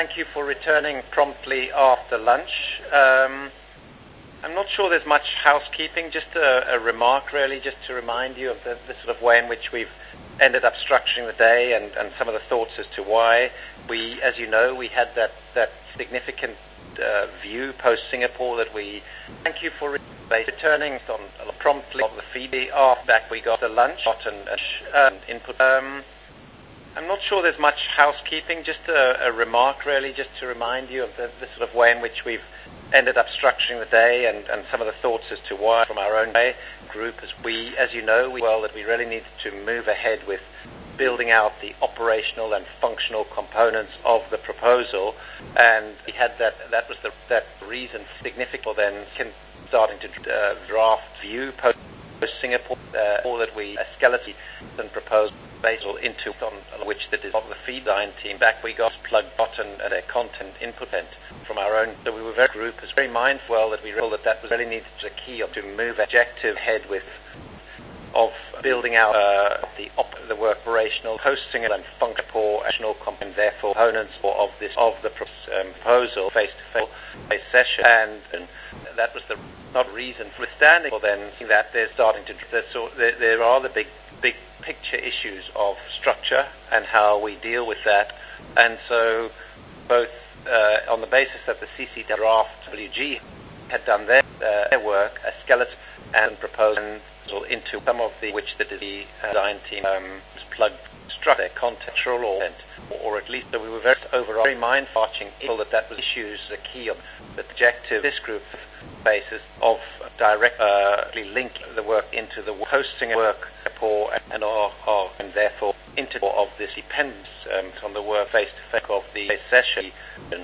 Thank you for returning promptly after lunch. I'm not sure there's much housekeeping, just a remark really, just to remind you of the sort of way in which we've ended up structuring the day and some of the thoughts as to why. As you know, we had that significant view post-Singapore that we thank you for returning on promptly of the feed. After that we got the lunch and input. I'm not sure there's much housekeeping, just a remark really, just to remind you of the sort of way in which we've ended up structuring the day and some of the thoughts as to why from our own group. As you know, that we really needed to move ahead with building out the operational and functional components of the proposal, and we had that was that reason significant then starting to draft view post Singapore that we skeleton and proposed based into on which the feed design team back we got plugged button and a content input from our own. So we were very mindful that we realized that was really needed to the key to move objective ahead with of building out the work operational hosting and functional and therefore components of the proposal face-to-face session, and that was the reason for standing for then that they're starting to there are the big picture issues of structure and how we deal with that, and so both on the basis that the CC draft WG had done their work, a skeleton and proposal into some of which the design team was plugged structure contextual or at least that we were very mindful that was issues the key of the objective this group basis of directly link the work into the hosting work and therefore into of this depends on the work face-to-face of the session.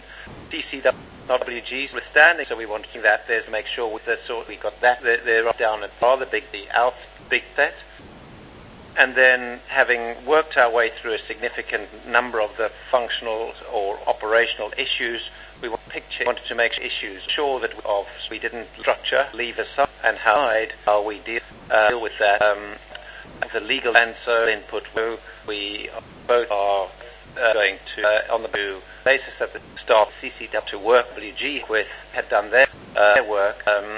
CCWGs withstanding, so we wanted to do that there to make sure we got that they're down at rather big set, and then having worked our way through a significant number of the functional or operational issues, we wanted to make sure that we didn't structure leave aside and how we deal with that. The legal answer input we both are going to on the basis that the staff CCW to work WG with had done their work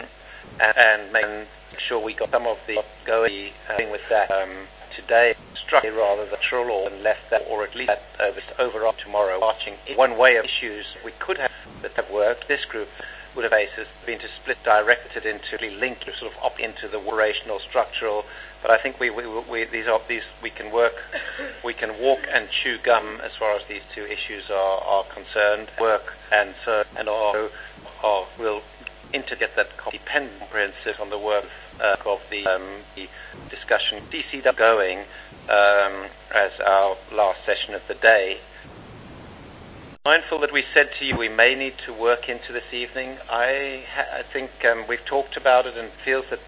and make sure we got some of the going with that today structure rather than natural or left that or at least over up tomorrow. One way of issues we could have that have worked. This group would have been to split directed into link sort of up into the operational structural. But I think we can work, we can walk and chew gum as far as these two issues are concerned. Work and we'll integrate that comprehensive on the work of the discussion DCW going as our last session of the day. Mindful that we said to you we may need to work into this evening. I think we've talked about it and feels that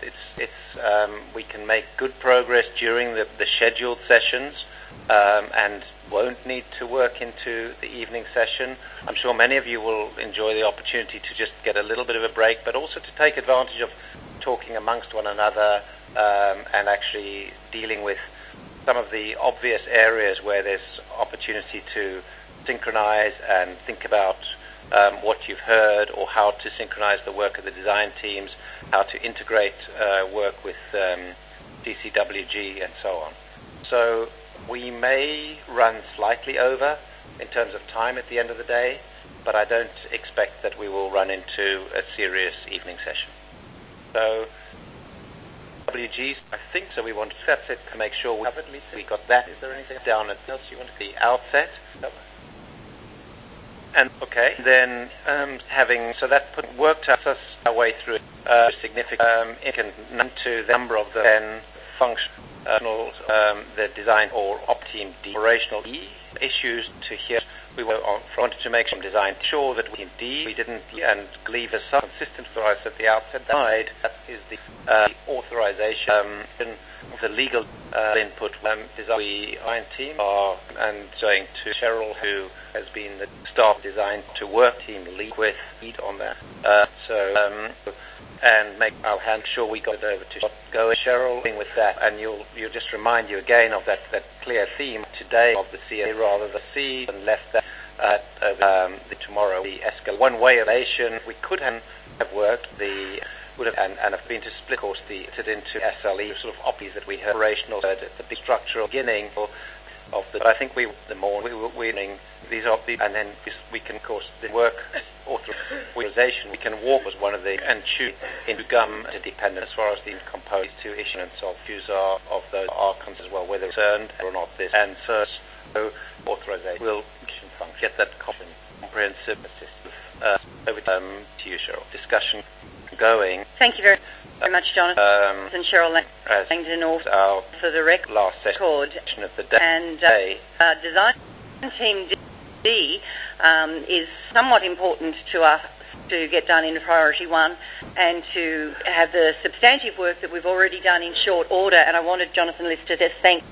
we can make good progress during the scheduled sessions and won't need to work into the evening session. I'm sure many of you will enjoy the opportunity to just get a little bit of a break, but also to take advantage of talking amongst one another and actually dealing with some of the obvious areas where there's opportunity to synchronize and think about what you've heard or how to synchronize the work of the design teams, how to integrate work with DCWG and so on. So we may run slightly over in terms of time at the end of the day, but I don't expect that we will run into a serious evening session. So WGs, I think so. We want to set it to make sure we have at least we got that. Is there anything else you want to be outset? And okay, then worked us our way through significant to the number of the 10 functional the design or operational issues to here. We wanted to make some design sure that we didn't and leave us consistent for us at the outset. That is the authorization, the legal input. Design team and going to Cheryl, who has been the staff design to work team lead on that. I'll hand sure we got it over to go Cheryl with that, and you'll just remind you again of that clear theme today of the CA rather the C and left that tomorrow. One way of nation we could have worked would have and have been to split, of course, into SLE sort of OPIs that we heard operational at the big structural beginning of the. But I think we were winning these OPIs, and then we can, of course, the work authorization. We can walk was one of the and choose into gum dependent as far as the components to issuance of views of those outcomes as well, whether concerned or not this and so authorization will function. Get that comprehensive system. Over to you, Cheryl. Discussion going. Thank you very much, Jonathan and Cheryl Langdon, also for the last session of the day. And design team D is somewhat important to us to get done in priority one and to have the substantive work that we've already done in short order. And I wanted Jonathan Lister to thank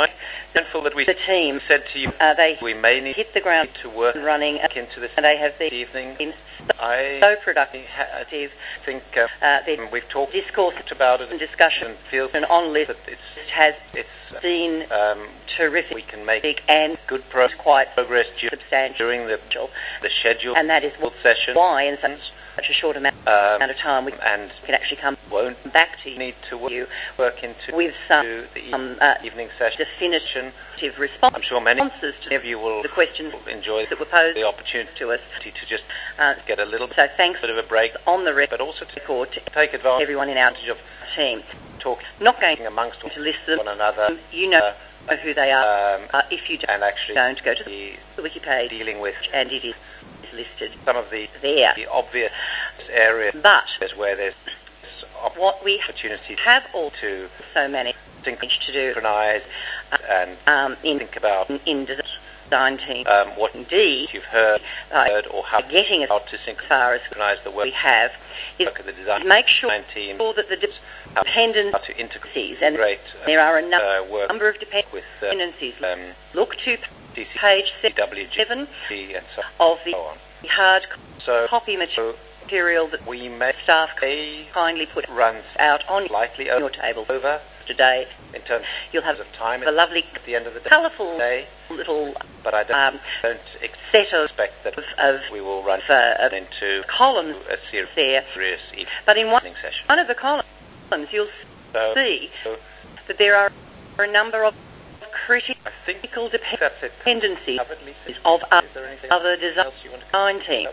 the team said to you we may need hit the ground to work running into this. And they have been evening. So productive. I think we've talked discourse about it and discussion and feels on list that it's been terrific. We can make and good quite progress substantial during the schedule, and that is session. Why in such a short amount of time we and can actually come won't back to you. Need to work into with some the evening session definitive response. I'm sure many responses to of you will the questions enjoy that were posed the opportunity to us to just get a little so thanks bit of a break on the record, but also to take advantage everyone in our of team. Talk not going amongst to list them. one another. You know who they are. If you and actually don't go to the Wikipedia dealing with and it is listed some of the obvious areas, but where there's what we opportunities have all to so many think to do and think about in design team what indeed you've heard or how getting us to synchronize the work we have is work of the design make sure team that the dependencies to integrate and there are a number of with dependencies. Look to page 7 and so of the on. hard copy material that we may staff kindly put runs out on likely your table over today. In terms you'll have of time a lovely at the end of the day, colourful day, little but I don't set of expect that of we will run into columns a serious but in one session. of the columns you'll see that there are a number of critical dependencies of other design teams,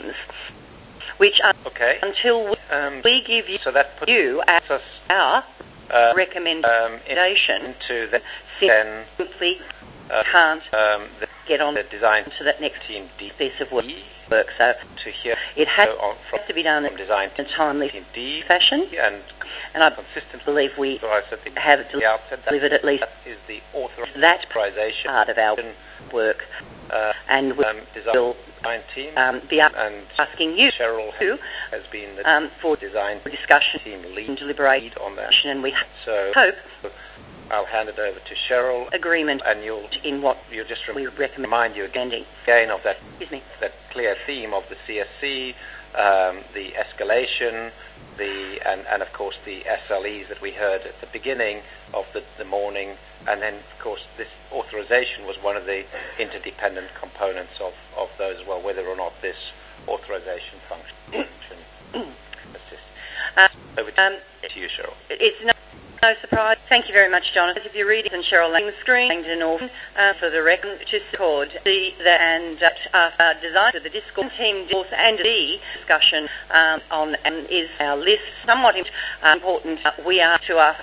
which are until we give you, you as our recommendation to the simply can't get on the design to that next team piece of work. So to hear it has from to be done in design a timely D fashion, and I consistently believe we have delivered at least that is the authorization part of our work, and we will team be asking you Cheryl to has been the for design discussion team lead and deliberation on that, and we so hope I'll hand it over to Cheryl agreement and you'll just we remind you again of that clear theme of the CSC, the escalation, and of course the SLEs that we heard at the beginning of the morning, and then of course this authorization was one of the interdependent components of those as well, whether or not this authorization function assists. Over to you, Cheryl. It's no surprise. Thank you very much, Jonathan. If you read it, and Cheryl Lang, the screen, and Orphan, for the record, to support and design for the Discord team and the discussion on is our list. Somewhat important. We are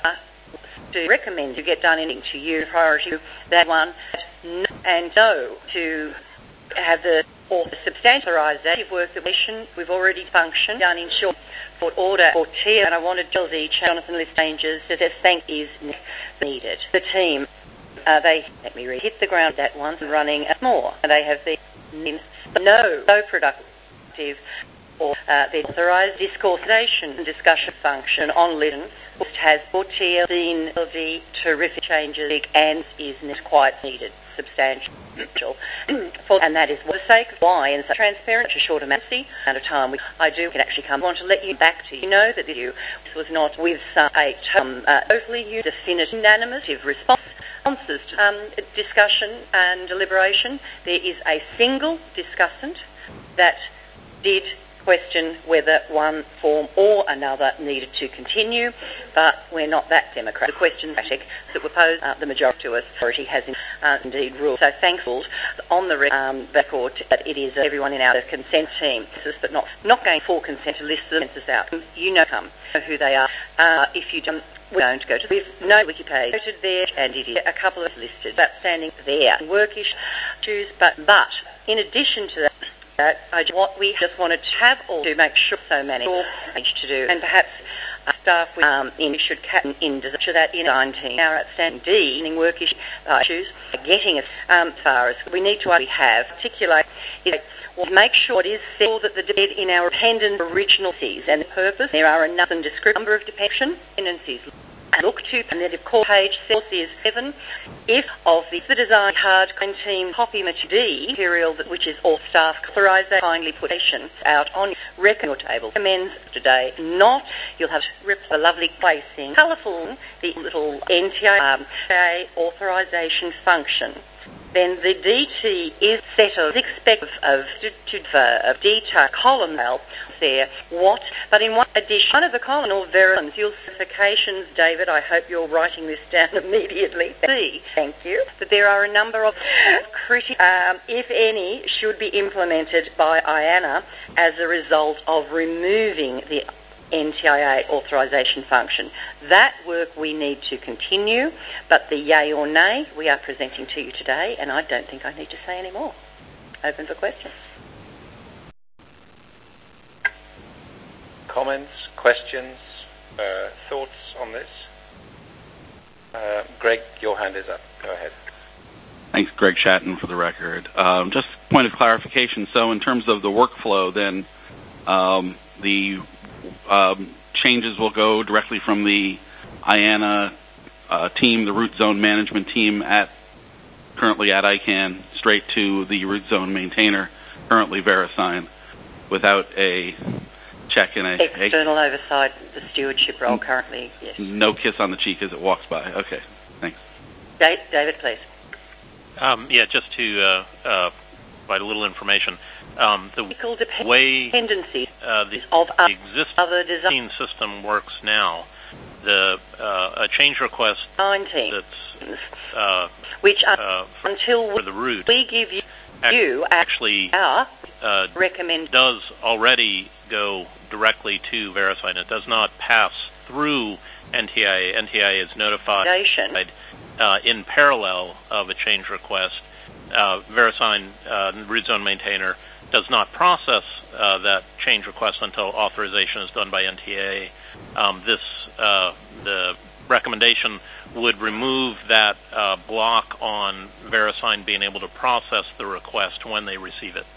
to recommend you get done to you priority that one and no to have the substantialized work that we've already functioned done in short order or tier, and I wanted to tell the Jonathan List changes that their thank is needed. The team, hit the ground that once running more, and they have been no productive or the authorized discoursation and discussion function on listen has been the terrific changes and is quite needed. Substantial, and that is for the sake of why and such transparent, a short amount of time. I do can actually come. I want to let you back to you know that this was not with a totally definitive unanimous response responses to discussion and deliberation. There is a single discussant that did question whether one form or another needed to continue, but we're not that democratic. The questions that were posed, the majority to us, authority has indeed ruled. So thankful on the record that it is everyone in our consent team, but not going full consent to list the census out. You know who they are. If you don't, we don't go to. We've no Wikipedia noted there, and it is a couple of listed outstanding there work issues, but in addition to that, what we just wanted to have all to make sure so many to do, and perhaps staff should in that in design team our outstanding work issues getting as far as we need to articulate is make sure it is said that the in our dependent original and the purpose there are enough and descriptive number of dependencies. Look to and then of course page 7 if of the design hard team copy material which is all staff authorised kindly put out on record table commends today not you'll have the lovely placing colourful the little NTA authorisation function. Then the DT is set of expected of detail column there. But in one addition, one of the column or verifications, you'll specifications, David, I hope you're writing this down immediately. Thank you. That there are a number of critical, if any, should be implemented by IANA as a result of removing the NTIA authorisation function. That work we need to continue, but the yay or nay we are presenting to you today, and I don't think I need to say any more. Open for questions. Comments, questions, thoughts on this? Greg, your hand is up. Go ahead. Thanks, Greg Shatton, for the record. Just point of clarification. So in terms of the workflow, then the changes will go directly from the IANA team, the root zone management team currently at ICANN, straight to the root zone maintainer, currently VeriSign, without a check and a external oversight, the stewardship role currently. Yes. No kiss on the cheek as it walks by. Okay, thanks. David, please. Just to provide a little information. The way the existing system works now, a change request that's which until for the root we give you actually recommend does already go directly to VeriSign. It does not pass through NTIA. NTIA is notified in parallel of a change request. VeriSign root zone maintainer does not process that change request until authorization is done by NTA. The recommendation would remove that block on VeriSign being able to process the request when they receive it.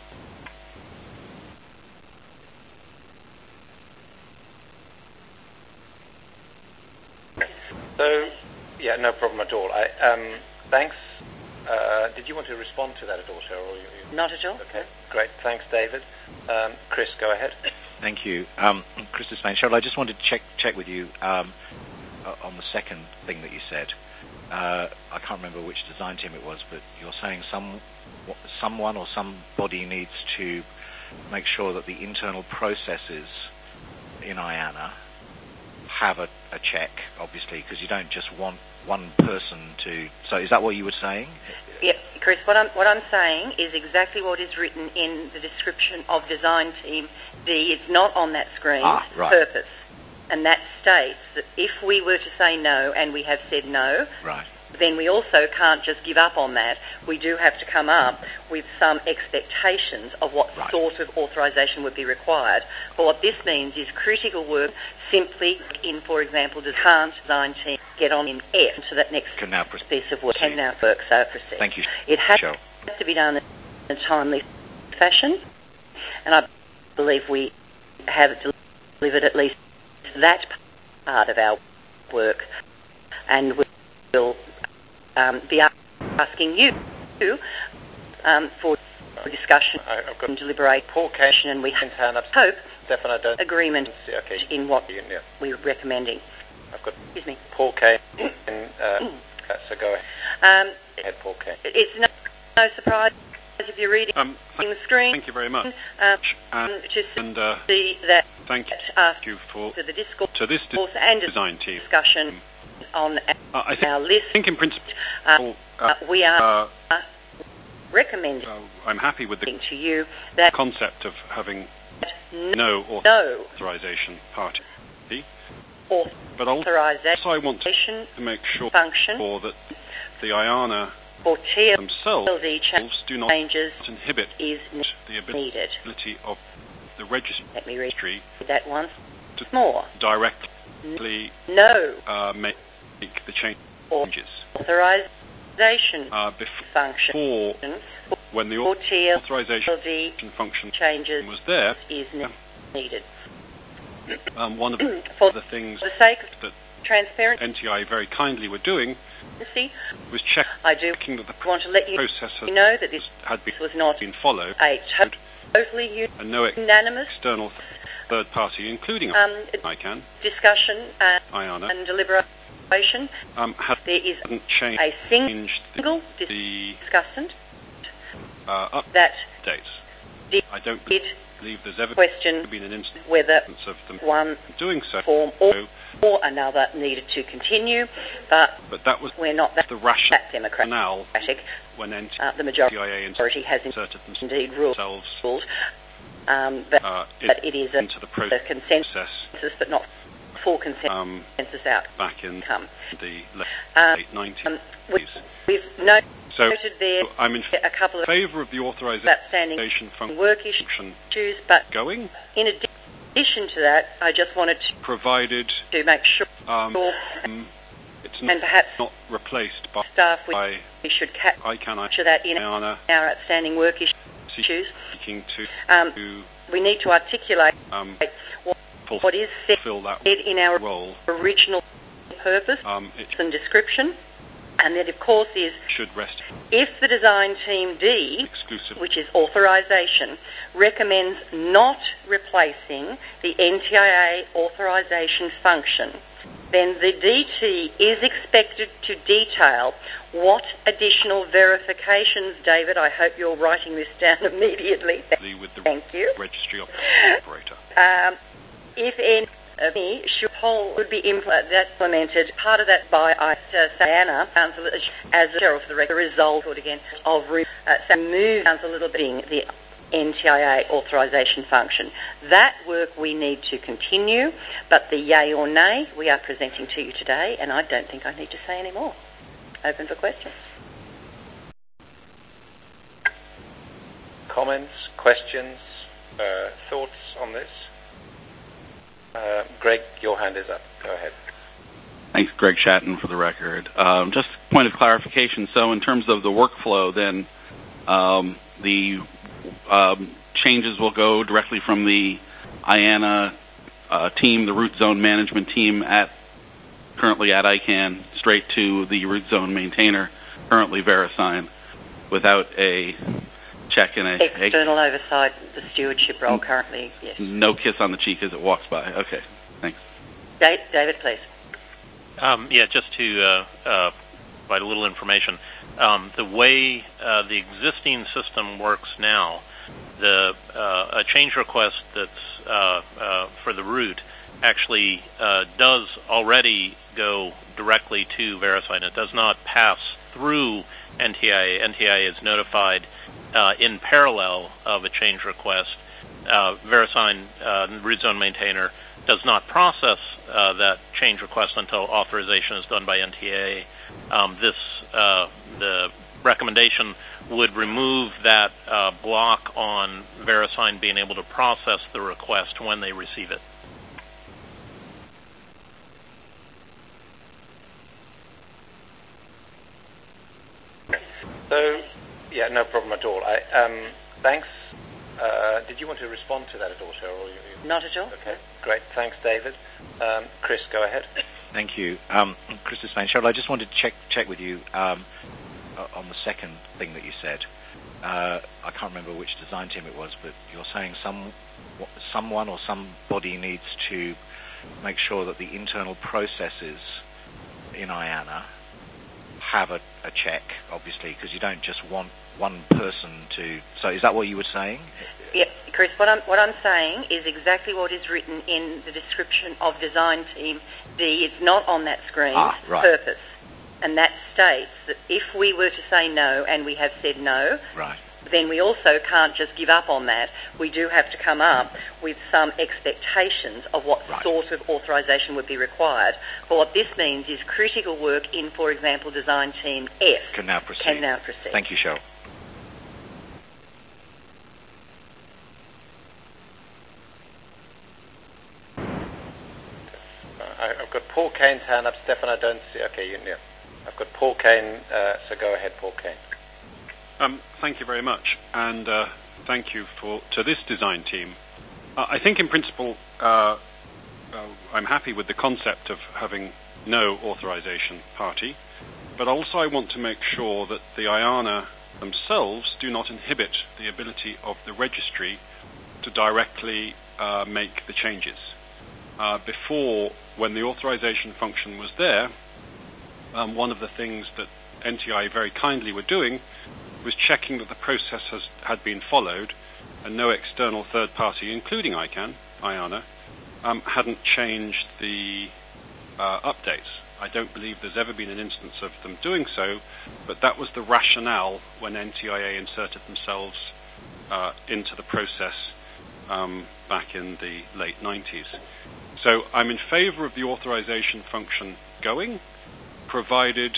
So, no problem at all. Thanks. Did you want to respond to that at all, Cheryl? Not at all. Okay, great. Thanks, David. Chris, go ahead. Thank you. Chris Despain. Cheryl, I just wanted to check with you on the second thing that you said. I can't remember which design team it was, but you're saying someone or somebody needs to make sure that the internal processes in IANA have a check, obviously, because you don't just want one person to. So is that what you were saying? Yeah, Chris. What I'm saying is exactly what is written in the description of design team D. It's not on that screen. Right. Purpose, and that states that if we were to say no, and we have said no, right, then we also can't just give up on that. We do have to come up with some expectations of what sort of authorisation would be required. But what this means is critical work simply in, for example, can't design team get on in F to that next piece of work. Can now work, so proceed. Thank you. It has to be done in a timely fashion, and I believe we have delivered at least that part of our work, and we'll be asking you for discussion and deliberation, and we hope agreement in what we're recommending. I've got Excuse me. Paul Kane So go ahead. Paul K. It's no surprise if you're reading the screen. Thank you very much. To see that thank you for to the discourse to this and design team discussion on our list. I think in principle we are recommending. I'm happy with the to you that concept of having no authorization party. But also I want to make sure that the IANA themselves do not inhibit the ability of the registry that once more directly make the changes. Authorization before when the authorization function changes was there is needed. One of the things that NTI very kindly were doing was checking that the process had been followed and no unanimous external third party, including ICANN, discussion IANA, and deliberation. There is a single discussant that updates. I don't believe there's ever been an instance whether of them one doing so form or another needed to continue, but that was we're not that democratic when the majority has inserted indeed ruled, but it is into the process, but not full consensus out. Back in the late 1990s. We've noted there I'm in a couple of favor of the authorization work issues, but going. In addition to that, I just wanted to provided to make sure it's and perhaps not replaced by staff we should capture that in our outstanding work issues. We need to articulate what is said in our role. Original purpose and description, and that of course is should rest if the design team D, which is authorization, recommends not replacing the NTIA authorization function, then the DT is expected to detail what additional verifications, David, I hope you're writing this down immediately. Thank you. Registry operator. If any would be implemented, part of that by IANA, as a sheriff of the record, result again of move a little bit the NTIA authorization function. That work we need to continue, but the yay or nay we are presenting to you today, and I don't think I need to say any more. Open for questions. Comments, questions, thoughts on this? Greg, your hand is up. Go ahead. Thanks, Greg Shatton, for the record. Just a point of clarification. So in terms of the workflow, then the changes will go directly from the IANA team, the root zone management team currently at ICANN, straight to the root zone maintainer, currently VeriSign, without a check and external oversight, the stewardship role currently, yes. No kiss on the cheek as it walks by. Okay, thanks. David, please. Just to provide a little information. The way the existing system works now, a change request that's for the root actually does already go directly to VeriSign. It does not pass through NTIA. NTIA is notified in parallel of a change request. VeriSign, root zone maintainer, does not process that change request until authorization is done by NTIA. The recommendation would remove that block on VeriSign being able to process the request when they receive it. So, no problem at all. Thanks. Did you want to respond to that at all, Cheryl? Not at all. Okay, great. Thanks, David. Chris, go ahead. Thank you. Chris Despain. Cheryl, I just wanted to check with you on the second thing that you said. I can't remember which design team it was, but you're saying someone or somebody needs to make sure that the internal processes in IANA have a check, obviously, because you don't just want one person to. So is that what you were saying? Yeah, Chris. What I'm saying is exactly what is written in the description of Design Team D. It's not on that screen. Right. Purpose, and that states that if we were to say no, and we have said no, right, then we also can't just give up on that. We do have to come up with some expectations of what sort of authorisation would be required. But what this means is critical work in, for example, Design Team F can now proceed. Thank you, Cheryl. I've got Paul Kane's hand up. Stefan, I don't see. Okay, I've got Paul Kane, so go ahead, Paul Kane. Thank you very much, and thank you to this design team. I think in principle I'm happy with the concept of having no authorization party, but also I want to make sure that the IANA themselves do not inhibit the ability of the registry to directly make the changes. Before, when the authorization function was there, one of the things that NTIA very kindly were doing was checking that the process had been followed and no external third party, including IANA, hadn't changed the updates. I don't believe there's ever been an instance of them doing so, but that was the rationale when NTIA inserted themselves into the process back in the late 90s. So I'm in favor of the authorization function going, provided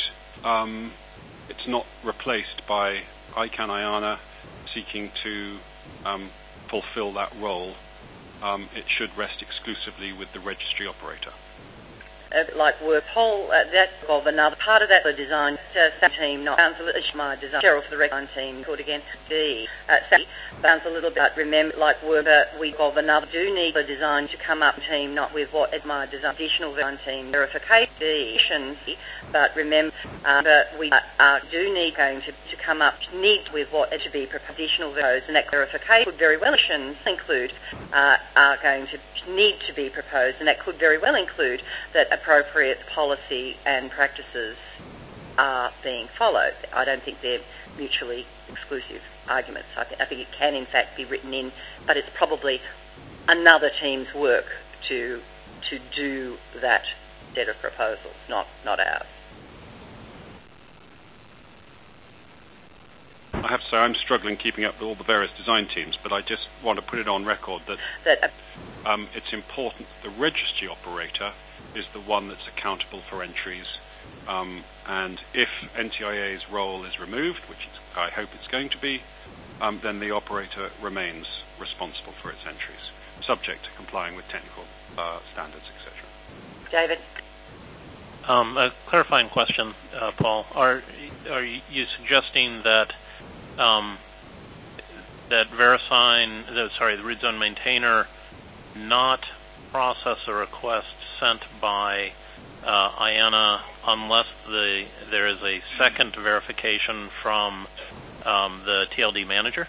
it's not replaced by IANA seeking to fulfill that role. It should rest exclusively with the registry operator. Like WordPol, that's of another part of that, the design team, not my design, Cheryl for the design team, called again, D. Sounds a little bit, remember, like we of another, do need the design to come up team, not with what my design, additional design team verification, but remember, we do need going to come up, need with what to be additional those, and that verification could very well include, are going to need to be proposed, and that could very well include that appropriate policy and practices are being followed. I don't think they're mutually exclusive arguments. I think it can, in fact, be written in, but it's probably another team's work to do that set of proposals, not ours. I have to say I'm struggling keeping up with all the various design teams, but I just want to put it on record that it's important that the registry operator is the one that's accountable for entries, and if NTIA's role is removed, which I hope it's going to be, then the operator remains responsible for its entries, subject to complying with technical standards, etc. David? A clarifying question, Paul. Are you suggesting that VeriSign, the root zone maintainer, not process a request sent by IANA unless there is a second verification from the TLD manager?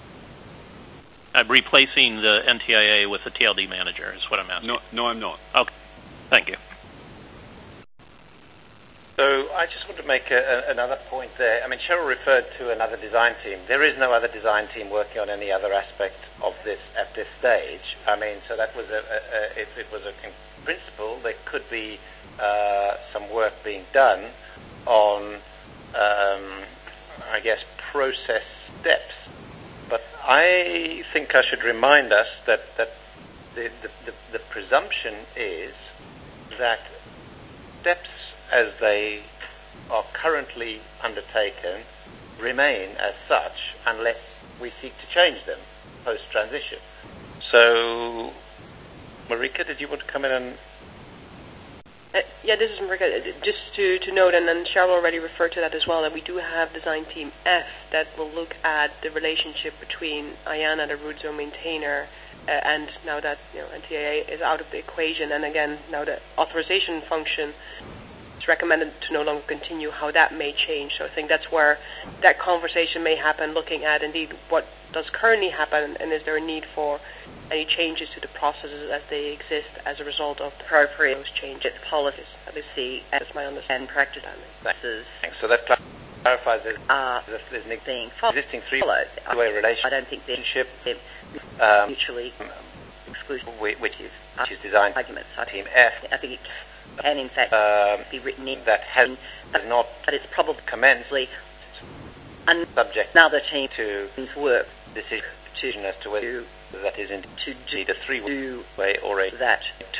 Replacing the NTIA with the TLD manager is what I'm asking. No, I'm not. Okay, thank you. So I just want to make another point there. I mean, Cheryl referred to another design team. There is no other design team working on any other aspect of this at this stage. I mean, so that was if it was in principle, there could be some work being done on, I guess, process steps. But I think I should remind us that the presumption is that steps as they are currently undertaken remain as such unless we seek to change them post-transition. So, Marika, did you want to come in and... Yeah, this is Marika. Just to note, and then Cheryl already referred to that as well, that we do have Design Team F that will look at the relationship between IANA, the root zone maintainer, and now that NTIA is out of the equation, and again, now the authorization function, it's recommended to no longer continue, how that may change. So I think that's where that conversation may happen, looking at indeed what does currently happen, and is there a need for any changes to the processes as they exist as a result of the appropriate those changes? policies. At least as my understanding. And practice. Thanks. So that clarifies that there's an being existing three-way relationship. I don't think they're mutually exclusive, which is designed arguments. Team F. I think it can, in fact, be written in that has not but it's probably commenced subject another team's to work decision as to whether that is indeed a three-way or a that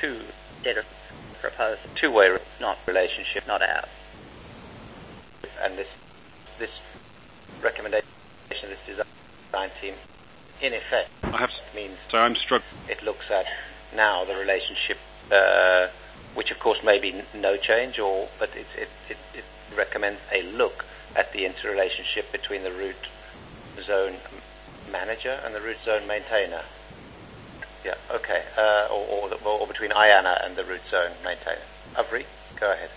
two-way relationship, not ours. And this recommendation of this design team, in effect, means I'm struggling. It looks at now the relationship, which of course may be no change, but it recommends a look at the interrelationship between the root zone manager and the root zone maintainer. Yeah, okay. Or between IANA and the root zone maintainer. Avri, go ahead.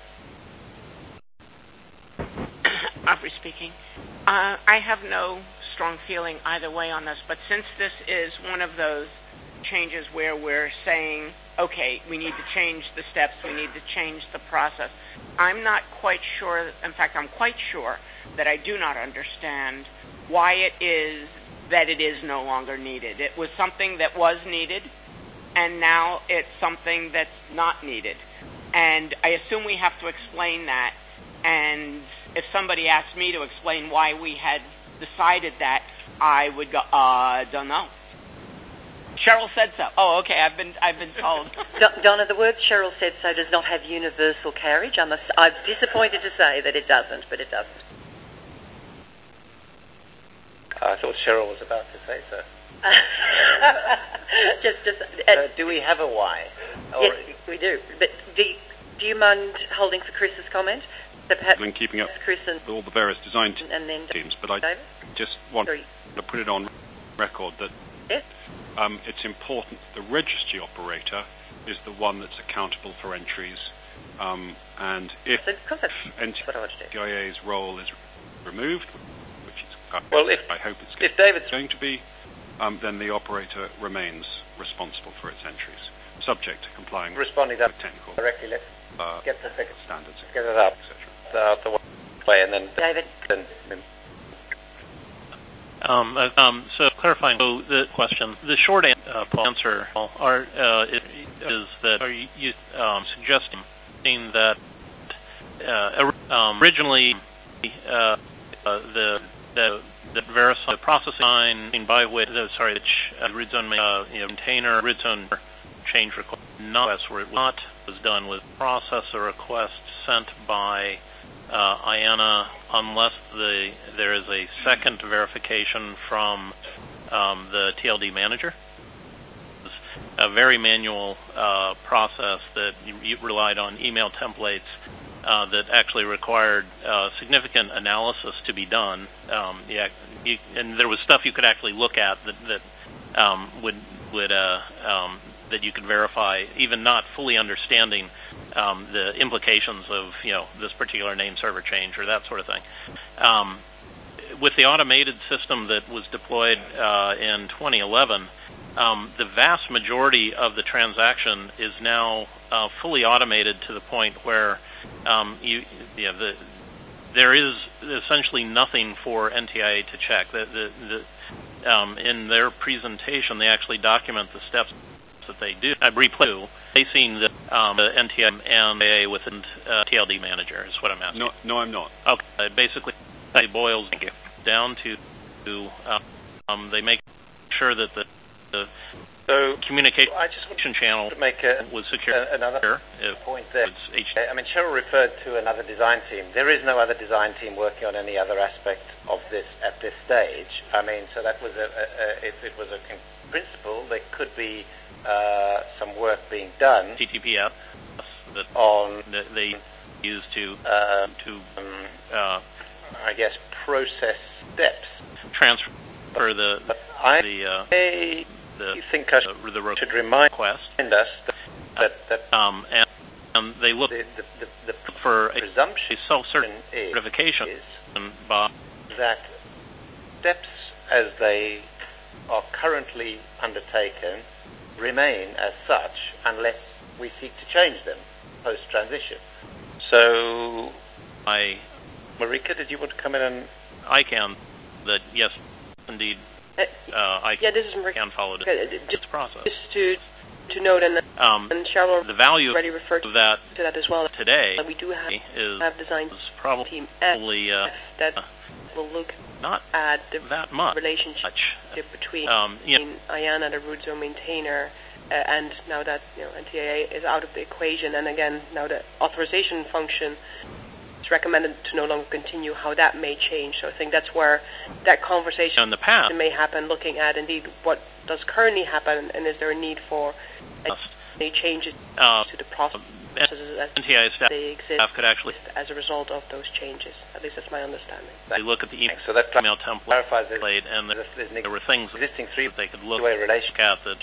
Avri speaking. I have no strong feeling either way on this, but since this is one of those changes where we're saying, okay, we need to change the steps, we need to change the process, I'm not quite sure, in fact, I'm quite sure that I do not understand why it is that it is no longer needed. It was something that was needed, and now it's something that's not needed. And I assume we have to explain that, and if somebody asked me to explain why we had decided that, I would go, don't know. Cheryl said so. Oh, okay, I've been told. Donna, the word Cheryl said so does not have universal carriage. I'm disappointed to say that it doesn't, but it doesn't. I thought Cheryl was about to say so. Do we have a why? Yes, we do. But do you mind holding for Chris's comment? So perhaps keeping up Chris and all the various design teams, but I David? just want to put it on record that yes. It's important the registry operator is the one that's accountable for entries, and if NTIA's role is removed, which is I hope it's going to be, then the operator remains responsible for its entries, subject to complying with technical directly. Let's get the standards, get it up, etc. The way, and then David. So clarifying the question, the short answer is that are you suggesting that originally the Verisign processing by which root zone maintainer root zone change request where it was done with processor request sent by IANA unless there is a second verification from the TLD manager. It's a very manual process that you relied on email templates that actually required significant analysis to be done. And there was stuff you could actually look at that you could verify, even not fully understanding the implications of this particular name server change or that sort of thing. With the automated system that was deployed in 2011, the vast majority of the transaction is now fully automated to the point where there is essentially nothing for NTIA to check. In their presentation, they actually document the steps that they do. I briefly placing the NTIA and AA within TLD manager is what I'm asking. No, I'm not. Okay, basically, it boils down to they make sure that the communication channel to make was secure. Another point there. I mean, Cheryl referred to another design team. There is no other design team working on any other aspect of this at this stage. I mean, so that was if it was in principle, there could be some work being done. TTPS that they use to I guess process steps. Transfer you think I should remind us that and they look the for presumption a self-certification by that steps as they are currently undertaken remain as such unless we seek to change them post-transition. So, Marika, did you want to come in and... I can. That, yes, indeed, this is Marika. Can follow this process. Just to note, and Cheryl the value already referred of that to that as well. Today we do have design probably team F that will look not at the that much relationship between yeah. IANA, the root zone maintainer, and now that NTIA is out of the equation, and again now the authorization function is recommended to no longer continue, how that may change. So I think that's where that conversation in the past may happen, looking at indeed what does currently happen, and is there a need for any changes to the processes as NTIA staff they exist could actually as a result of those changes. At least that's my understanding. They look at the so that email template clarifies it, and there were things existing three that they could look relationship at that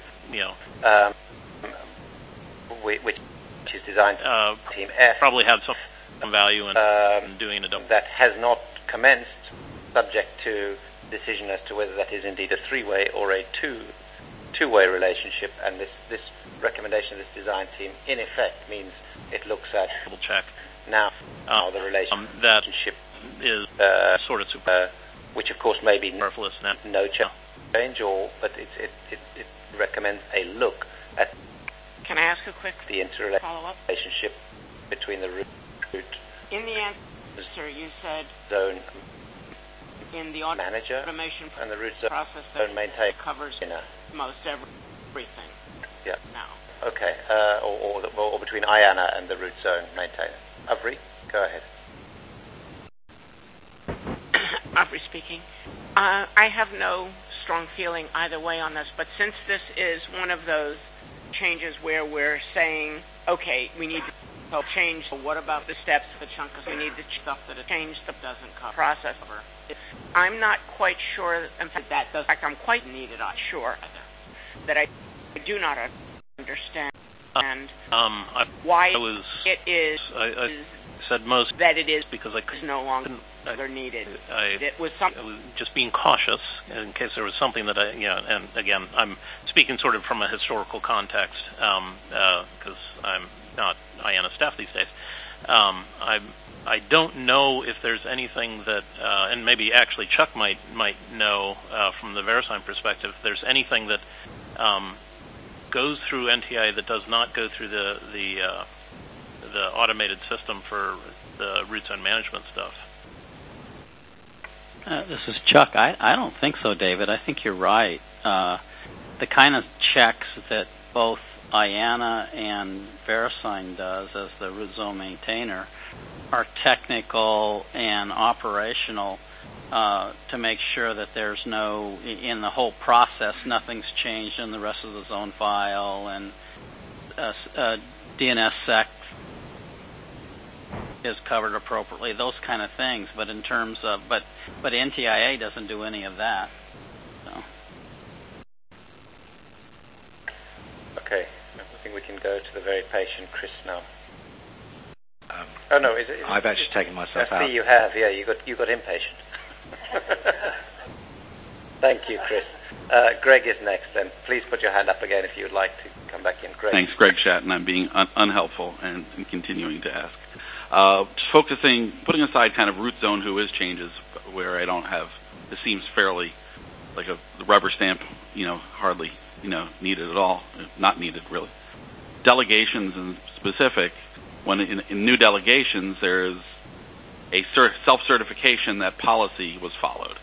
which is designed Team F probably had some value in doing a double that has not commenced, subject to decision as to whether that is indeed a three-way or a two-way relationship. And this recommendation of this design team, in effect, means it looks at double check now the relationship that is sort of super, which of course may be superfluous now. No change, but it recommends a look at. Can I ask a quick the follow-up relationship between the root in the answer you said zone in the manager automation and the root zone process that maintain covers most everything. Yeah. Now. Okay. Or between IANA and the root zone maintainer. Avri, go ahead. Avri speaking. I have no strong feeling either way on this, but since this is one of those changes where we're saying, okay, we need to help change. So what about the steps, the chunk of we need the stuff that a change that doesn't cover process over. I'm not quite sure. In fact, I'm quite needed. I'm sure that I do not understand why it is. I said most that it is because I is no longer needed. It was just being cautious in case there was something that and again, I'm speaking sort of from a historical context because I'm not IANA staff these days. I don't know if there's anything that, and maybe actually Chuck might know from the VeriSign perspective, if there's anything that goes through NTIA that does not go through the automated system for the root zone management stuff. This is Chuck. I don't think so, David. I think you're right. The kind of checks that both IANA and VeriSign does as the root zone maintainer are technical and operational to make sure that there's no, in the whole process, nothing's changed in the rest of the zone file, and DNSSEC is covered appropriately, those kind of things. But in terms of, but NTIA doesn't do any of that. So. Okay, I think we can go to the very patient Chris now. No, I've actually taken myself out. I see you have. Yeah, you got impatient. Thank you, Chris. Greg is next, and please put your hand up again if you would like to come back in. Greg. Thanks, Greg Shatton. I'm being unhelpful and continuing to ask. Just putting aside kind of root zone who is changes where I don't have, it seems fairly like a rubber stamp, hardly, needed at all, not needed really. Delegations in specific, when in new delegations there's a self-certification that policy was followed.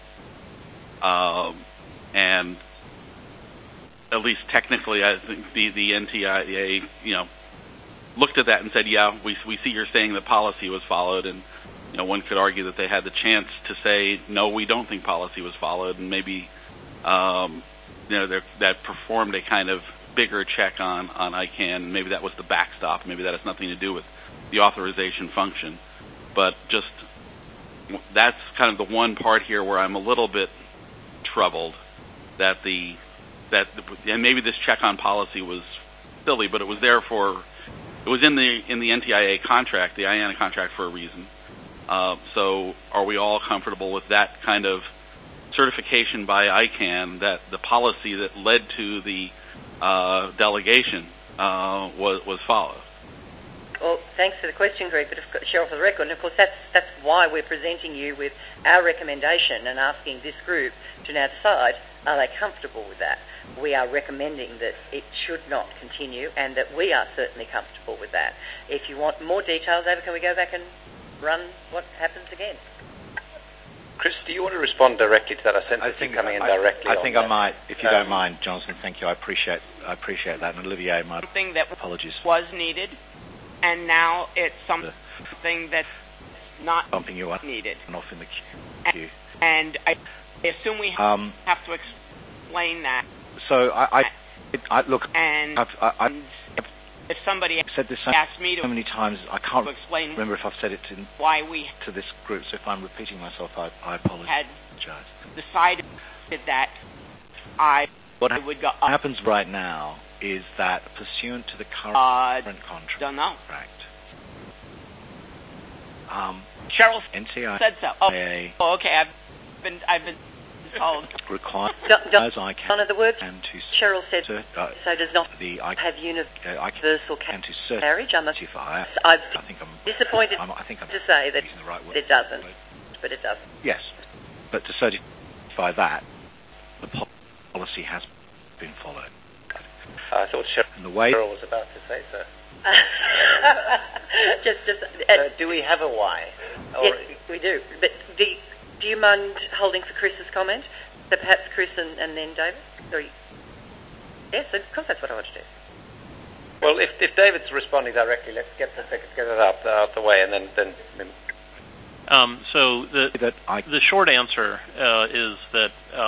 And at least technically, I think the NTIA, looked at that and said, yeah, we see you're saying that policy was followed, and one could argue that they had the chance to say, no, we don't think policy was followed, and maybe that performed a kind of bigger check on ICANN. Maybe that was the backstop. Maybe that has nothing to do with the authorization function. But just that's kind of the one part here where I'm a little bit troubled that and maybe this check on policy was silly, but it was there it was in the NTIA contract, the IANA contract, for a reason. So are we all comfortable with that kind of certification by ICANN that the policy that led to the delegation was followed. Well, thanks for the question, Greg, but Cheryl, for the record, and of course that's why we're presenting you with our recommendation and asking this group to now decide, are they comfortable with that? We are recommending that it should not continue and that we are certainly comfortable with that. If you want more details, Ava, can we go back and run what happens again? Chris, do you want to respond directly to that? I think coming in directly. I think I might, if you don't mind, Jonathan. Thank you. I appreciate that. And Olivier, my something that apologies was needed, and now it's something that's not bumping you up needed. And off in the queue. And I assume we have to explain that. So I look. And if somebody said this asked me so many times, I can't explain remember if I've said it to this group. So if I'm repeating myself, I apologize. Had decided that what would go. What happens right now is that pursuant to the current contract, don't know. Cheryl NCI said so. Oh, okay. I've been told. Requires Donna, the words and to Cheryl said so does not have universal carriage. I'm disappointed to say that it doesn't, but it doesn't. Yes, but to certify that the policy has been followed. I thought Cheryl was about to say so. Do we have a why? Yes, we do. But do you mind holding for Chris's comment? So perhaps Chris and then David? Yes, of course that's what I want to do. Well, if David's responding directly, let's get it out the way, and then. So the short answer is that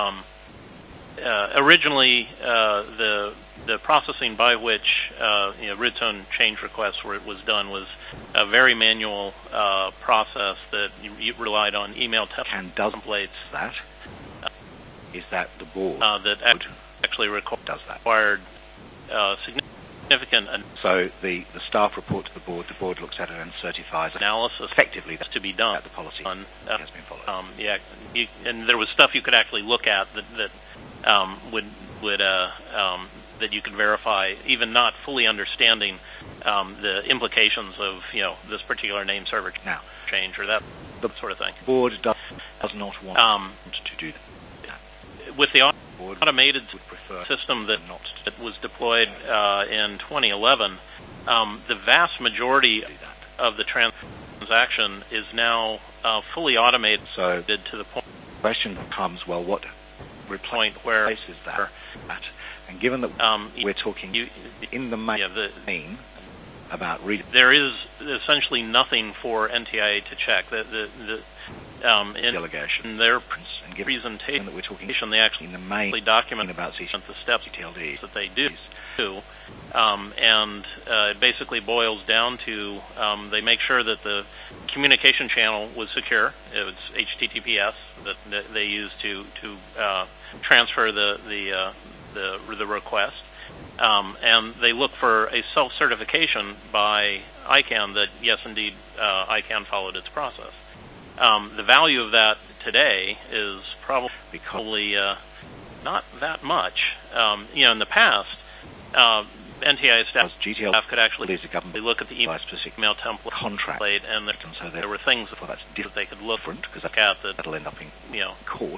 originally the processing by which root zone change requests was done was a very manual process that relied on email templates. Is that the board that actually required significant. So the staff report to the board looks at it and certifies analysis effectively to be done. That the policy has been followed. And there was stuff you could actually look at that would that you could verify, even not fully understanding the implications of this particular name server change or that sort of thing. The board does not want to do that. With the automated system that was deployed in 2011, the vast majority of the transaction is now fully automated. So to the point. The question becomes, well, what point where is that? And given that we're talking in the main about reading, there is essentially nothing for NTIA to check. In delegation, their and presentation, that we're talking they actually in the main document about the steps CTLD that they do. And it basically boils down to they make sure that the communication channel was secure. It was HTTPS that they use to transfer the request, and they look for a self-certification by ICANN that yes, indeed, ICANN followed its process. The value of that today is probably not that much. In the past, NTIA staff could actually look at the email template contract, and there were things that they could look at that'll end up in court.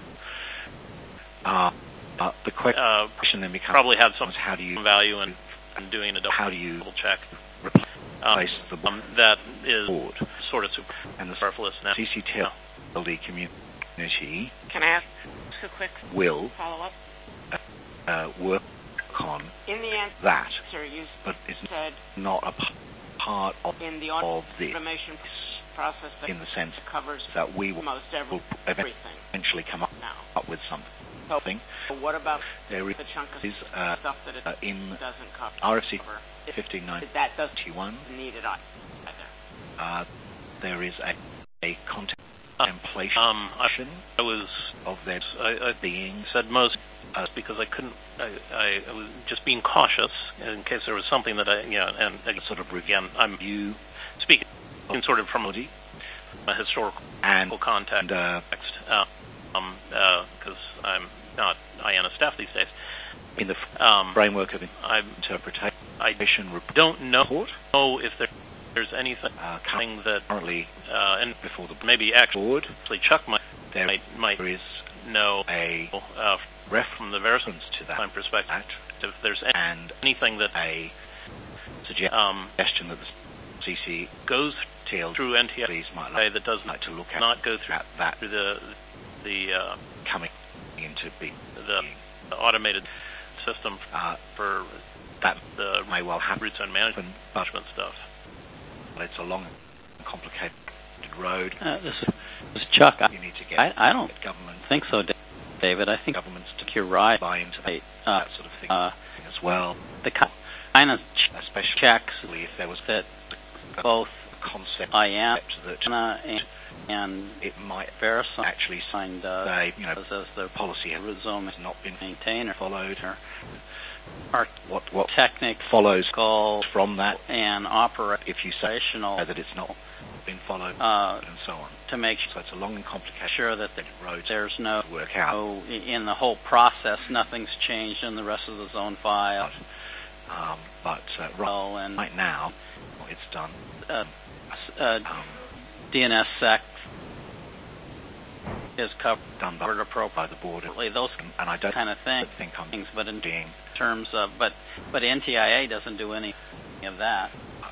The question then becomes probably had some how do you value in doing a double check. Replace the board that is sort of and the superfluous now. CCTLD community. Can I ask a quick follow-up? Work on in the answer, that, you but it's said not a part of in the this automation process that in the sense covers that we will everything. Eventually come up with something. So what about there the chunk of stuff that it doesn't cover? RFC 1591. That doesn't need it either. There is a contemplation I was of their being said most because I couldn't. I was just being cautious in case there was something that and sort of again I'm speaking sort of from a historical and context. because I'm not IANA staff these days. In the framework of interpretation, I don't know if there's anything that currently, and before the maybe actually Chuck might there is know a from the Verisign to that perspective. If there's anything that a suggestion that the CC goes through NTIA might like that does like to look at not go through that through the coming into being the automated system for that the may well have route zone management stuff. It's a long, complicated road. This is Chuck. You need to get. I don't government think so, David. I think governments to you're right. buy into that sort of thing as well. The kind of especially checks if there was that both concept IANA that and it might Verisign actually signed say, as the policy has not been maintained or followed. Or what technical follows from that and operational if you say that it's not been followed and so on. To make so it's a long and complicated sure that there's no work out. No, in the whole process, nothing's changed in the rest of the zone file. But right now, it's done. DNSSEC is covered appropriately by the board, those and I don't kind of things. But in terms of but NTIA doesn't do any of that.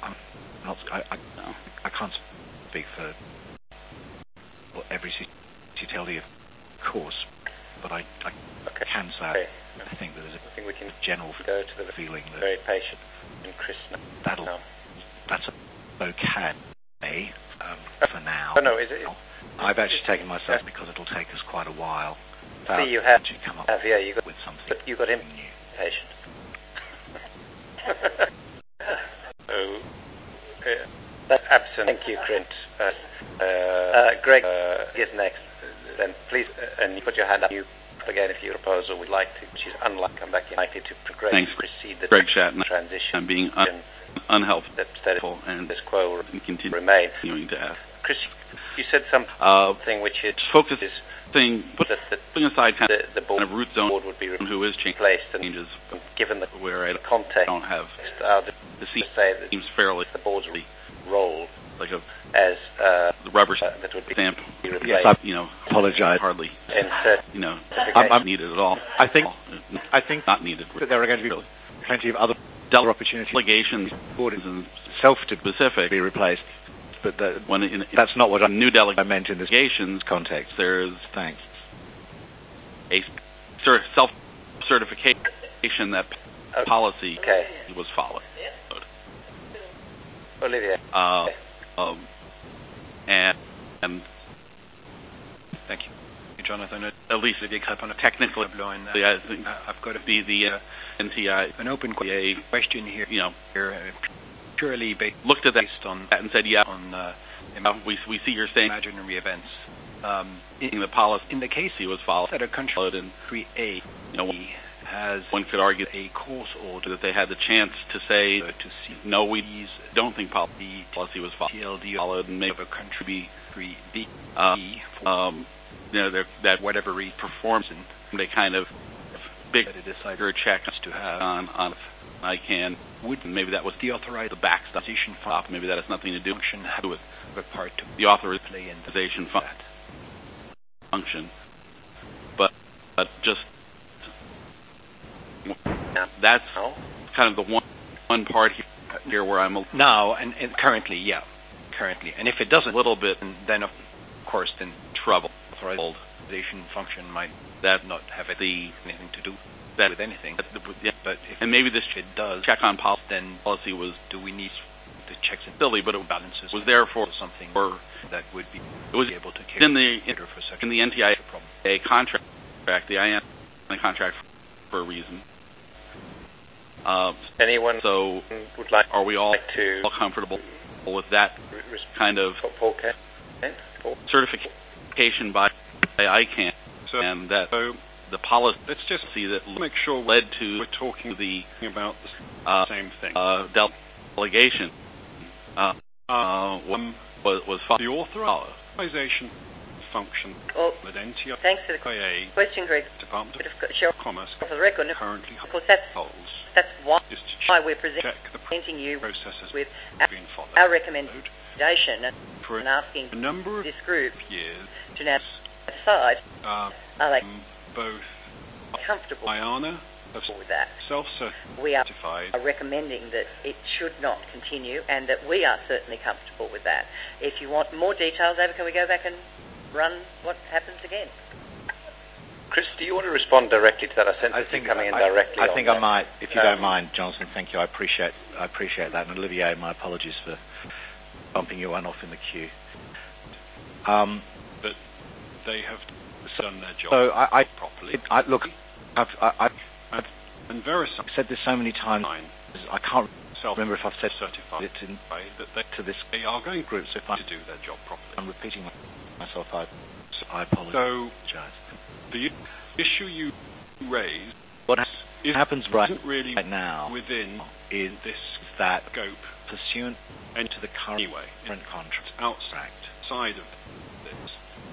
I can't speak for every CTLD, of course, but I can say I think there's we can general go to the feeling that very patient and Chris. That's okay for now. Oh no, is it? I've actually taken myself because it'll take us quite a while. See, you have to come up you got with something. But you got him new patient. That's absolutely. Thank you, Grint. Greg is next. Then please, and you put your hand up. You again if your proposal would like to. She's unlikely to come back. Likely to progress. Thanks, proceed the Greg Shatton. Transition. I'm being unhelpful and this quo continue remain. Continuing to ask. Chris, you said something which is focusing, putting aside kind of the board, kind of root zone board would be who is placed and changes, given the where I context, don't have the say that seems fairly the board's role like a as the rubber that would be stamp. Yes, apologize. Hardly I'm needed at all. I think not needed. That there are going to be really plenty of other opportunities. Delegations, board and self-specific be replaced. But that's not what new I meant in this delegations context. There's a self-certification that policy was followed. Olivia. And thank you, Jonathan. At least technically, I think I've got the NTI an open question here. Purely looked at that based on that and said, yeah, we see you're saying imaginary events. In the policy, in the case he was followed that a country and A has one could argue a course order that they had the chance to say no, we don't think policy was followed, and maybe of a country B that whatever he performs in they kind of big checks to have on ICANN maybe that was the authorized the backstopization file. Maybe that has nothing to do with a part to the authorization function, but just that's kind of the one part here where I'm now and currently, and if it doesn't a little bit, then of course then trouble. Authorization function might not have anything to do with anything. But if maybe this it does check on policy, then policy was do we need the checks and silly, but it balances was there for something that would be able to in the NTIA contract, the IANA contract for a reason. Anyone so would like? Are we all to comfortable with that kind of certification by ICANN, and that the policy? Let's just see that make sure led to we're talking about the same thing. Delegation was the authorization function Well, that NTIA thanks for the question, Greg. Department of Cheryl, Commerce for the record, currently of course, that's holds why is to we're check the presenting you processes with being followed. our recommendation For and asking a number of this group years to now decide are they both comfortable IANA have with that. self-certified. We are recommending that it should not continue, and that we are certainly comfortable with that. If you want more details, Ava, can we go back and run what happens again? Chris, do you want to respond directly to that? I think coming in directly. I think I might, if you don't mind, Jonathan. Thank you. I appreciate that. And Olivier, my apologies for bumping you one off in the queue. But they have done their job so properly. I've and VeriSign said this so many times. I can't remember if I've said certified it to this they are going group. So if I to do their job properly. I'm repeating myself. I apologize. So the issue you raised, what happens right now within is this that scope pursuant to the current contract outside of this.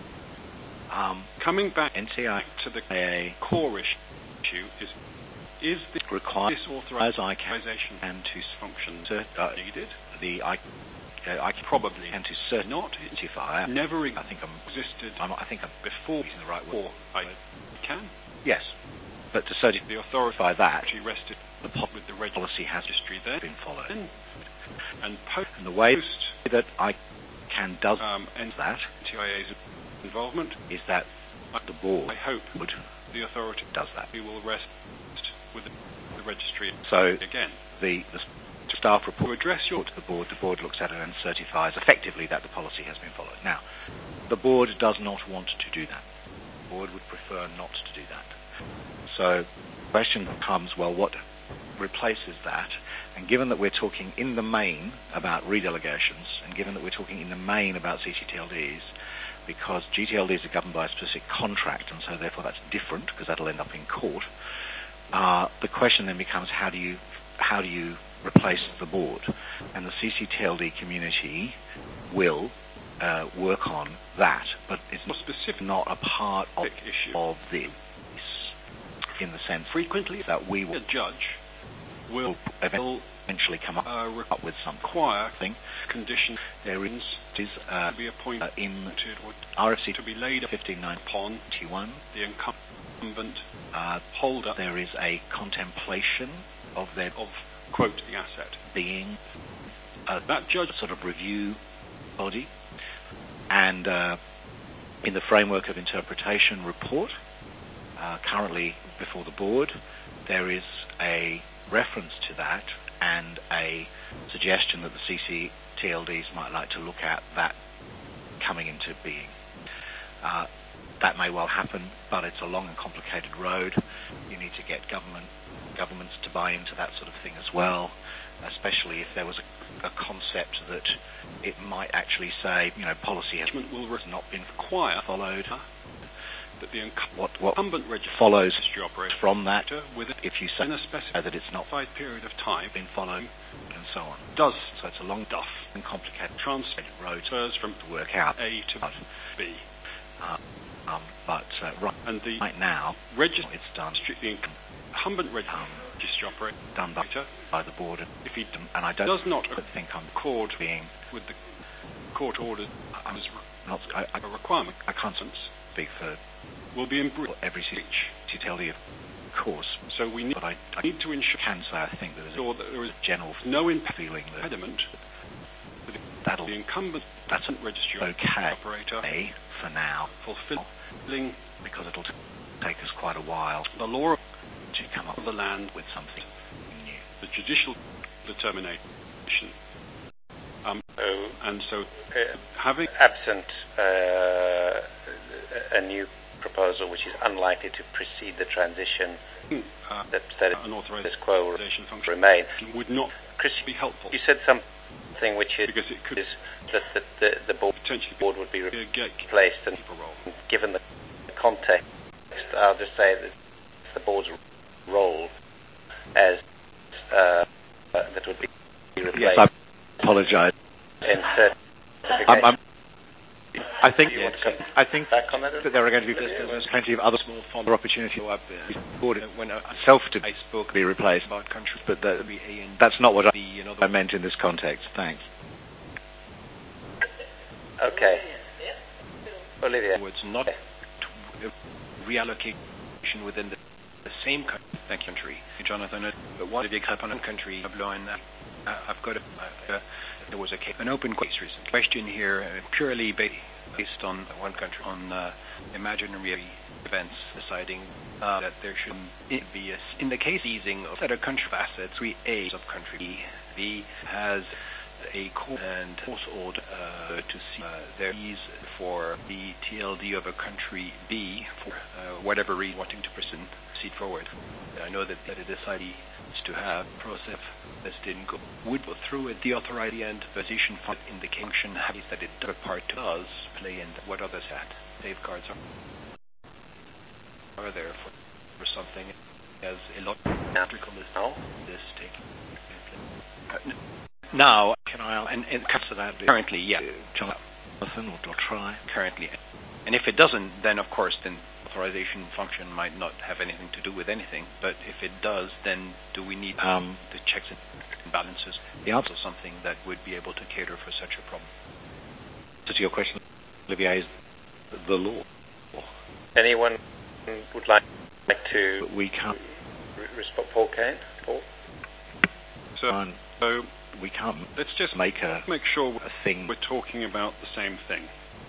Coming back NTIA to the core issue is this authorization and to function needed? I can probably and to certain not certify. Never existed. I think I'm before using the right word. I can. Yes, but to certify the authority that rested with the policy has there been followed. And the way that I can does and that TIA's involvement is that the board, I hope, the authority does that. We will rest with the registry. So again, the staff report to address to the board looks at it and certifies effectively that the policy has been followed. Now, the board does not want to do that. The board would prefer not to do that. So the question comes, well, what replaces that? And given that we're talking in the main about redelegations, and given that we're talking in the main about CCTLDs, because GTLDs are governed by a specific contract, and so therefore that's different, because that'll end up in court, the question then becomes, how do you replace the board? And the CCTLD community will work on that, but it's not a part of this, in the sense frequently that we will, a judge will eventually come up with some thing. Condition there is to be appointed in or RFC to be laid 59 upon T1 the incumbent holder. There is a contemplation of quote the asset being that judge sort of review body, and in the framework of interpretation report currently before the board, there is a reference to that and a suggestion that the CCTLDs might like to look at that coming into being. That may well happen, but it's a long and complicated road. You need to get governments to buy into that sort of thing as well, especially if there was a concept that it might actually say, policy has not been followed. That the incumbent follows operator from that, if you say that it's not period of time been followed, and so on. So it's a long and complicated transfer road from to work out A to B. And right now, it's done. The incumbent registry operator done by the board. If he and I does not think I'm accord being with the court orders as a requirement. I can't speak for will be in every CCTLD, of course. So we need, but I need to ensure. I think that there is general no feeling that impediment. That'll the incumbent that's registry operator for now fulfilling because it'll take us quite a while. The law to come up of the land with something new. The judicial determination. And so having absent a new proposal which is unlikely to precede the transition that an authorization function remain would not Chris, be helpful. You said something which is because it could is that the board would be replaced, and given the context, I'll just say that the board's role as that would be replaced. Yes, I apologize. In certification. I think back on that? That there are going to be plenty of other small follow opportunities. When I spoke, be replaced about countries, but that's not what I meant in this context. Thanks. Okay. Olivia. It's not reallocation within the same country. Jonathan, but one of the country I've got there was an open case recent question here, purely based on one country, on imaginary events, deciding that there should be in the case seizing of a country of assets, A of country B has a court and force order to see their fees for the TLD of a country B for whatever reason wanting to proceed forward. I know that it decided to have process that didn't go would go through it. The authority and position in the function that it took part does play in what others had. Safeguards are there for something as illogical as this taking place. Now, can I and comes to that currently, yeah, Jonathan, or try currently, and if it doesn't, then of course, then authorization function might not have anything to do with anything. But if it does, then do we need the checks and balances? The answer is something that would be able to cater for such a problem. So to your question, Olivier, is the law. Anyone would like to? We can't. Respond, Paul Kane. Paul. So we can't. Let's just make sure a thing. We're talking about the same thing.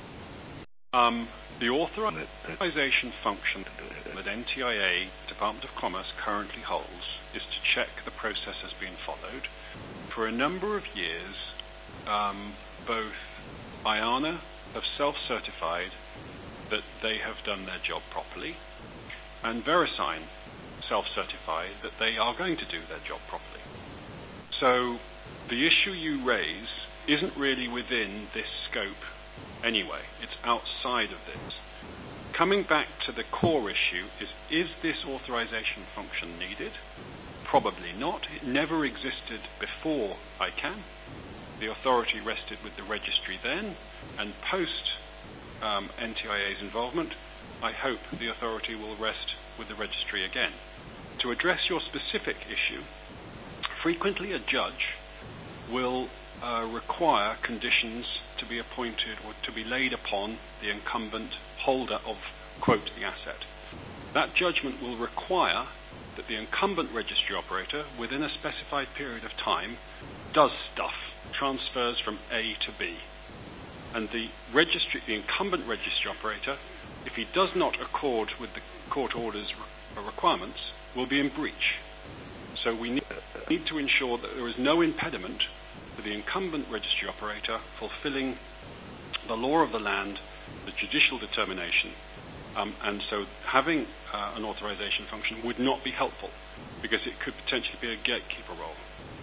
The authorization function that NTIA, Department of Commerce, currently holds is to check the process has been followed. For a number of years, both IANA have self-certified that they have done their job properly, and VeriSign self-certified that they are going to do their job properly. So the issue you raise isn't really within this scope anyway. It's outside of this. Coming back to the core issue is this authorization function needed? Probably not. It never existed before ICANN. The authority rested with the registry then, and post NTIA's involvement, I hope the authority will rest with the registry again. To address your specific issue, frequently a judge will require conditions to be appointed or to be laid upon the incumbent holder of, quote, the asset. That judgment will require that the incumbent registry operator, within a specified period of time, does stuff, transfers from A to B. And the incumbent registry operator, if he does not accord with the court order's requirements, will be in breach. So we need to ensure that there is no impediment for the incumbent registry operator fulfilling the law of the land, the judicial determination, and so having an authorization function would not be helpful because it could potentially be a gatekeeper role.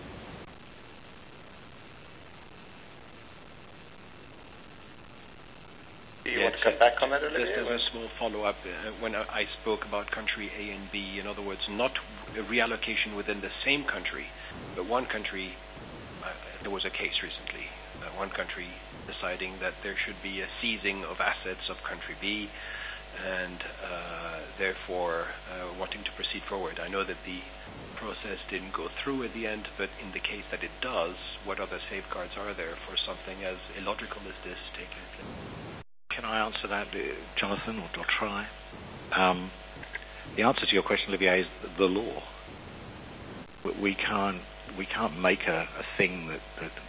Do you want to come back on that, Olivier? Just as a small follow-up, when I spoke about country A and B, in other words, not a reallocation within the same country, but one country, there was a case recently, one country deciding that there should be a seizing of assets of country B, and therefore wanting to proceed forward. I know that the process didn't go through at the end, but in the case that it does, what other safeguards are there for something as illogical as this taking place? Can I answer that, Jonathan, or do I try? The answer to your question, Olivier, is the law. We can't make a thing that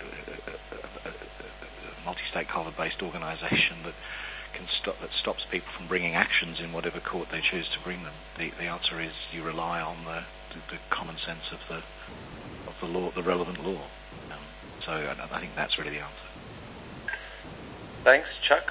a multi-stakeholder-based organisation that stops people from bringing actions in whatever court they choose to bring them. The answer is you rely on the common sense of the law, the relevant law. So I think that's really the answer. Thanks, Chuck.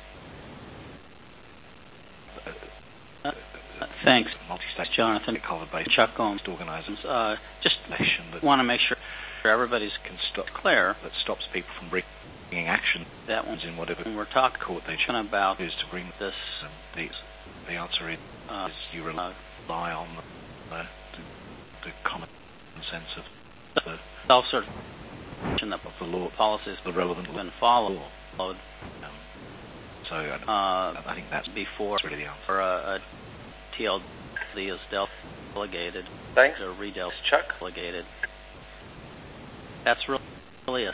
Thanks, Jonathan. Chuck Gomes. Just want to make sure everybody's clear. That stops people from bringing action. That one's in whatever we're talking court they about is to bring this. The answer is you rely on the common sense of the self-certification of the law policies the relevant and followed. So I think that's before really the answer. For a TLD is delegated. Thanks. Or Chuck. Delegated. That's really a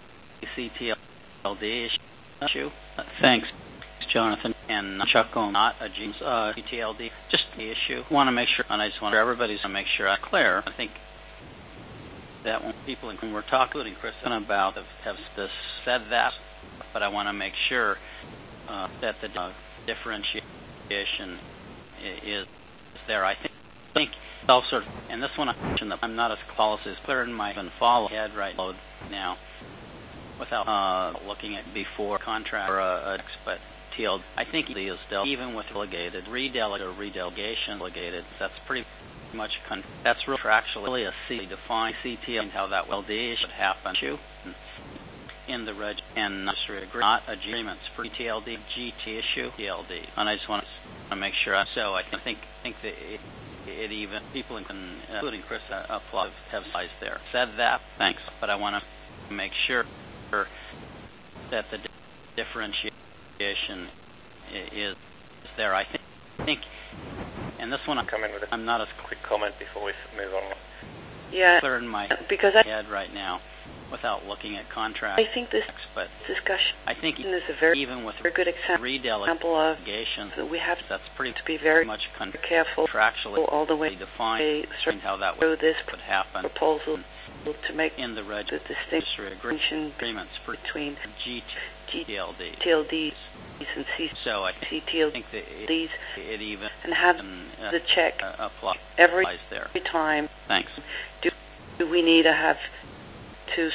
CTLD issue. Thanks, Jonathan and Chuck. Not a GTLD. Just the issue. Want to make sure, and I just want everybody's to make sure I'm clear. I think that when people when we're talking, including Kristen, about have said that, but I want to make sure that the differentiation is there. I think sort of, and this one I mentioned that I'm not as clear in my follow head right now without looking at before contract or but TLD. I think it is even with delegated, redelegation delegated. That's pretty much that's actually a defined CTL and how that should happen in the reg and not agreements for TLD GT issue TLD. And I just want to make sure. So I think that it even people including Chris applaud have sized there. Said that. Thanks, but I want to make sure that the differentiation is there. I think. And this one, I'm not as quick comment before we move on. Yeah, clear in my because head right now, without looking at contracts. I think this discussion. I think is a very even with very good example of that we have that's pretty to be very much careful, contractually all the way defined how that would happen. Proposal to make in the the distinction agreements between GTLD. TLDs and so I CTLDs think that it even and have the check applies there. Every time. Thanks. Do we need to have two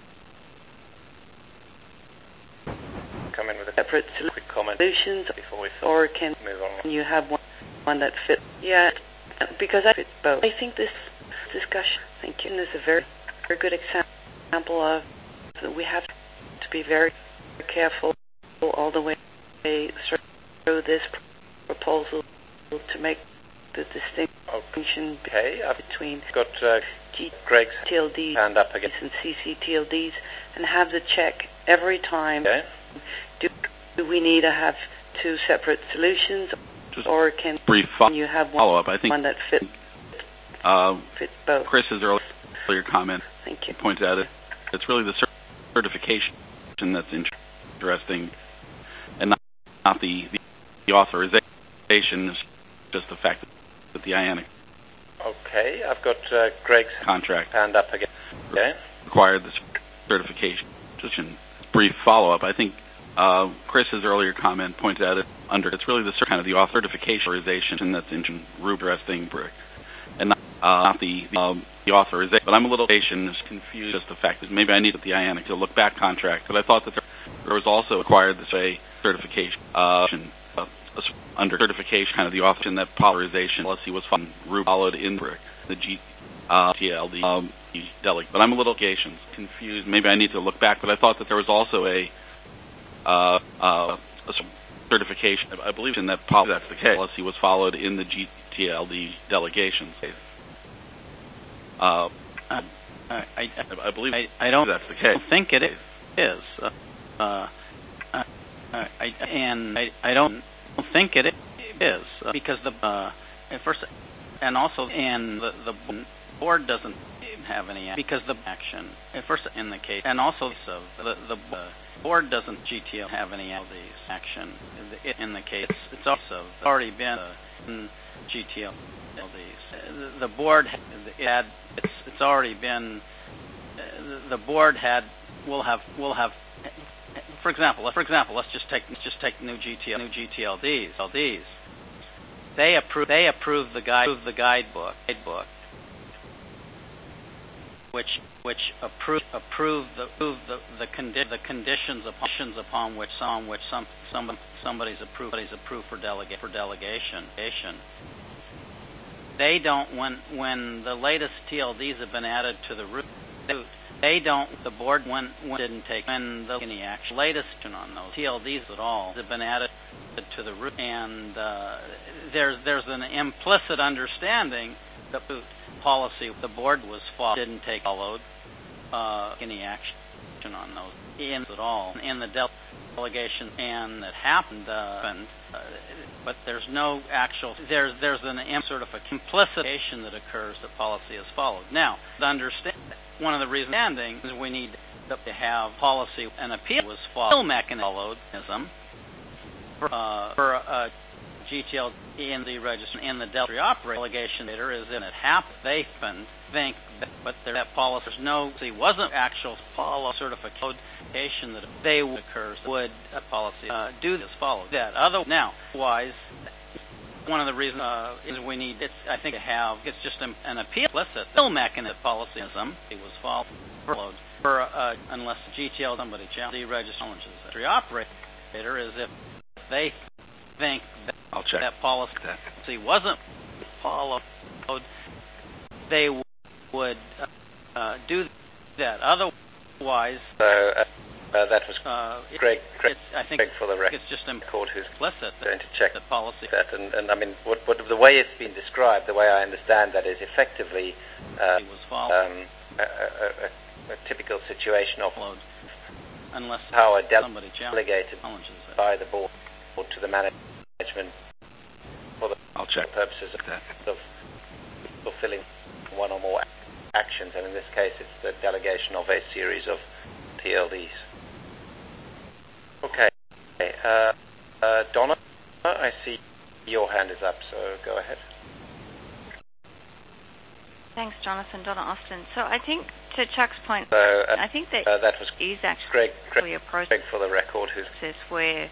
come in with a separate quick comment solutions before we or can move on? You have one that fits? Yeah, because I fit both. I think this discussion is a very good example of that we have to be very careful all the way through this proposal to make the distinction between got Greg's TLDs hand up again and CCTLDs and have the check every time. Okay. Do we need to have two separate solutions, just or can you have follow-up? I think one that fits both? Chris's earlier comment points out it's really the certification that's interesting, and not the authorization. Is just the fact that the IANA. Okay, I've got Greg's contract hand up again. Okay. Required the certification. Just a brief follow-up. I think Chris's earlier comment points out it's really the kind of the authorization that's interesting, and not the authorization. But I'm a little confused. Just the fact that maybe I needed the IANA to look back contract, but I thought that there was also required this certification. Under certification, kind of the authorization that polarization policy was followed in the GTLD delegate. But I'm a little confused. Maybe I need to look back, but I thought that there was also a certification. I believe in that policy that's the case. Policy was followed in the GTLD delegations. I believe I don't. That's the case. I think it is. I don't think it is because the first and also the board doesn't have any because the action first in the case and also so the board doesn't GTL have any of these action in the case it's also already been in GTL these the board had it's already been the board had will have for example, let's just take new GTLDs. They approve the guidebook, which approve the conditions upon which somebody's approved for delegation. They don't when the latest TLDs have been added to the route. The board didn't take any action. Latest on those TLDs at all have been added to the route, and there's an implicit understanding that the policy the board was didn't followed any action on those at all in the allegation and that happened, but there's no actual. There's an implicit that occurs that policy is followed. Now, to understand one of the reasons is we need to have policy and appeal was followed mechanism for GTL in the register in the Delta operator allegation later is in it happened. They think but that policy wasn't actual follow certification that they would occurs would policy do this follow that otherwise one of the reasons is we need I think to have it's just an appeal implicit mechanism policyism it was followed for unless GTL somebody challenges the register challenges the operator is if they think I'll check that policy wasn't followed, they would do that. Otherwise, that was Greg. I think Greg for the record. It's just implicit who's going to check the policy. That and I mean, what the way it's been described, the way I understand that is effectively it was followed. A typical situation of unless power somebody delegated by the board to the management for the purposes of fulfilling one or more actions, and in this case it's the delegation of a series of TLDs. Okay. Donna, I see your hand is up, so go ahead. Thanks, Jonathan. Donna Austin. So I think, to Chuck's point, I think that was is actually a process Greg for the record, where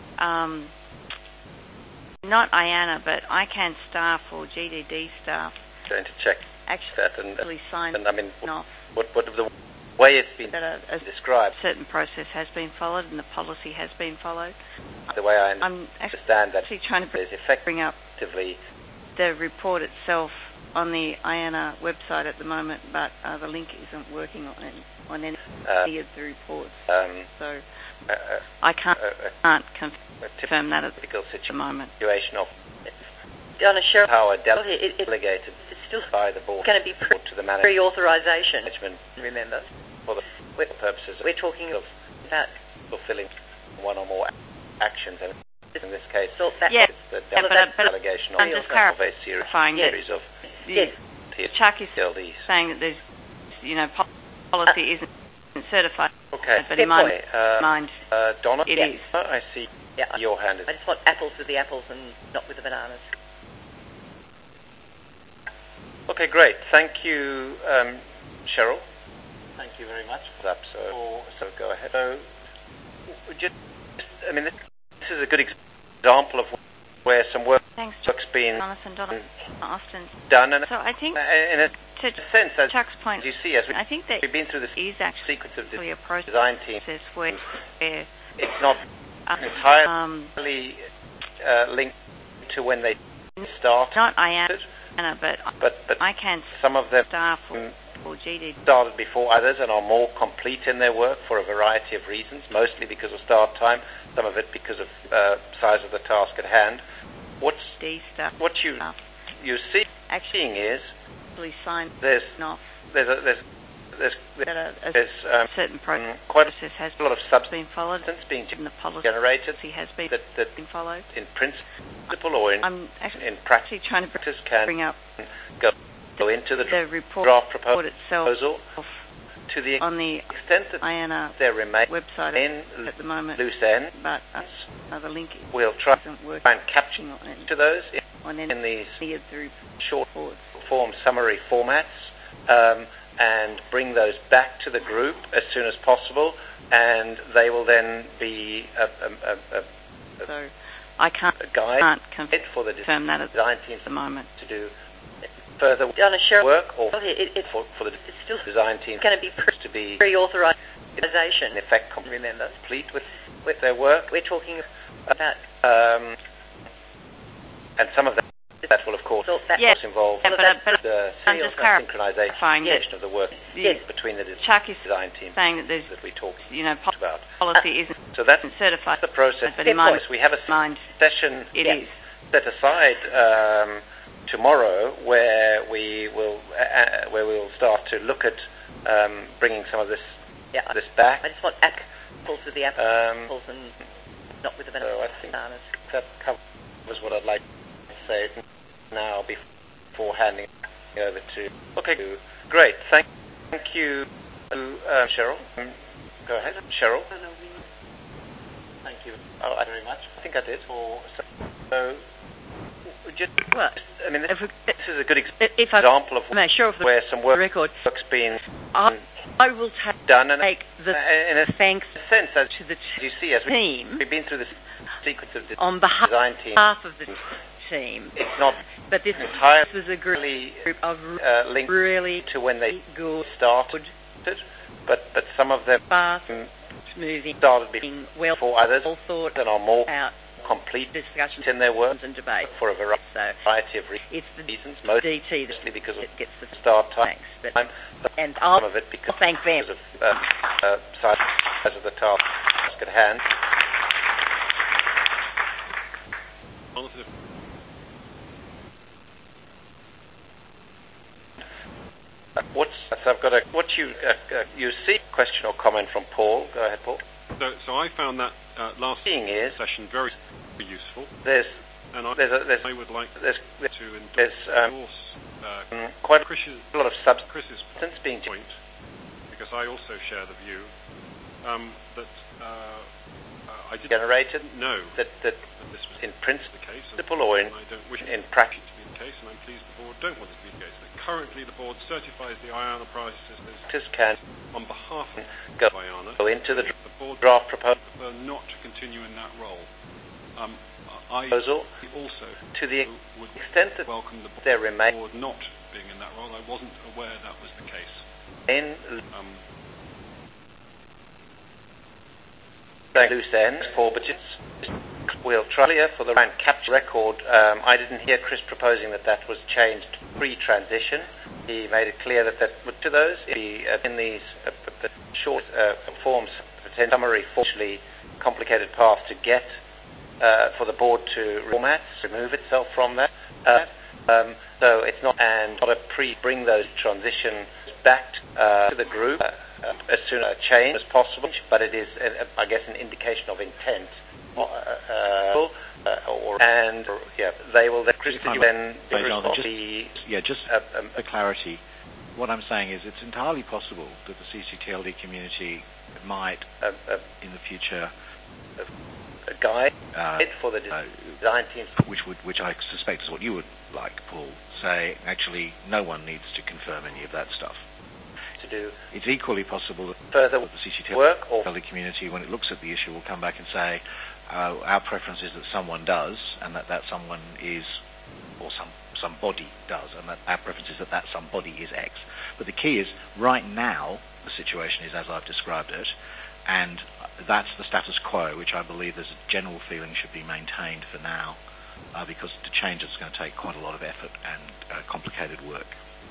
not IANA, but ICANN staff or GDD staff going to check actually that sign I mean, off. What the way it's been that a described, certain process has been followed and the policy has been followed. The way I I'm understand that actually trying to bring up the report itself on the IANA website at the moment, but the link isn't working on any of the reports. So I can't confirm that at the moment. Situation of Donna Cheryl, power delegated it's still by the board going to be to the management. Pre-authorization. Remember, for the purposes we're talking of about fulfilling one or more actions, and in this case, it's the delegation of a series of Chuck is TLDs. saying that there's, policy isn't certified. Okay. But in my mind, Donna, it is. I see your hand is. I just want apples with the apples and not with the bananas. Okay, great. Thank you, Cheryl. Thank you very much for that. So go ahead. I mean, this is a good example of where some work's been Austin. done. And so I think, in a sense, as Chuck's point, you see, as I think that we've been through this is actually sequence of a process design team, where it's not entirely linked to when they start. Not IANA, but ICANN some of them staff or GD started before others and are more complete in their work for a variety of reasons, mostly because of start time, some of it because of size of the task at hand. What you're seeing is there's certain quite process has a lot of been followed being and the policy generated has been followed. In principle or in practice trying to bring up go into the report draft proposal itself to the on the extent that IANA there remain website in at the moment, loose ends. But the link we'll try isn't working and capture to those in these short form summary formats and bring those back to the group as soon as possible, and they will then be so I can't guide for the confirm that at design teams the moment to do further work or for the design team going to be pre-authorization. In effect, complete with their work. We're talking about and some of that will of course involve the synchronization of the work between the design team saying that there's that we talked about. Policy isn't so that's certified. The process. But in my we have a session set aside tomorrow where we will start to look at bringing some of this back. I just want with the apples and not with the bananas. So I think that covers what I'd like to say now before handing over to... Okay, great. Thank you, Cheryl. Go ahead, Cheryl. Thank you very much. I think I did. This is a good example of where some work's been I will done, and take the in a thanks sense, as to the you see, as team we've been through this sequence of on design team. behalf of the team. It's not, but this entirely is a group of linked really to when they good started, but some of them moving, started well before others, all thought and are more out complete discussions in their work and debate for a variety of it's the reasons, mostly because of gets the start time, and I'll some of it because thank them of size of the task at hand. So I've got you see a question or comment from Paul. Go ahead, Paul. So I found that last session very useful. I would like to endorse quite a lot of Chris's being point, because I also share the view that I didn't generated know that this was in principle the case, or I don't wish in practice to be the case, and I'm pleased the board don't want it to be the case. That currently the board certifies the IANA processes can on behalf of IANA. Go into the board draft proposal not to continue in that role. I also to the extent that welcome the there remain board not being in that role. I wasn't aware that was the case. In loose ends for budgets. We'll try for the land capture record. I didn't hear Chris proposing that was changed pre-transition. He made it clear that to those in these short forms, summary, fortunately complicated path to get for the board to remove itself from that. So it's not a bring those transitions back to the group as soon as change as possible, but it is, I guess, an indication of intent. They will then just for clarity. What I'm saying is it's entirely possible that the CCTLD community might, in the future, guide for the design teams, which I suspect is what you would like, Paul. Say, actually, no one needs to confirm any of that stuff. To do. It's equally possible that further the CCTLD work or community, when it looks at the issue, will come back and say, our preference is that someone does, and that someone is, or somebody does, and that our preference is that somebody is X. But the key is, right now, the situation is as I've described it, and that's the status quo, which I believe there's a general feeling should be maintained for now, because to change it's going to take quite a lot of effort and complicated work.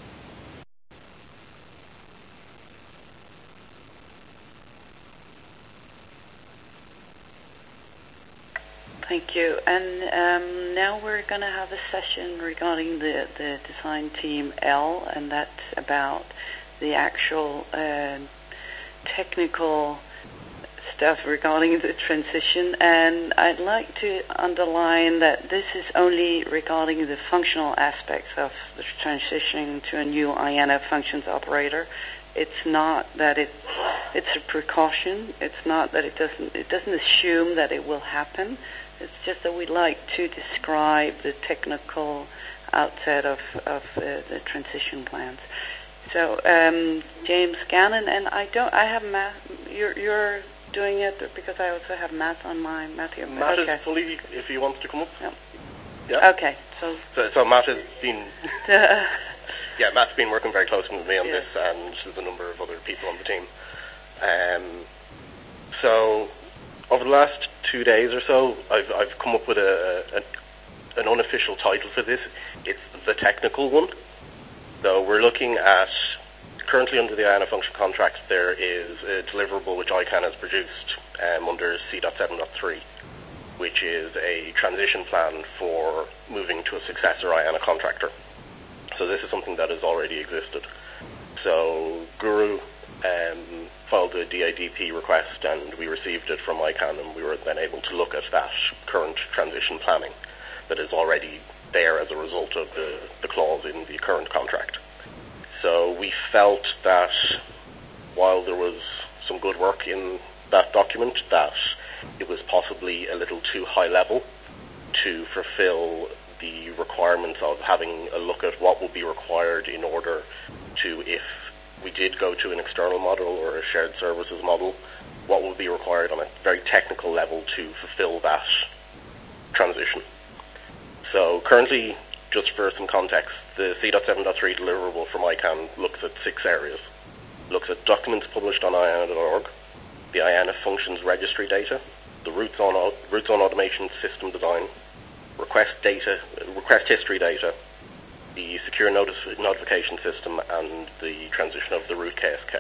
Thank you. And now we're going to have a session regarding the design team L, and that's about the actual technical stuff regarding the transition. And I'd like to underline that this is only regarding the functional aspects of the transition to a new IANA functions operator. It's not that it's a precaution. It's not that it doesn't assume that it will happen. It's just that we'd like to describe the technical outset of the transition plans. So James Gannon, and I have Matt. You're doing it because I also have Matt on my Matthew. Matt is fully, if he wants to come up. Yeah. Yeah. Okay. So Matt has been. Matt's been working very closely with me on this, and there's a number of other people on the team. So over the last 2 days or so, I've come up with an unofficial title for this. It's the technical one. So we're looking at, currently under the IANA function contracts, there is a deliverable which ICANN has produced under C.7.3, which is a transition plan for moving to a successor IANA contractor. So this is something that has already existed. So Guru filed a DIDP request, and we received it from ICANN, and we were then able to look at that current transition planning that is already there as a result of the clause in the current contract. So we felt that while there was some good work in that document, that it was possibly a little too high level to fulfill the requirements of having a look at what would be required in order to, if we did go to an external model or a shared services model, what would be required on a very technical level to fulfill that transition. So currently, just for some context, the C.7.3 deliverable from ICANN looks at 6 areas. It looks at documents published on IANA.org, the IANA functions registry data, the routes on automation system design, request history data, the secure notification system, and the transition of the root KSK.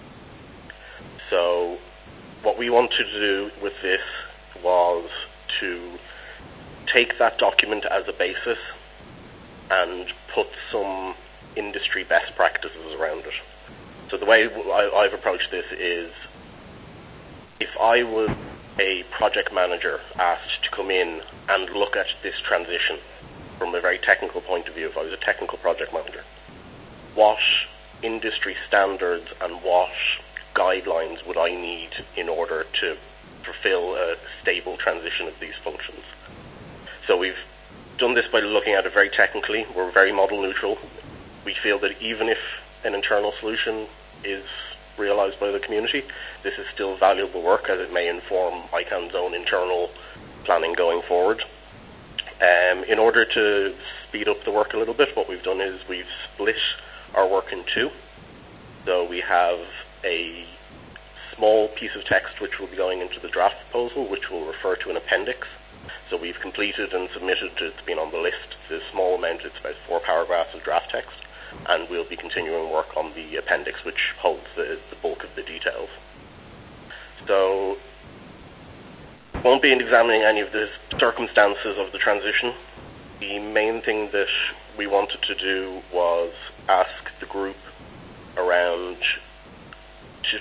So what we wanted to do with this was to take that document as a basis and put some industry best practices around it. So the way I've approached this is, if I was a project manager asked to come in and look at this transition from a very technical point of view, if I was a technical project manager, what industry standards and what guidelines would I need in order to fulfill a stable transition of these functions? So we've done this by looking at it very technically. We're very model neutral. We feel that even if an internal solution is realized by the community, this is still valuable work, as it may inform ICANN's own internal planning going forward. In order to speed up the work a little bit, what we've done is we've split our work in 2. So we have a small piece of text which will be going into the draft proposal, which will refer to an appendix. So we've completed and submitted, it's been on the list, it's a small amount, it's about 4 paragraphs of draft text, and we'll be continuing work on the appendix, which holds the bulk of the details. So won't be examining any of the circumstances of the transition. The main thing that we wanted to do was ask the group around to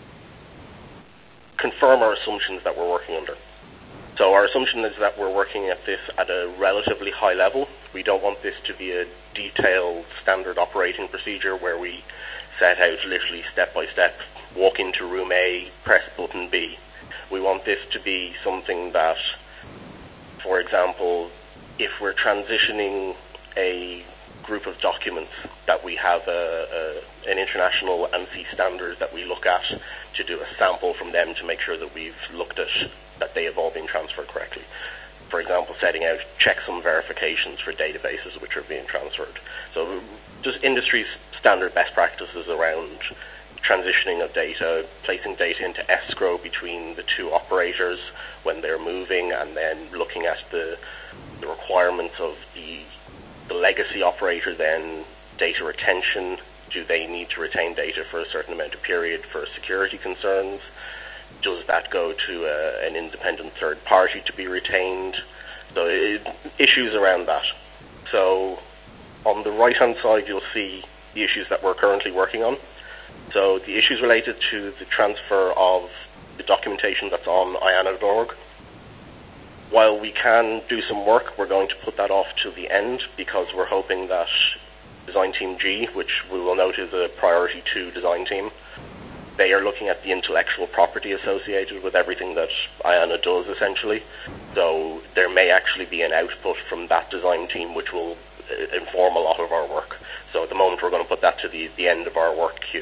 confirm our assumptions that we're working under. So our assumption is that we're working at this at a relatively high level. We don't want this to be a detailed standard operating procedure where we set out literally step by step, walk into room A, press button B. We want this to be something that, for example, if we're transitioning a group of documents, that we have an international ANSI standard that we look at to do a sample from them to make sure that we've looked at that they have all been transferred correctly. For example, setting out checksum verifications for databases which are being transferred. So just industry standard best practices around transitioning of data, placing data into escrow between the 2 operators when they're moving, and then looking at the requirements of the legacy operator, then data retention. Do they need to retain data for a certain amount of period for security concerns? Does that go to an independent third party to be retained? So issues around that. So on the right-hand side, you'll see the issues that we're currently working on. So the issues related to the transfer of the documentation that's on IANA.org. While we can do some work, we're going to put that off till the end, because we're hoping that Design Team G, which we will note is a priority 2 design team, they are looking at the intellectual property associated with everything that IANA does, essentially. So there may actually be an output from that design team which will inform a lot of our work. So at the moment we're going to put that to the end of our work queue.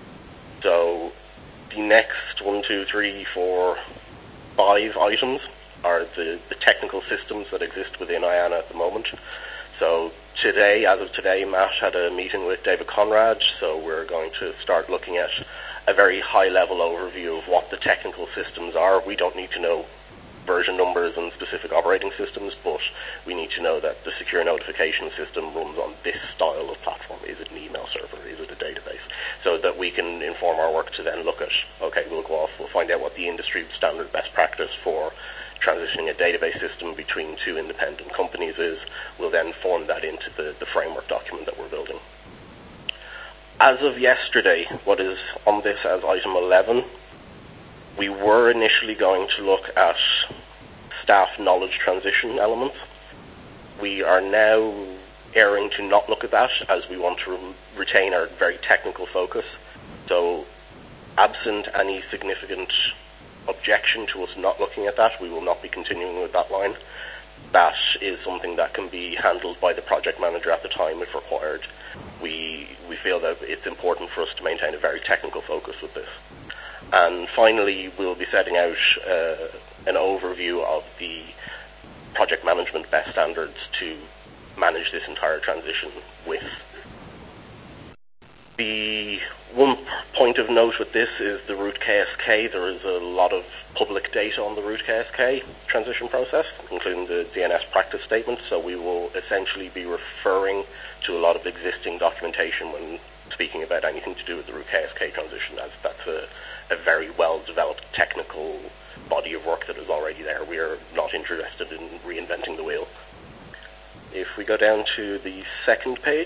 So the next 1, 2, 3, 4, 5 items are the technical systems that exist within IANA at the moment. So today, as of today, Matt had a meeting with David Conrad, so we're going to start looking at a very high-level overview of what the technical systems are. We don't need to know version numbers and specific operating systems, but we need to know that the secure notification system runs on this style of platform. Is it an email server? Is it a database? So that we can inform our work to then look at, okay, we'll go off, we'll find out what the industry standard best practice for transitioning a database system between 2 independent companies is. We'll then form that into the framework document that we're building. As of yesterday, what is on this as item 11, we were initially going to look at staff knowledge transition elements. We are now erring to not look at that, as we want to retain our very technical focus. So, absent any significant objection to us not looking at that, we will not be continuing with that line. That is something that can be handled by the project manager at the time if required. We feel that it's important for us to maintain a very technical focus with this. And finally, we'll be setting out an overview of the project management best standards to manage this entire transition with. The one point of note with this is the Root KSK. There is a lot of public data on the Root KSK transition process, including the DNS practice statement, so we will essentially be referring to a lot of existing documentation when speaking about anything to do with the Root KSK transition, as that's a very well-developed technical body of work that is already there. We are not interested in reinventing the wheel. If we go down to the second page,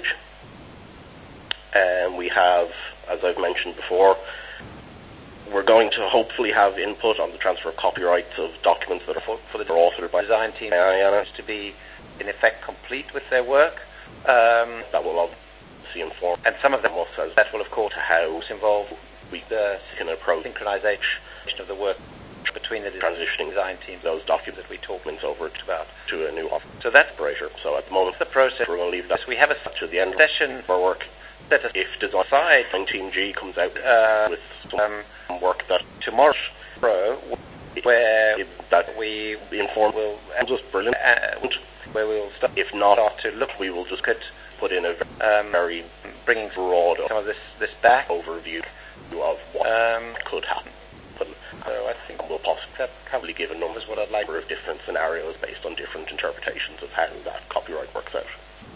we have, as I've mentioned before, we're going to hopefully have input on the transfer of copyrights of documents that are authored by design team to be, in effect, complete with their work. That will obviously inform, and some of them also that will, of course, how involve we can approach synchronization of the work between the transitioning design teams, those documents we talked over to a new office. So that's operator. So at the moment, the process. We're going to leave that. We have a to the end session for work. If design side Team G comes out with some work that tomorrow, where that we inform will just brilliant. Where we'll start. If not, to look, we will just put in a very bringing broad some of this back overview of what could happen. So I think we'll possibly give a number what I'd like of different scenarios based on different interpretations of how that copyright works out.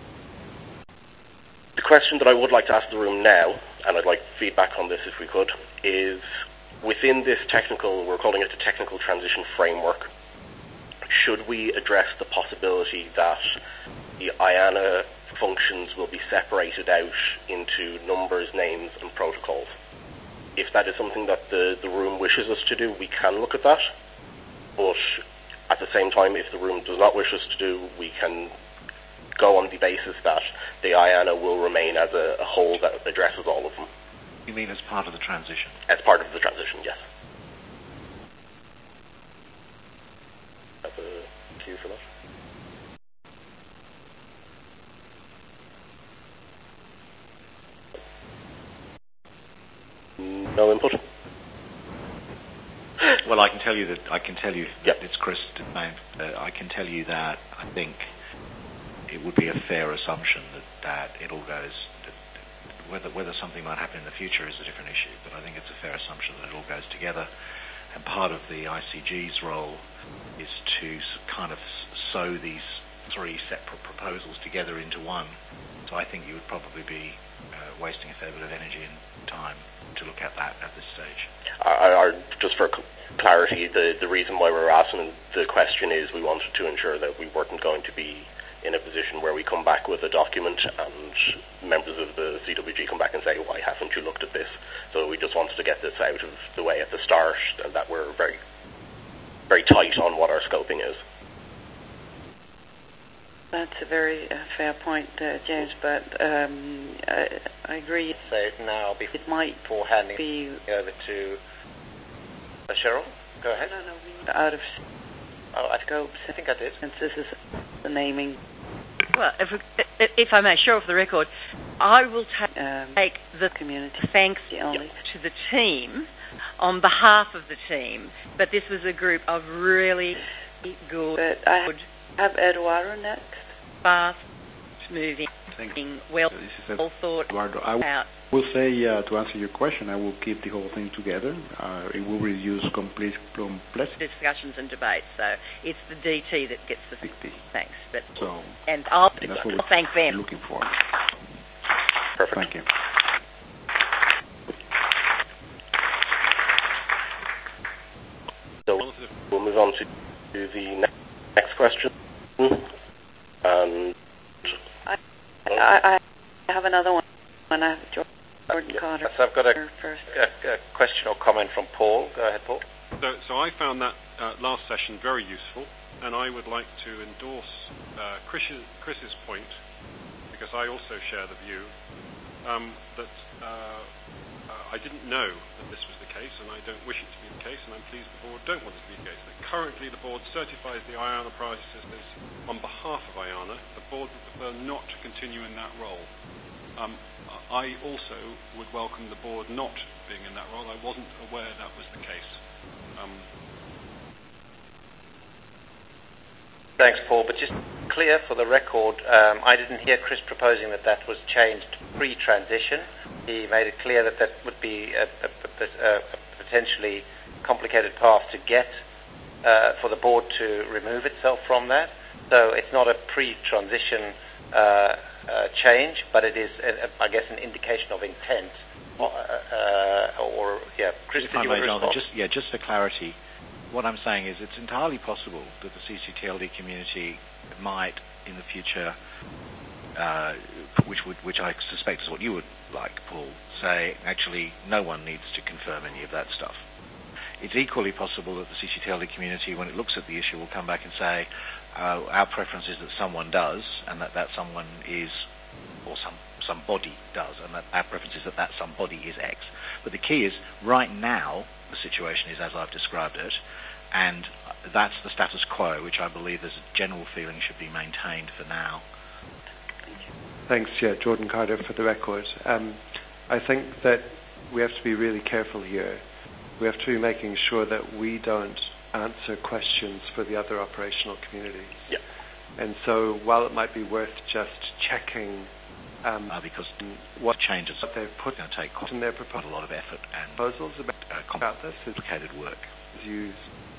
The question that I would like to ask the room now, and I'd like feedback on this if we could, is within this we're calling it a technical transition framework, should we address the possibility that the IANA functions will be separated out into numbers, names, and protocols? If that is something that the room wishes us to do, we can look at that. But at the same time, if the room does not wish us to do, we can go on the basis that the IANA will remain as a whole that addresses all of them. You mean as part of the transition? As part of the transition, yes. That's a cue for that. No input? Well, I can tell you that yep. It's Chris. I can tell you that I think it would be a fair assumption that it all goes. Whether something might happen in the future is a different issue, but I think it's a fair assumption that it all goes together. And part of the ICG's role is to kind of sew these three separate proposals together into one. So I think you would probably be wasting a fair bit of energy and time to look at that at this stage. Just for clarity, the reason why we're asking the question is we wanted to ensure that we weren't going to be in a position where we come back with a document and members of the CWG come back and say, why haven't you looked at this? So we just wanted to get this out of the way at the start, and that we're very, very tight on what our scoping is. That's a very fair point, James, but I agree. Say it now before handing over to Cheryl. Go ahead. No, out of scope. I think I did. Since this is the naming. Well, if I may, show off the record, I will take the community thanks to the team on behalf of the team, but this was a group of really good. But I have Eduardo next. Fast moving, well thought out. I will say, to answer your question, I will keep the whole thing together. It will reduce complete complexity. Discussions and debates. So it's the DT that gets the thanks. But so, and I'll thank them. Looking for. Perfect. Thank you. So we'll move on to the next question. I have another one. I have Jordan Carter. So I've got a question or comment from Paul. Go ahead, Paul. So I found that last session very useful, and I would like to endorse Chris's point, because I also share the view that I didn't know that this was the case, and I don't wish it to be the case, and I'm pleased the board don't want it to be the case. That currently the board certifies the IANA processes on behalf of IANA. The board would prefer not to continue in that role. I also would welcome the board not being in that role. I wasn't aware that was the case. Thanks, Paul. But just clear for the record, I didn't hear Chris proposing that was changed pre-transition. He made it clear that would be a potentially complicated path to get for the board to remove itself from that. So it's not a pre-transition change, but it is, I guess, an indication of intent. Chris, did you want to respond? Just for clarity, what I'm saying is it's entirely possible that the CCTLD community might, in the future, which I suspect is what you would like, Paul, say, actually, no one needs to confirm any of that stuff. It's equally possible that the CCTLD community, when it looks at the issue, will come back and say, our preference is that someone does, and that someone is, or somebody does, and that our preference is that somebody is X. But the key is, right now, the situation is as I've described it, and that's the status quo, which I believe there's a general feeling should be maintained for now. Thanks, Jordan Carter for the record. I think that we have to be really careful here. We have to be making sure that we don't answer questions for the other operational communities. Yeah. And so while it might be worth just checking because what changes what they've put going to take in their a lot of effort and proposals about this is complicated work. Used.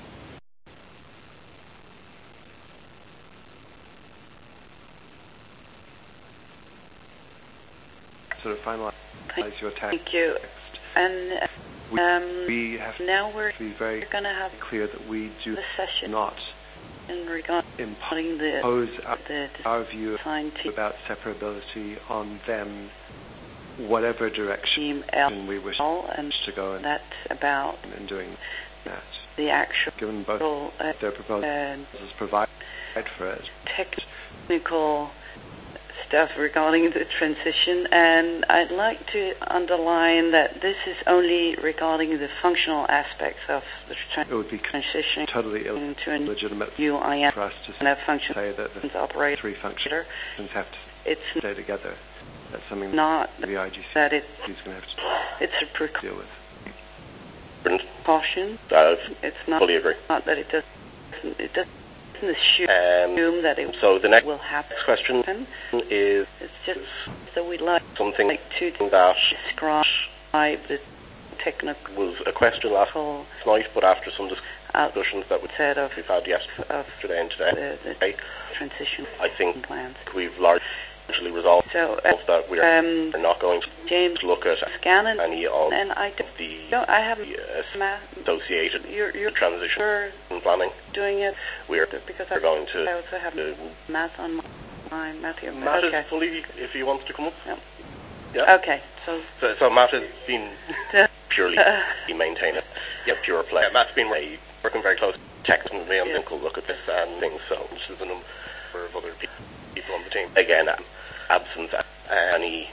Sort of finalize your text. Thank you. And we have now we're to be very going to have clear that we do the session not in regard impose our view about separability on them, whatever direction we wish to go in. That's about in doing that. The actual given both their proposals provide for it. Technical stuff regarding the transition, and I'd like to underline that this is only regarding the functional aspects of the transition totally into a legitimate new IANA for us to say that the three functions have to stay together. That's something not the IGC that is going to have to it's a deal with. Caution. It's not fully agree. Not that it doesn't assume that it so the next will happen. Question is it's just that we'd like something to that describe the technical was a question last night, but after some discussions that we've had yesterday and today, the transition I think plans. We've largely resolved that we're not going to look at any of I have associated you're transition planning. Doing it we're because we're going to I also have math on my Matthew. Matt is fully, if he wants to come up. Yeah. Okay. So Matt has been purely maintain it. Yeah, pure play. Matt's been working very close texting me and we'll look at this and things. So this is a number of other people on the team. Again, absence any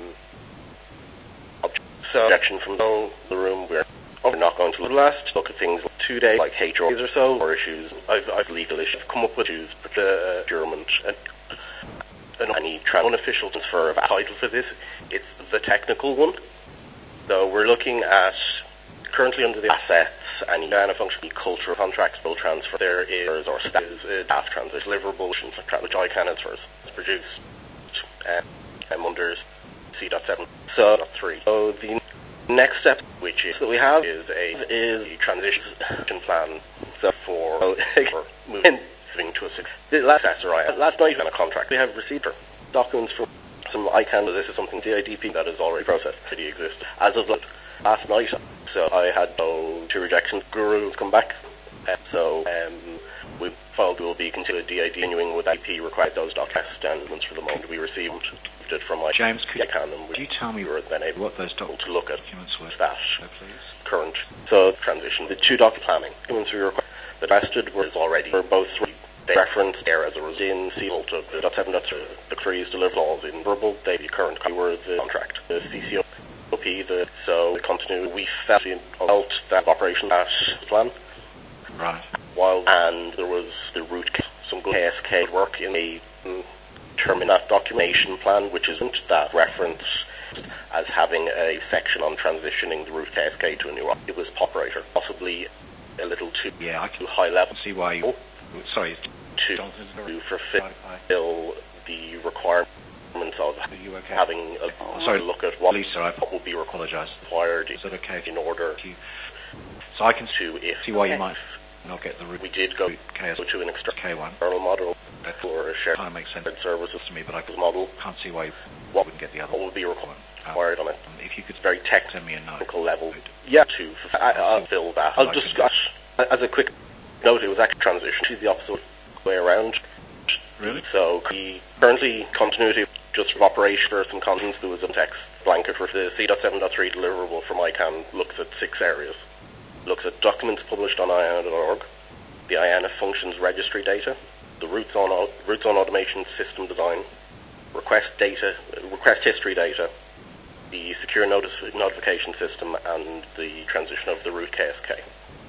objection from the room. We're not going to look at things like 2 days, like HR or so, or issues. I've legal issues. Come up with issues, procurement, and any unofficial transfer of title for this. It's the technical one. So we're looking at currently under the assets and IANA functional cultural contracts will transfer. There is or staff transition deliverables which ICANN has produced under C.7 sub 3. So the next step, which is that we have, is a transition plan. So for moving to a last night on a contract, we have received documents from some ICANN. This is something CIDP that is already processed. It exists as of last night. So I had 2 rejections. Guru has come back. So we filed will be continued continuing with IP required those documents standards for the moment. We received it from my James, could and you tell me were then able what those to look at documents were? That please. Current transition. The two document planning documents we required the tested was already for both. They referenced there as a result in sealed of the .7.3 the trees delivered laws in verbal. They the current were the contract. The CCOP so the continuity we felt that operation that plan. Right. And there was the route some good KSK work in a term in that documentation plan, which isn't that reference as having a section on transitioning the route KSK to a new it was operator, possibly a little too high level. See why you sorry to fulfill the requirements of having a look at what Lisa, I would be required is that okay? In order so I can see why you might not get the route. We did go to an external model for a shared kind of makes sense services to me, but I model can't see why you wouldn't get the other. What would be required on it? If you could very send me a note. Technical level. Yeah, I'll fill that. I'll just as a quick note, it was actually transition to the opposite way around. Really? So currently continuity just from operation for some contents. There was a text blanket for the C.7.3 deliverable from ICANN looks at 6 areas. Looks at documents published on IANA.org, the IANA functions registry data, the routes on automation system design, request history data, the secure notification system, and the transition of the route KSK.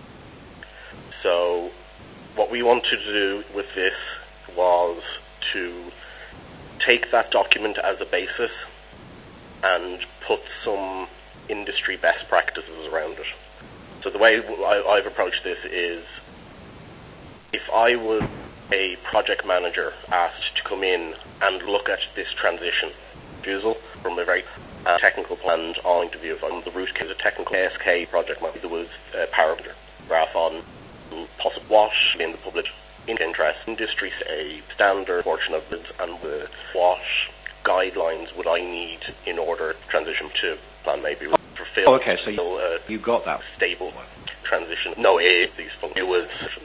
So what we wanted to do with this was to take that document as a basis and put some industry best practices around it. So the way I've approached this is, if I was a project manager asked to come in and look at this transition refusal from a very technical plan point of view, on the route case, a technical ASK project manager, there was a parameter graph on possible what in the public interest industry, a standard portion of it, and what guidelines would I need in order to transition to plan maybe fulfill. Okay, so you got that stable transition. No, it was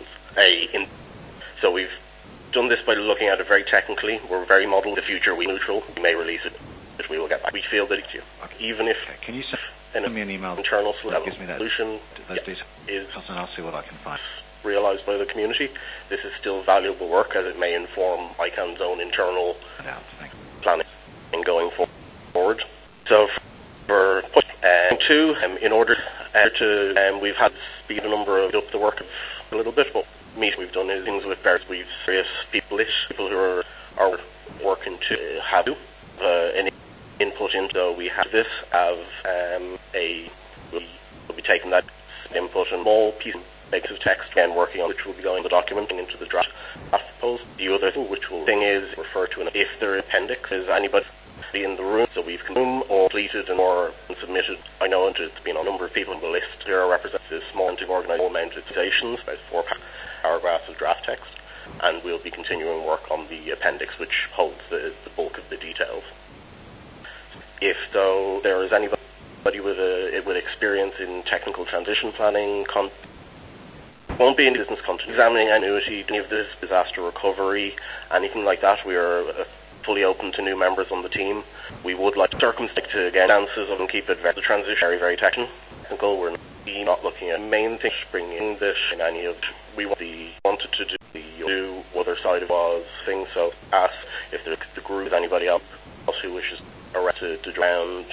so we've done this by looking at it very technically. We're very model. In the future, we neutral. We may release it, but we will get back. We feel that even if can you send me an email internal that gives me that solution is, and I'll see what I can find. Realised by the community, this is still valuable work as it may inform ICANN's own internal planning and going forward. So for two, in order to we've had speed a number of up the work a little bit, but we've done things with various people who are working to have an input into. So we have this as we'll be taking that input and small piece of text again working on which will be going the document and into the draft post. The other thing which will is refer to if there is appendix is anybody in the room, so we've or completed and or submitted. I know it's been a number of people on the list here represents this small organizations, about 4 paragraphs of draft text, and we'll be continuing work on the appendix which holds the bulk of the details. If though there is anybody with experience in technical transition planning, won't be in business content, examining annuity, any of this disaster recovery, anything like that, we are fully open to new members on the team. We would like to circumspect to get answers and keep it the transition very technical. We're not looking at main things, bringing this in any of we wanted to do the other side of was things. So ask if the group is anybody else who wishes to drown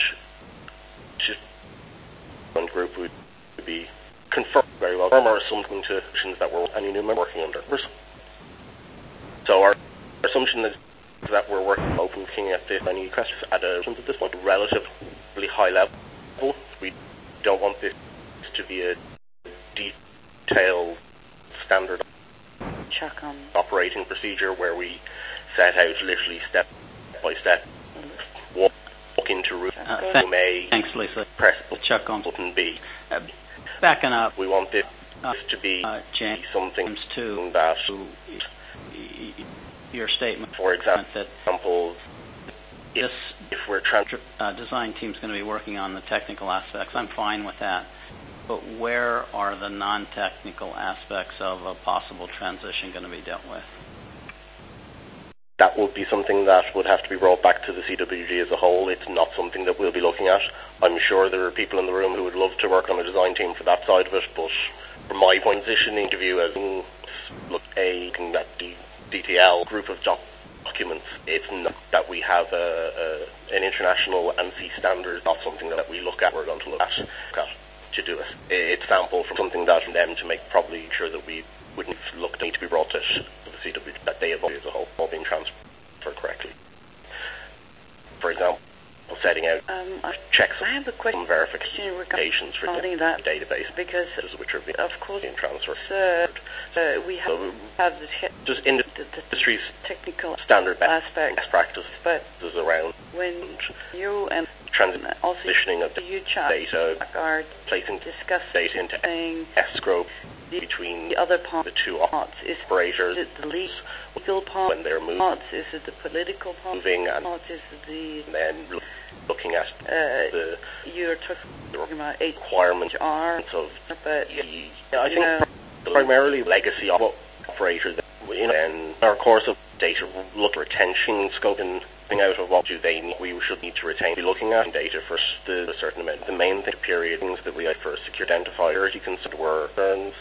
one group would be confirmed very well or something to assumptions that we're any new member working under. So our assumption is that we're looking at this many questions at this point relatively high level. We don't want this to be a detailed standard operating procedure where we set out literally step by step walk into route thanks, Lisa. Press Chuck on button B. Backing up. We want this to be something to that your statement. For example, if we're design team's going to be working on the technical aspects, I'm fine with that. but where are the non-technical aspects of a possible transition going to be dealt with? That would be something that would have to be brought back to the CWG as a whole. It's not something that we'll be looking at. I'm sure there are people in the room who would love to work on a design team for that side of it, but from my positioning to view as looking at the DTL group of documents, it's not that we have an international ANSI standard, not something that we look at. We're going to look at to do it. It's sample from something that them to make probably sure that we wouldn't look to need to be brought to the CW, that they have as a whole all being transferred correctly. For example, setting out checks I have a question verifications for that database because which are being, of course being transferred. We have the just industry's technical standard aspect, best practice, but is around when you and transitioning of you data, are placing data into escrow between the other the two parts is operators, the legal part, when they're moving, parts is it the political part, moving, and parts is the then looking at you're talking about requirements of, but I think primarily legacy operators. And our course of data look retention scope and out of what do they need, we should need to retain, be looking at data for a certain amount. The main period things that we had for secure identifier, you consider were concerns.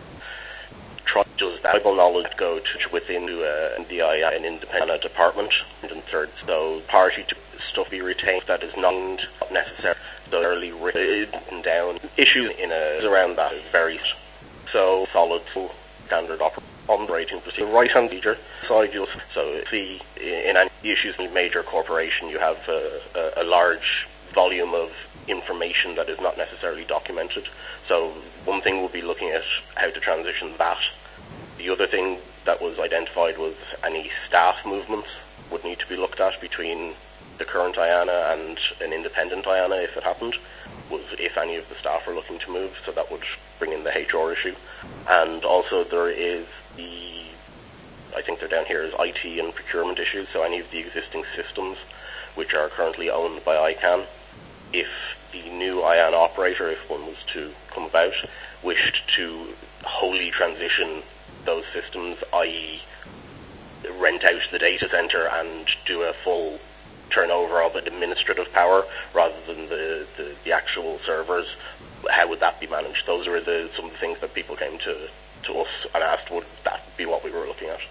Does that tribal knowledge go to within an independent department? And third, so party to stuff be retained that is not necessarily written down. Issues around that is very so solid standard operating procedure. Right-hand procedure side, you'll see in any issues in a major corporation, you have a large volume of information that is not necessarily documented. So one thing we'll be looking at how to transition that. The other thing that was identified was any staff movements would need to be looked at between the current IANA and an independent IANA if it happened, was if any of the staff are looking to move, so that would bring in the HR issue. And also there is I think they're down here, is IT and procurement issues, so any of the existing systems which are currently owned by ICANN, if the new IANA operator, if one was to come about, wished to wholly transition those systems, i.e. rent out the data center and do a full turnover of administrative power rather than the actual servers, how would that be managed? Those are some of the things that people came to us and asked, would that be what we were looking at?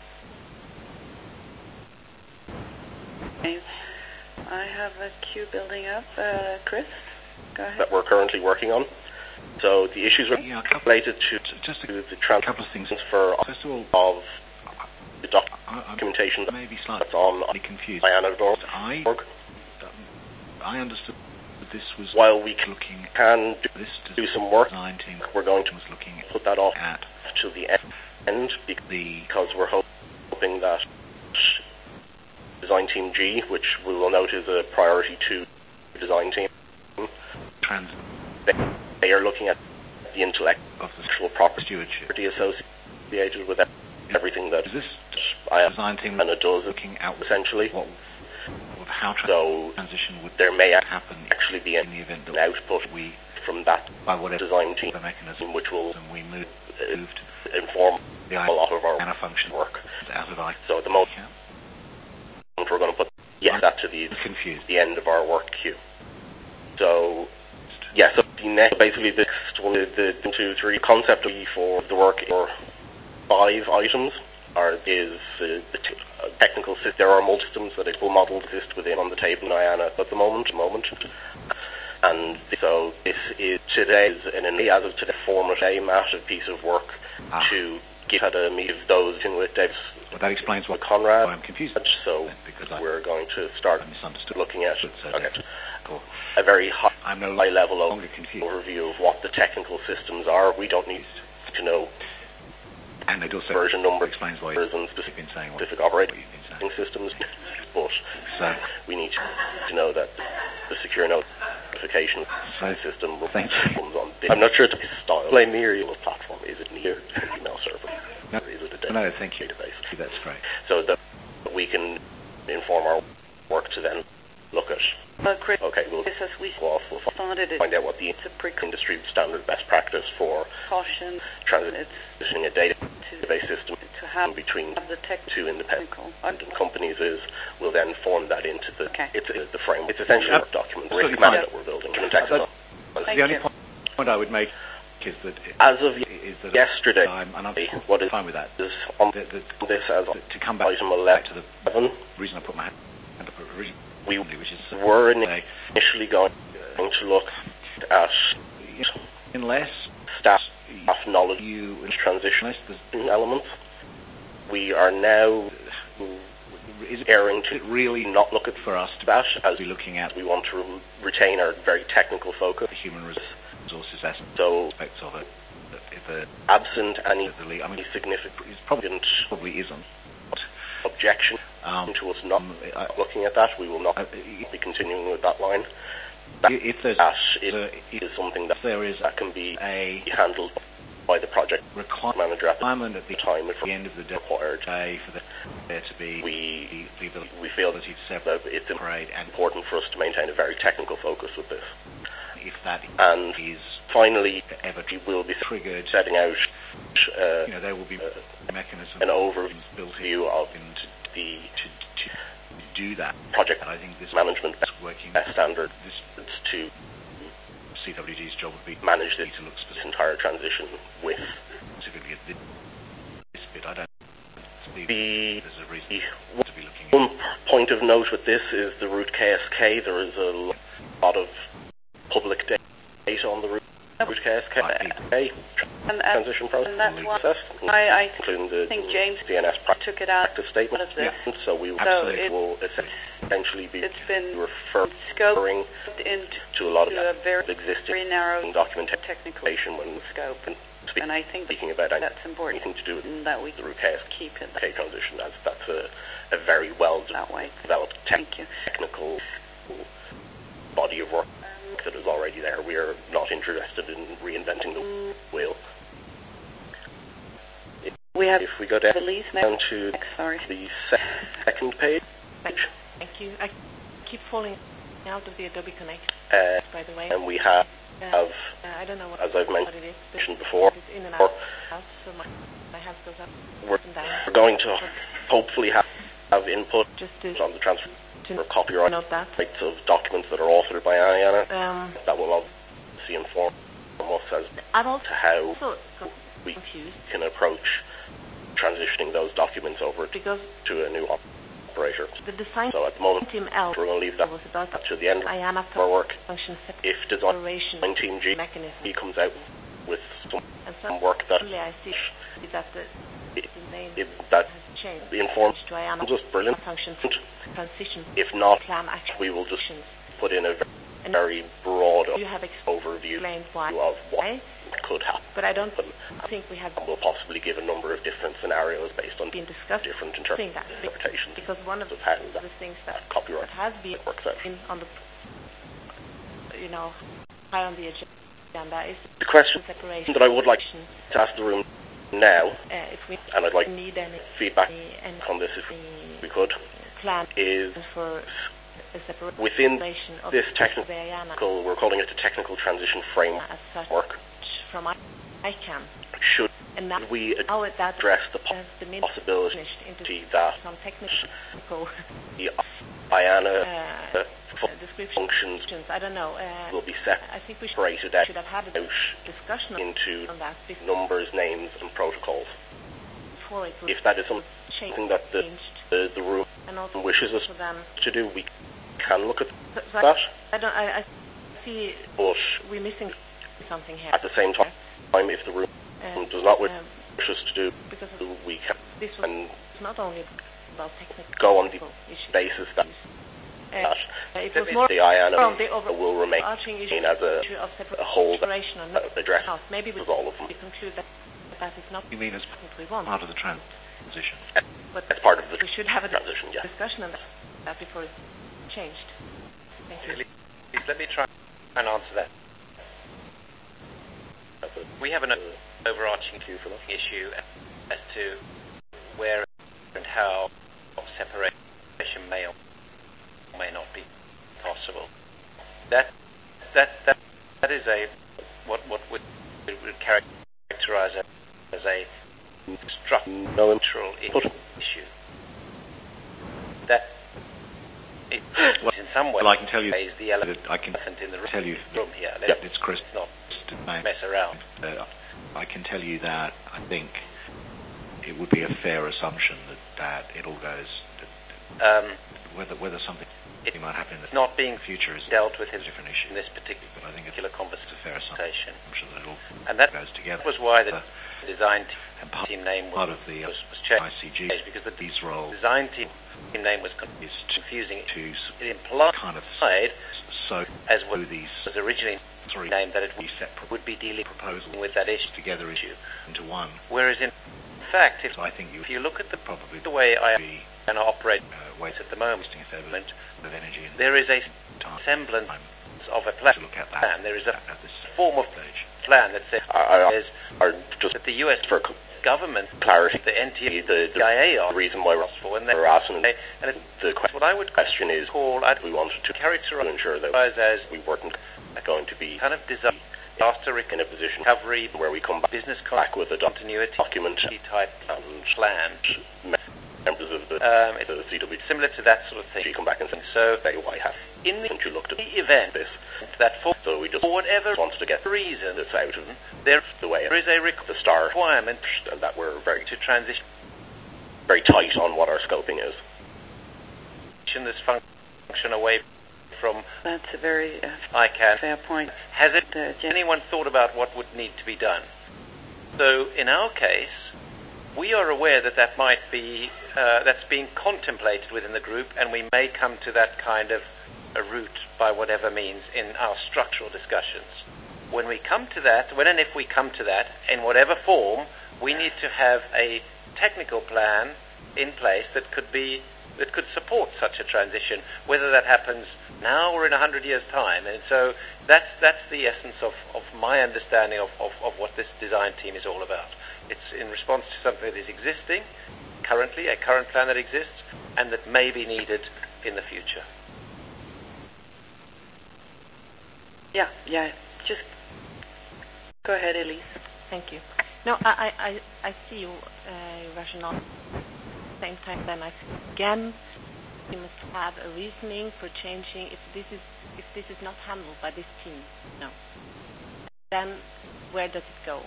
Okay. I have a queue building up. Chris, go ahead. That we're currently working on. So the issues are related to the transfer of the documentation that's on IANA.org. I understood that this was while we can do some work, we're going to put that off till the end because we're hoping that Design Team G, which we will note is a priority to Design Team, they are looking at the intellectual property associated with everything that Design Team does, looking out essentially. Of how transition would there may happen actually be an in the event that output from that by whatever design team mechanism which will moved inform the a lot of our function work. Out of so at the moment we're going to put that to the end of our work queue. So so the next, basically the 1, 2, 3 concept for the work or 5 items is the technical system. There are multiple systems that will model exist within on the table in IANA at the moment. And so this is today, as of today, a massive piece of work to get a meet of those in with Davis. Well, that explains what Conrad. I'm confused. So we're going to start looking at a very high level overview of what the technical systems are. We don't need to know version number explains why and specific operating systems, but we need to know that the secure notification system comes on. I'm not sure it's a style. Play near email platform. Is it near email server? No, or is it a thank you. database? That's great. So that we can inform our work to then look at. Okay, we'll go off. We'll find out what the industry standard best practice for transitioning a database system between two independent companies is. We'll then form that into the framework. It's essentially a document, risk management that we're building. The only point I would make is that as of yesterday, and I'm what is fine with that, is on this as to come back item 11. To the reason I put my hand up originally, which is were initially going to look at unless staff knowledge transition elements. We are now erring to really not look at for us to that as be looking at. We want to retain our very technical focus. Human resources aspects of it. Absent any significant, probably isn't objection to us not looking at that, we will not be continuing with that line. If there's is something that can be handled by the project manager at the time. At the end of the day, required for there to be we feel that it's important for us to maintain a very technical focus with this. If that is finally ever will be triggered, setting out there will be a mechanism, an overview of to do that project. And I think this management working standard this to CWD's job would be manage this to look this entire transition with specifically at this bit. I don't see there's a reason to be looking at. One point of note with this is the root KSK. There is a lot of public data on the root KSK transition process, and that's why including the think James DNS took it out practice statement. So we will essentially be referring to a lot of very existing narrow documentation when scope. And I think speaking about that's important. Anything to do with that we the root keep it KSK transition, as that's a very well developed technical body of work that is already there. We are not interested in reinventing the wheel. If we go down to the second page. Thank you. I keep falling out of the Adobe Connect, by the way. And we have I don't know what, as I've mentioned before, it's in and out, so my hands goes up and down. We're going to hopefully have input just on the transfer of copyright rights of documents that are authored by IANA. That will obviously inform us as to how we can approach transitioning those documents over to a new operator. The design so at the moment, team we're going to leave that to the end of our work. If design team G comes out with some work that I see that the name that has changed. Informs just brilliant. Transition. If not, we will just put in a very broad overview of what could happen. But I don't think we have. We'll possibly give a number of different scenarios based on different interpretations. Because one of the things that copyright has been on the high on the agenda is the question that I would like to ask the room now, and I'd like need any feedback on this if we could, is for within this technical, we're calling it the technical transition framework. From ICANN, should we address the possibility that some technical the IANA functions I don't know, will be I think we separated should have had a discussion into on that numbers, names, and protocols. If that is something that the room wishes us to do, we can look at that. I see but we're missing something here. At the same time, if the room does not wish us to do, we can. This was not only about technical go on the issues. basis that it was more the IANA the will remain as a whole address maybe all of them. We conclude that is not you mean as part of the transition. But as part of the we should have a transition, discussion on that before it's changed. Thank you. Let me try and answer that. We have an overarching issue as to where and how separation may or may not be possible. That is what would characterize as a structural issue. That is in some ways I can tell you the elephant in the room here. It's Chris. Not mess around. I can tell you that I think it would be a fair assumption that it all goes. Whether something might happen in the future is dealt with a different issue. In this particular conversation. It's a fair assumption that it all goes together. That was why the design team name part of the was changed. ICG, because these roles design team name was confusing. It implied kind of as what these was originally named that it would be dealing proposals with that issue together into one. Whereas in fact, if you look at the way IANA operates at the moment, of energy there is a semblance of a plan. There is a form of plan that says that the U.S. government, clarity, the NTA, the CIA, the reason why we're asking, what I would question is, we wanted to characterize ensure that as we weren't going to be kind of design after in a position recovery where we come back, business back with a continuity document type plan. Members of the CW, similar to that sort of thing. She come back and say, so why have in the you looked at event this? That for we just whatever wanted to get reason this out of there the way is a the star requirement and that we're very to transition very tight on what our scoping is. This function away from. That's a very fair point. Has anyone thought about what would need to be done? So in our case, we are aware that might be that's being contemplated within the group, and we may come to that kind of a route by whatever means in our structural discussions. When we come to that, when and if we come to that, in whatever form, we need to have a technical plan in place that could support such a transition, whether that happens now or in 100 years' time. And so that's the essence of my understanding of what this design team is all about. It's in response to something that is existing currently, a current plan that exists, and that may be needed in the future. Yeah. Just go ahead, Elise. Thank you. No, I see your rationale. At the same time, then I think again we must have a reasoning for changing. If this is not handled by this team, then where does it go?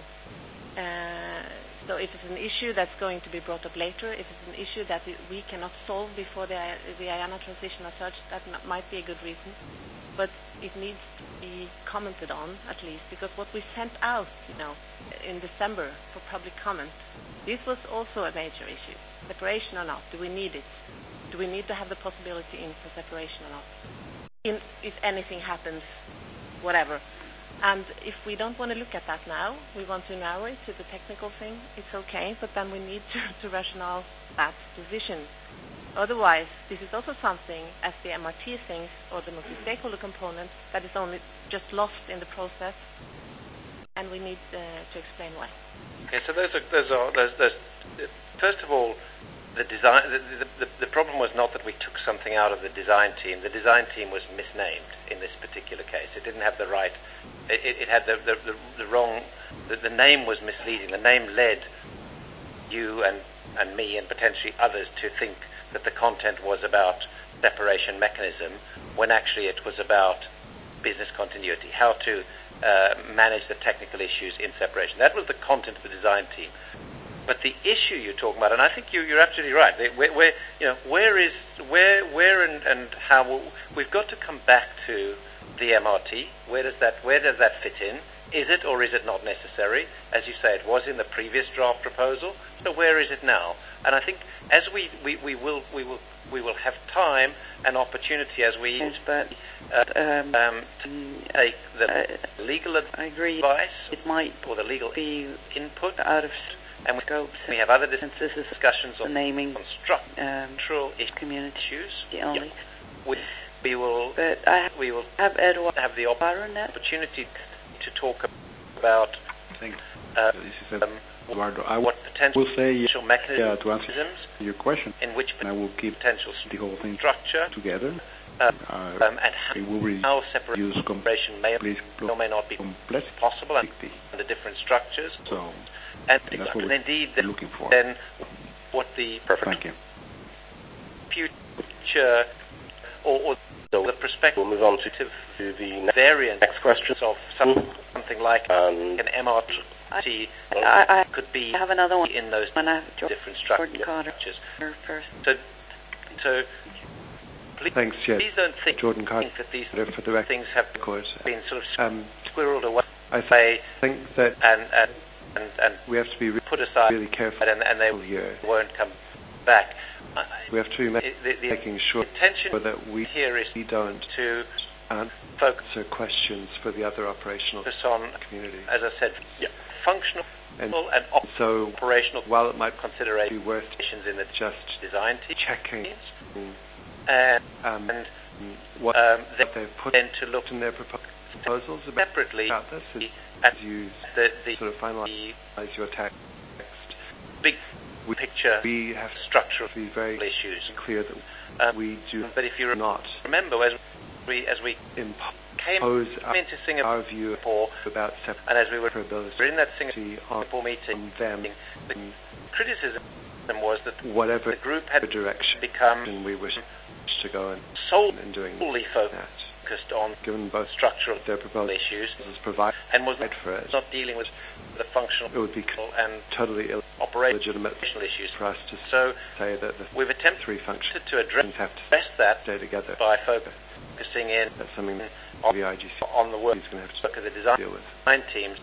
So if it's an issue that's going to be brought up later, if it's an issue that we cannot solve before the IANA transition as such, that might be a good reason. But it needs to be commented on, at least, because what we sent out, in December for public comment, this was also a major issue. Separation or not? Do we need it? Do we need to have the possibility in for separation or not? If anything happens, whatever. And if we don't want to look at that now, we want to narrow it to the technical thing, it's okay, but then we need to rationale that decision. Otherwise, this is also something, as the MRT thinks, or the multi-stakeholder component, that is only just lost in the process, and we need to explain why. Okay, so there's first of all, the problem was not that we took something out of the design team. The design team was misnamed in this particular case. It didn't have the right. It had the wrong. The name was misleading. The name led you and me and potentially others to think that the content was about separation mechanism, when actually it was about business continuity, how to manage the technical issues in separation. That was the content of the design team. But the issue you're talking about, and I think you're absolutely right. Where and how we've got to come back to the MRT. Where does that fit in? Is it or is it not necessary? As you say, it was in the previous draft proposal. So where is it now? And I think as we will have time and opportunity as we take the legal advice. It might or the legal input out of and scope. We have other discussions on naming on structural community issues. The only. We will have Edward have the opportunity to talk about. I think this is Eduardo. I what potential mechanisms to answer your question, in which and I will keep potential the whole thing structure together. and how separation may or may not be possible under different structures. And indeed, then what the future or the perspective. We'll move on to the variant next questions of something like an MRT could be I have another one in those different structures. So thanks, please don't think Jordan Carter that these for the things have been sort of squirreled away. I think that and we have to be put aside really careful and they here. Won't come back. We have to be making sure that we don't answer questions for the other operational community. As I said, functional and operational while it might consideration be worth in the just design team checking and what they've put to look in their proposals separately about this as you the sort of finalize your text. Big picture we have structural to be very issues clear that we do but if you not remember as we came into Singapore our view about and as we were in that Singapore meeting them, the criticism was that whatever the group had direction become we wish to go in doing solely focused on given both structural their proposed issues and was for it. not dealing with the functional it would be and totally operational issues for us to say that the we've attempted three functions to address that stay together by focusing in that's something on the IGC on the work is going to have to of the design deal with. Teams.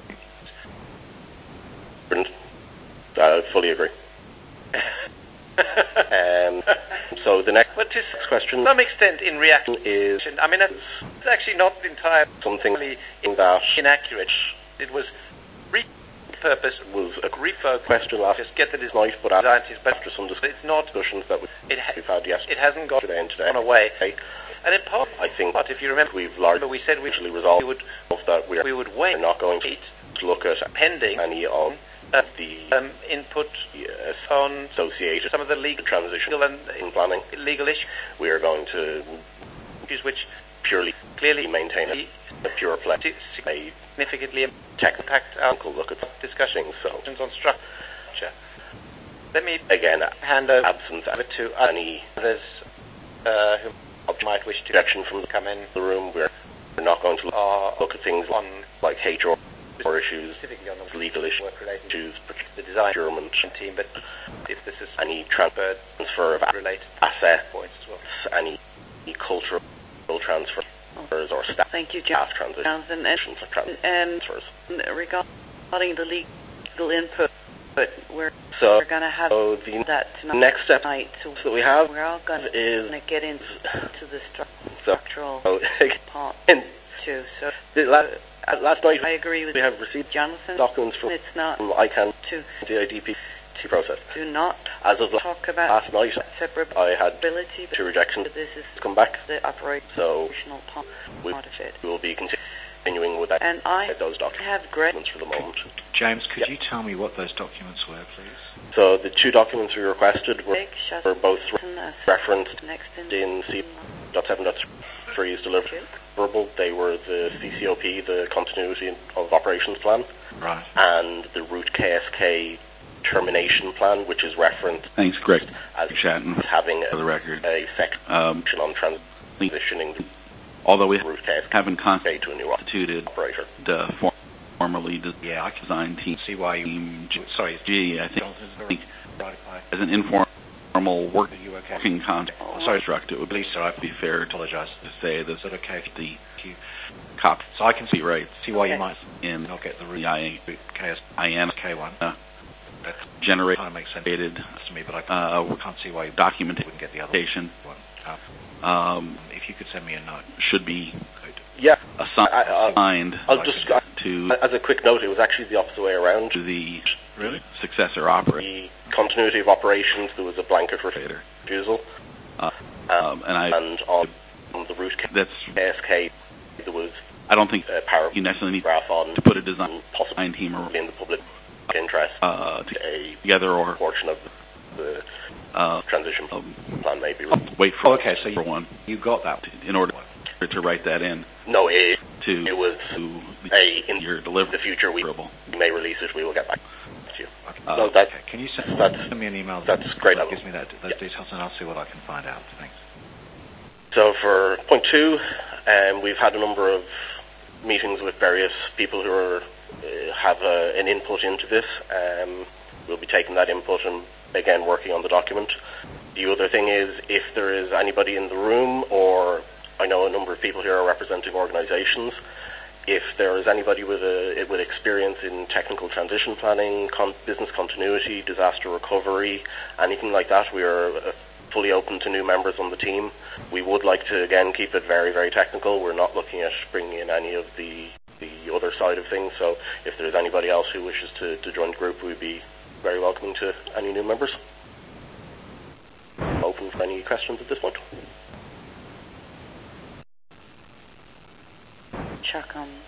I fully agree. So the next question, to some extent, in reaction is, I mean, it's actually not entirely something inaccurate. It was repurposed, was a refocused question last just get the night, but after some it's not discussions that we've had yesterday. It hasn't gone away. And in part, I think if you remember, we've largely we said we resolved would that we would wait. We're not going to look at pending any of the input on associated some of the legal transition and in planning. Legal issues. We are going to issues which clearly maintain a pure play, significantly technical look at discussions on structure. Let me again hand over absence to any others who might wish to objection from come in the room. We're not going to look at things on like HR or issues, specifically on the legal issues, the design procurement team, but if this is any transfer of related asset points as well, any cultural transfers or staff. Thank you, staff Jonathan. transfers. Regarding the legal input, but we're going to have that tonight. Next step so that we have we're all going to get into the structural part too. So last night I agree with we have received Jonathan. documents from ICANN to the IDP process. Do not as of talk about last night. Separability. I had two rejections. This is come back. The operational part of it. We will be continuing with that. And I those documents for the moment. James, could you tell me what those documents were, please? So the two documents we requested were both referenced in C.7.3's deliverable. They were the CCOP, the Continuity of Operations Plan, right, and the Route KSK Termination Plan, which is referenced. Thanks, Greg. As Shatton, having for the record, a section on transitioning. Although we Route KSK haven't to a new constituted operator. The formally designed team. See why you. Sorry, I think as an informal working construct, it would be fair to say that the cop. So I can see right. See why you might not get the IANA K1. That generated kind of makes sense to me, but I can't see why you documentation wouldn't get the other one. If you could send me a note, should be assigned. I'll just to as a quick note, it was actually the opposite way around. To the successor operator. The continuity of operations, there was a blanket refusal, and on the route KSK, there was. I don't think you necessarily need to put a design team in the public interest together or portion of the transition plan may be. Wait for okay, so for one. You got that in order to write that in. No, it was in the future we may release it. We will get back to you. So okay. Can you send me an email? That's great. That gives me those details, and I'll see what I can find out. Thanks. So for point 2, we've had a number of meetings with various people who have an input into this. We'll be taking that input and again working on the document. The other thing is, if there is anybody in the room, or I know a number of people here are representing organizations, if there is anybody with experience in technical transition planning, business continuity, disaster recovery, anything like that, we are fully open to new members on the team. We would like to, again, keep it very, very technical. We're not looking at bringing in any of the other side of things, so if there's anybody else who wishes to join the group, we'd be very welcoming to any new members. Open for any questions at this point. Chuck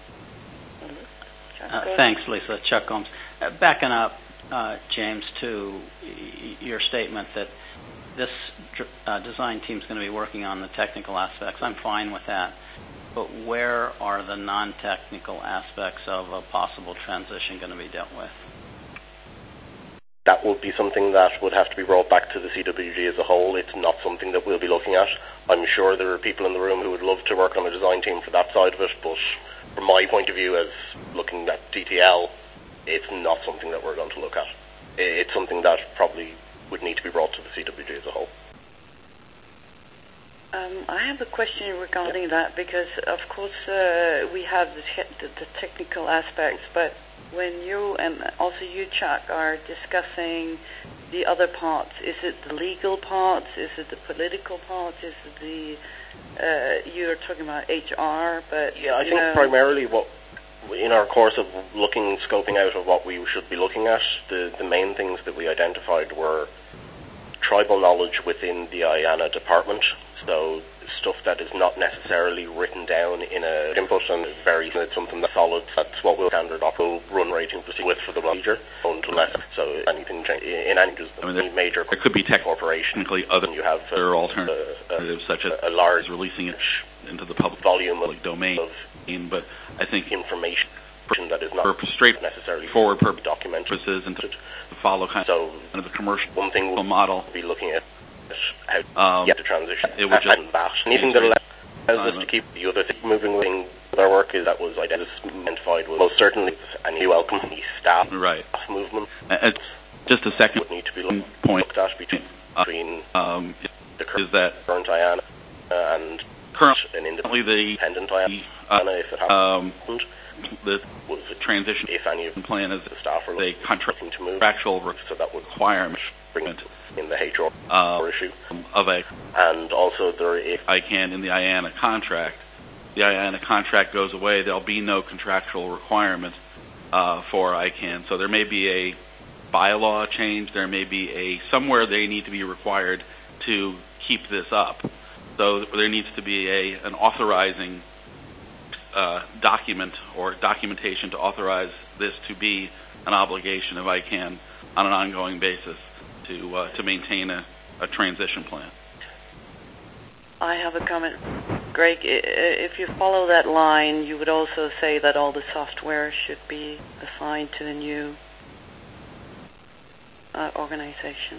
thanks, Lisa. Chuck Holmes. Backing up, James, to your statement that this design team is going to be working on the technical aspects. I'm fine with that. But where are the non-technical aspects of a possible transition going to be dealt with? That would be something that would have to be brought back to the CWG as a whole. It's not something that we'll be looking at. I'm sure there are people in the room who would love to work on a design team for that side of it, but from my point of view as looking at DTL, it's not something that we're going to look at. It's something that probably would need to be brought to the CWG as a whole. I have a question regarding that, because of course we have the technical aspects, but when you and also you, Chuck, are discussing the other parts, is it the legal parts, is it the political parts, is it the you're talking about HR, but yeah, I think primarily what in our course of looking, scoping out of what we should be looking at, the main things that we identified were tribal knowledge within the IANA department, so stuff that is not necessarily written down in a input and is very something that's solid. That's what we'll standard will run rating proceed with for the procedure, unless so anything in any major there could be corporation other you have alternatives such as a large releasing it into the public volume domain, but I think information that is not straight necessarily forward documented purposes and to follow kind of the commercial one thing we'll model. Be looking at how to transition. It would just anything that allows us to keep the other thing moving with our work is that was identified with most certainly any welcome staff movement. Just a second would need to be looked at between the current IANA and an independent IANA if it happened. The transition if any of the plan is the staff are a contractual so that would requirement in the HR issue of a and also there is ICANN in the IANA contract. The IANA contract goes away. There'll be no contractual requirement for ICANN. So there may be a bylaw change. There may be somewhere they need to be required to keep this up. So there needs to be an authorizing document or documentation to authorize this to be an obligation of ICANN on an ongoing basis to maintain a transition plan. I have a comment. Greg, if you follow that line, you would also say that all the software should be assigned to the new organization.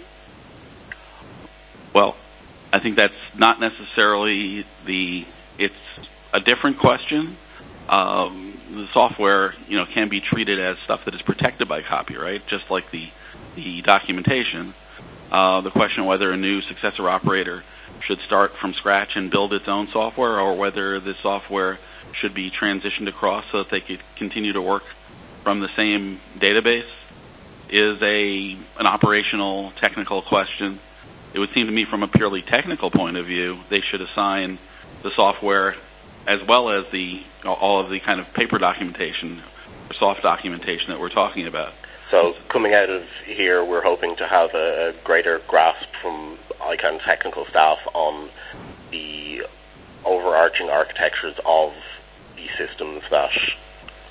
Well, I think that's not necessarily it's a different question. The software, can be treated as stuff that is protected by copyright, just like the documentation. The question of whether a new successor operator should start from scratch and build its own software, or whether the software should be transitioned across so that they could continue to work from the same database, is an operational, technical question. It would seem to me from a purely technical point of view, they should assign the software as well as all of the kind of paper documentation, soft documentation that we're talking about. So coming out of here, we're hoping to have a greater grasp from ICANN technical staff on the overarching architectures of the systems that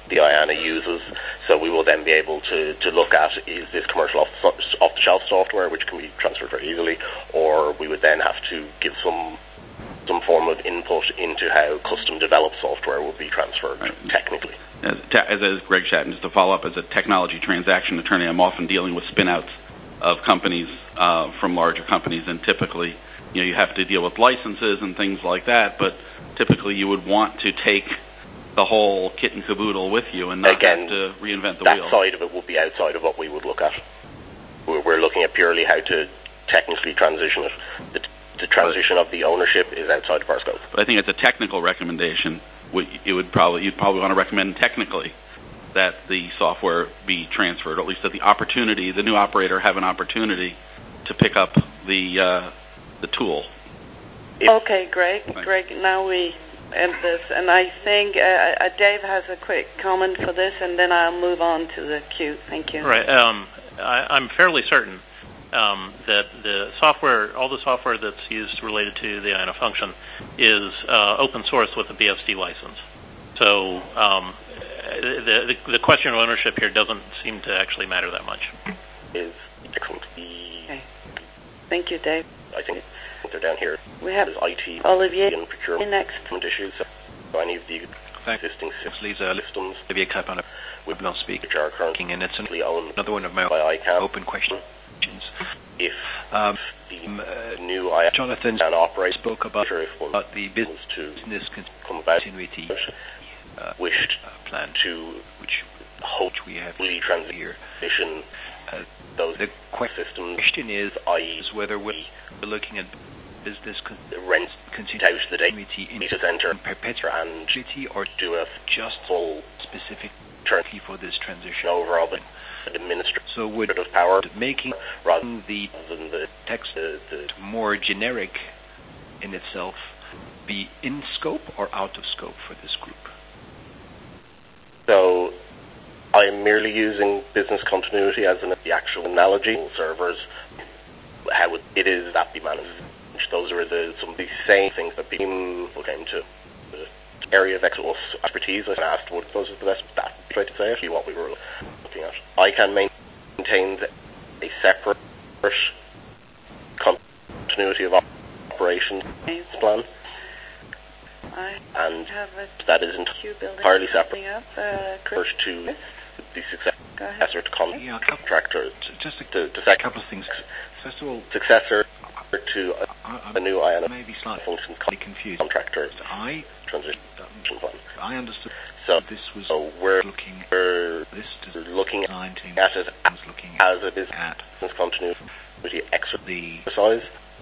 the IANA uses. So we will then be able to look at, is this commercial off-the-shelf software which can be transferred very easily, or we would then have to give some form of input into how custom-developed software will be transferred technically. As Greg Shatton, just to follow up, as a technology transaction attorney, I'm often dealing with spin-outs of companies from larger companies, and typically, you have to deal with licenses and things like that, but typically you would want to take the whole kit and caboodle with you and not have to reinvent the wheel. That side of it would be outside of what we would look at. We're looking at purely how to technically transition it. The transition of the ownership is outside of our scope. But I think it's a technical recommendation. You'd probably want to recommend technically that the software be transferred, or at least that the new operator have an opportunity to pick up the tool. Okay, Greg. Thanks. Greg, now we end this, and I think Dave has a quick comment for this, and then I'll move on to the queue. Thank you. Right. I'm fairly certain that all the software that's used related to the IANA function is open source with a BSD license. So the question of ownership here doesn't seem to actually matter that much. Is excellent. Okay. Thank you, Dave. I think they're down here. We have IT, Olivier and procurement next issues. So any of the existing systems, Olivier Clapin, which are currently owned another one of my by ICANN. Open questions. If the new IANA Jonathan operator spoke about the business continuity wished plan to which we have transition those the systems. Question is whether we're looking at business continuity in data center in perpetuity or do a just full specific turnkey for this transition overall the administrative so would power making rather the than the text more generic in itself be in scope or out of scope for this group? So I'm merely using business continuity as the actual analogy. Servers, how it is that be managed. Those are some of the same things that people came to the area of expertise. I asked what was the best way to say it, what we were looking at. ICANN maintains a separate continuity of operations plan. And that is entirely separate. First to the successor to contractor. Just a couple of things. First of all, successor to a new IANA maybe slightly functions confused. Contractor transition plan. I understood. So this was we're looking at it as a business continuity exercise.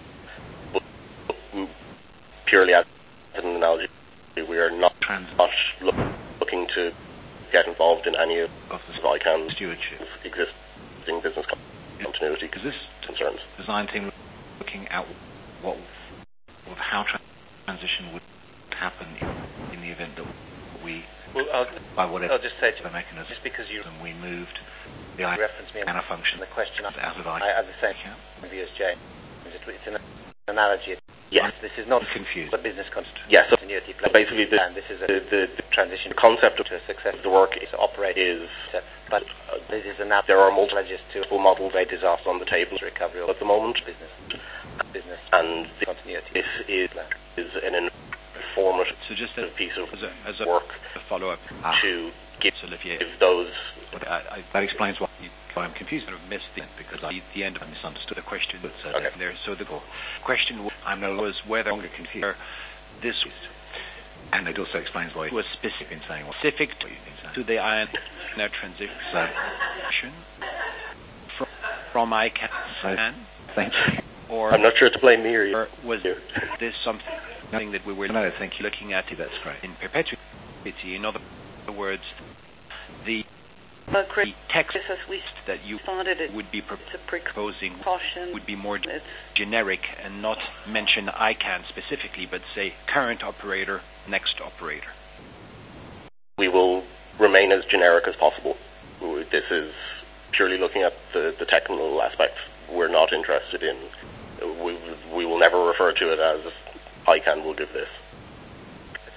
Purely as an analogy, we are not looking to get involved in any of ICANN's existing business continuity concerns. Design team looking at how transition would happen in the event that we I'll just say the mechanism just because we moved the reference me IANA function the question out of I have the same view as Jay. It's an analogy. Yes, this is not confused. The business continuity. Yes, so basically, this is the transition. The concept of to a success. The work is operate is, but this is there are multiple models they disaster on the table recovery at the moment. Business and continuity. This is an informative piece of work a follow-up to give Olivier those. That explains why I'm confused. I missed because the end I misunderstood the question. Okay. There, so the question was whether I'm confused. This was, and it also explains why it was specific in saying specific to the IANA transition from ICANN. Thank you. Or I'm not sure to blame me or you. Or was this something that we were looking at? That's great. In perpetuity, in other words, the text that you would be proposing would be more generic and not mention ICANN specifically, but say current operator, next operator. We will remain as generic as possible. This is purely looking at the technical aspects. We're not interested in. We will never refer to it as ICANN will give this.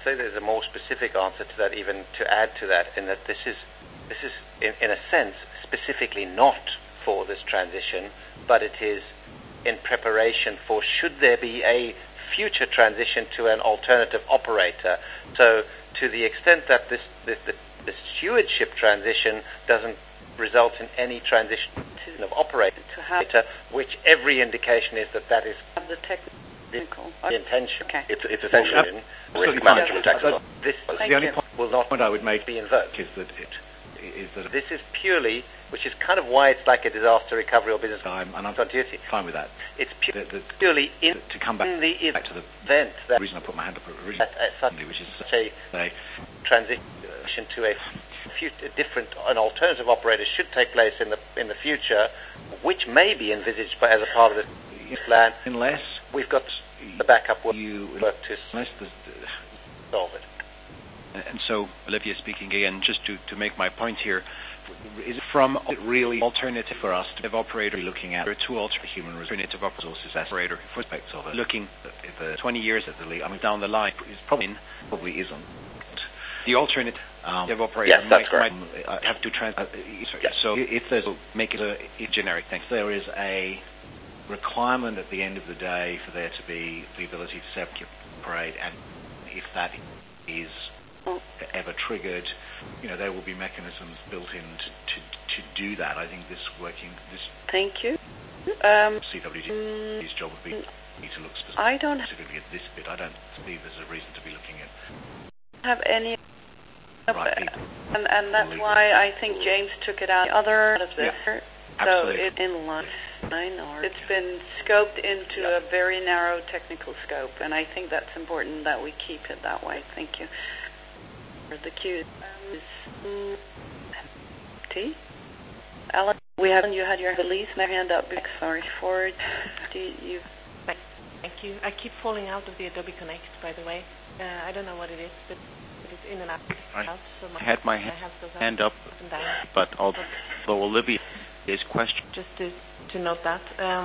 say there's a more specific answer to that, even to add to that, in that this is in a sense specifically not for this transition, but it is in preparation for should there be a future transition to an alternative operator. So to the extent that the stewardship transition doesn't result in any transition of operator, which every indication is that is the technical the intention. Okay. It's essentially risk management exercise. This the only will not point I would make be invoked. is that this is purely, which is kind of why it's like a disaster recovery or business continuity. Fine with that. It's purely to come back, in the back to the event that the reason I put my hand up originally, which is a transition to an alternative operator should take place in the future, which may be envisaged as a part of the plan. Unless we've got the backup work to solve it. And so, Olivier speaking again, just to make my point here, is it from really alternative for us to have operator looking at? There are two human alternative resources as operator aspects of it. Looking at 20 years at the lead, down the line, is probably isn't. The alternative operator might have to So if there's make it a generic thing, there is a requirement at the end of the day for there to be the ability to separate, and if that is ever triggered, there will be mechanisms built in to do that. I think this. Thank you. CWG's job would be to look specifically at this bit. I don't see there's a reason to be looking at. Have any. And that's why I think James took it out of this. Yeah, so it's in line. It's been scoped into a very narrow technical scope, and I think that's important that we keep it that way. Thank you. The queue is T. Alan, you had your release and hand up. Sorry, Ford. You. Thank you. I keep falling out of the Adobe Connect, by the way. I don't know what it is, but it's in and out. So I had my hand up, but although Olivia's question just to note that,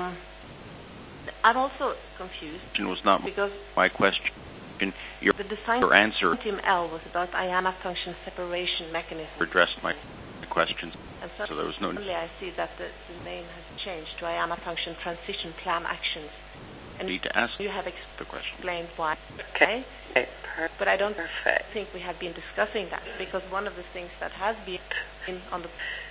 I'm also confused. Was not because my question. The design your answer Team L was about IANA function separation mechanism. Addressed my questions, and so there was no. Only I see that the name has changed to IANA function transition plan actions. And need to ask you have the question. Explained why. Okay. But I don't think we have been discussing that, because one of the things that has been on the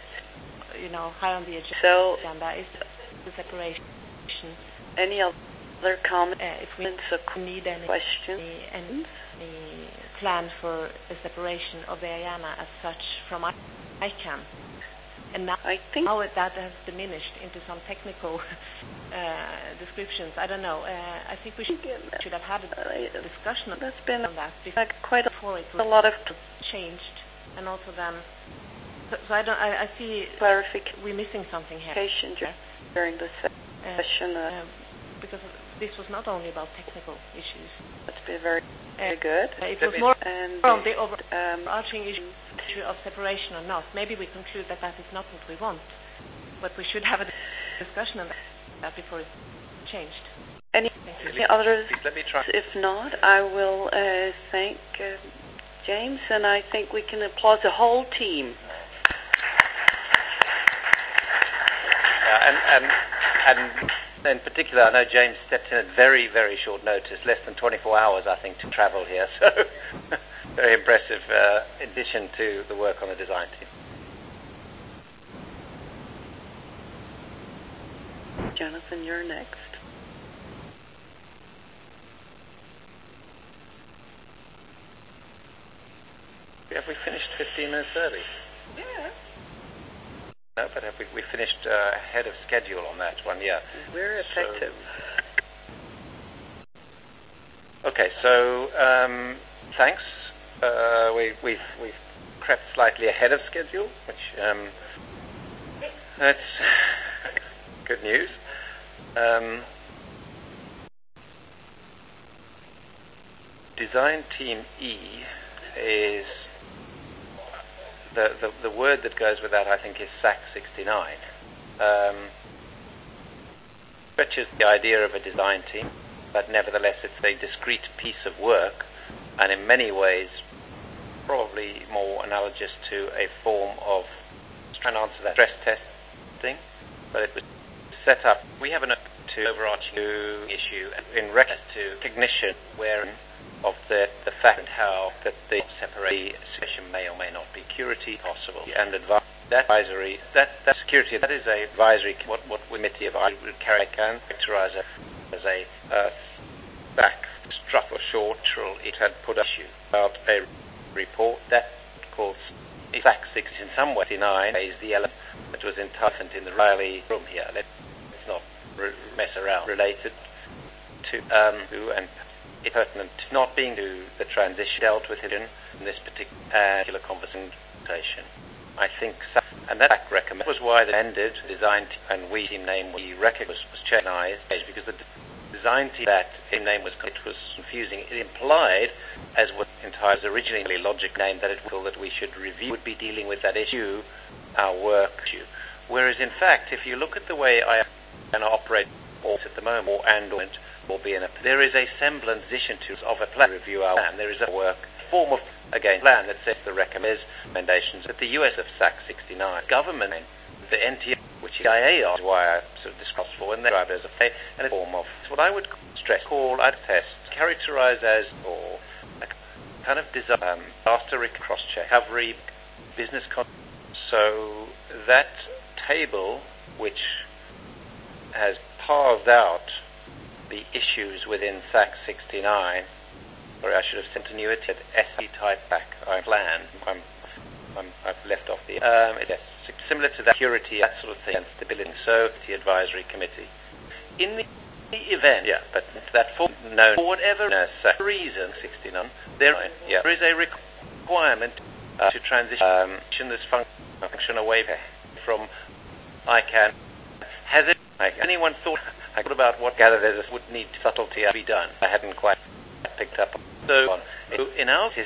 high on the agenda is the separation. Any other comments? If we need any questions, any plan for a separation of the IANA as such from ICANN. And now that has diminished into some technical descriptions. I don't know. I think we should have had a discussion on that before it was a lot of changed, and also then. So I see clarification. We're missing something here. During the session, because this was not only about technical issues. That's been very good. It was more from the overarching issue of separation or not. Maybe we conclude that is not what we want, but we should have a discussion on that before it's changed. Any others? Let me try. If not, I will thank James, and I think we can applaud the whole team. And in particular, I know James stepped in at very, very short notice, less than 24 hours, I think, to travel here. So, very impressive addition to the work on the design team. Jonathan, you're next. Have we finished 15 minutes early? Yeah. No, but we finished ahead of schedule on that one, yeah. We're effective. Okay, so thanks. We've crept slightly ahead of schedule, which that's good news. Design Team E is the word that goes with that, I think, is SAC 69. Which is the idea of a design team, but nevertheless it's a discrete piece of work and in many ways probably more analogous to a form of trying to answer that stress testing, but it was set up. We have an overarching issue in reference to recognition of the fact and how that the separation may or may not be security possible and that advisory that security that is a advisory what committee of I would characterize as a back struck or shortral. It had put an issue about a report that calls FAC 6 in some way 9 is the element that was entitled in the Riley room here. Let's not mess around. Related to and it's pertinent not being to the transition dealt with it in this particular conversation. I think so. And that recommend was why they ended design and we team name we recognized was recognized because the design team that team name was confusing. It implied, as was entirely originally logic name, that we should review would be dealing with that issue, our work issue. Whereas in fact, if you look at the way I operate at the moment or be in there is a semblance of a plan review our plan. There is a form of plan that sets the recommendations at the US of SAC 69 government, the NTA, which is IA, is why I sort of discussed for, and they drive as a form of what I would call a test, characterize as or a kind of disaster cross-check, recovery, business. So that table, which has parsed out the issues within SAC 69, or I should have sent a new at SC type back plan. I've left off the it's similar to that security, that sort of thing, and stability. So the advisory committee. In the event, but that for whatever reason, 69, there is a requirement to transition this function away from ICANN. Has anyone thought about what would need subtlety to be done? I hadn't quite picked up. So in our case,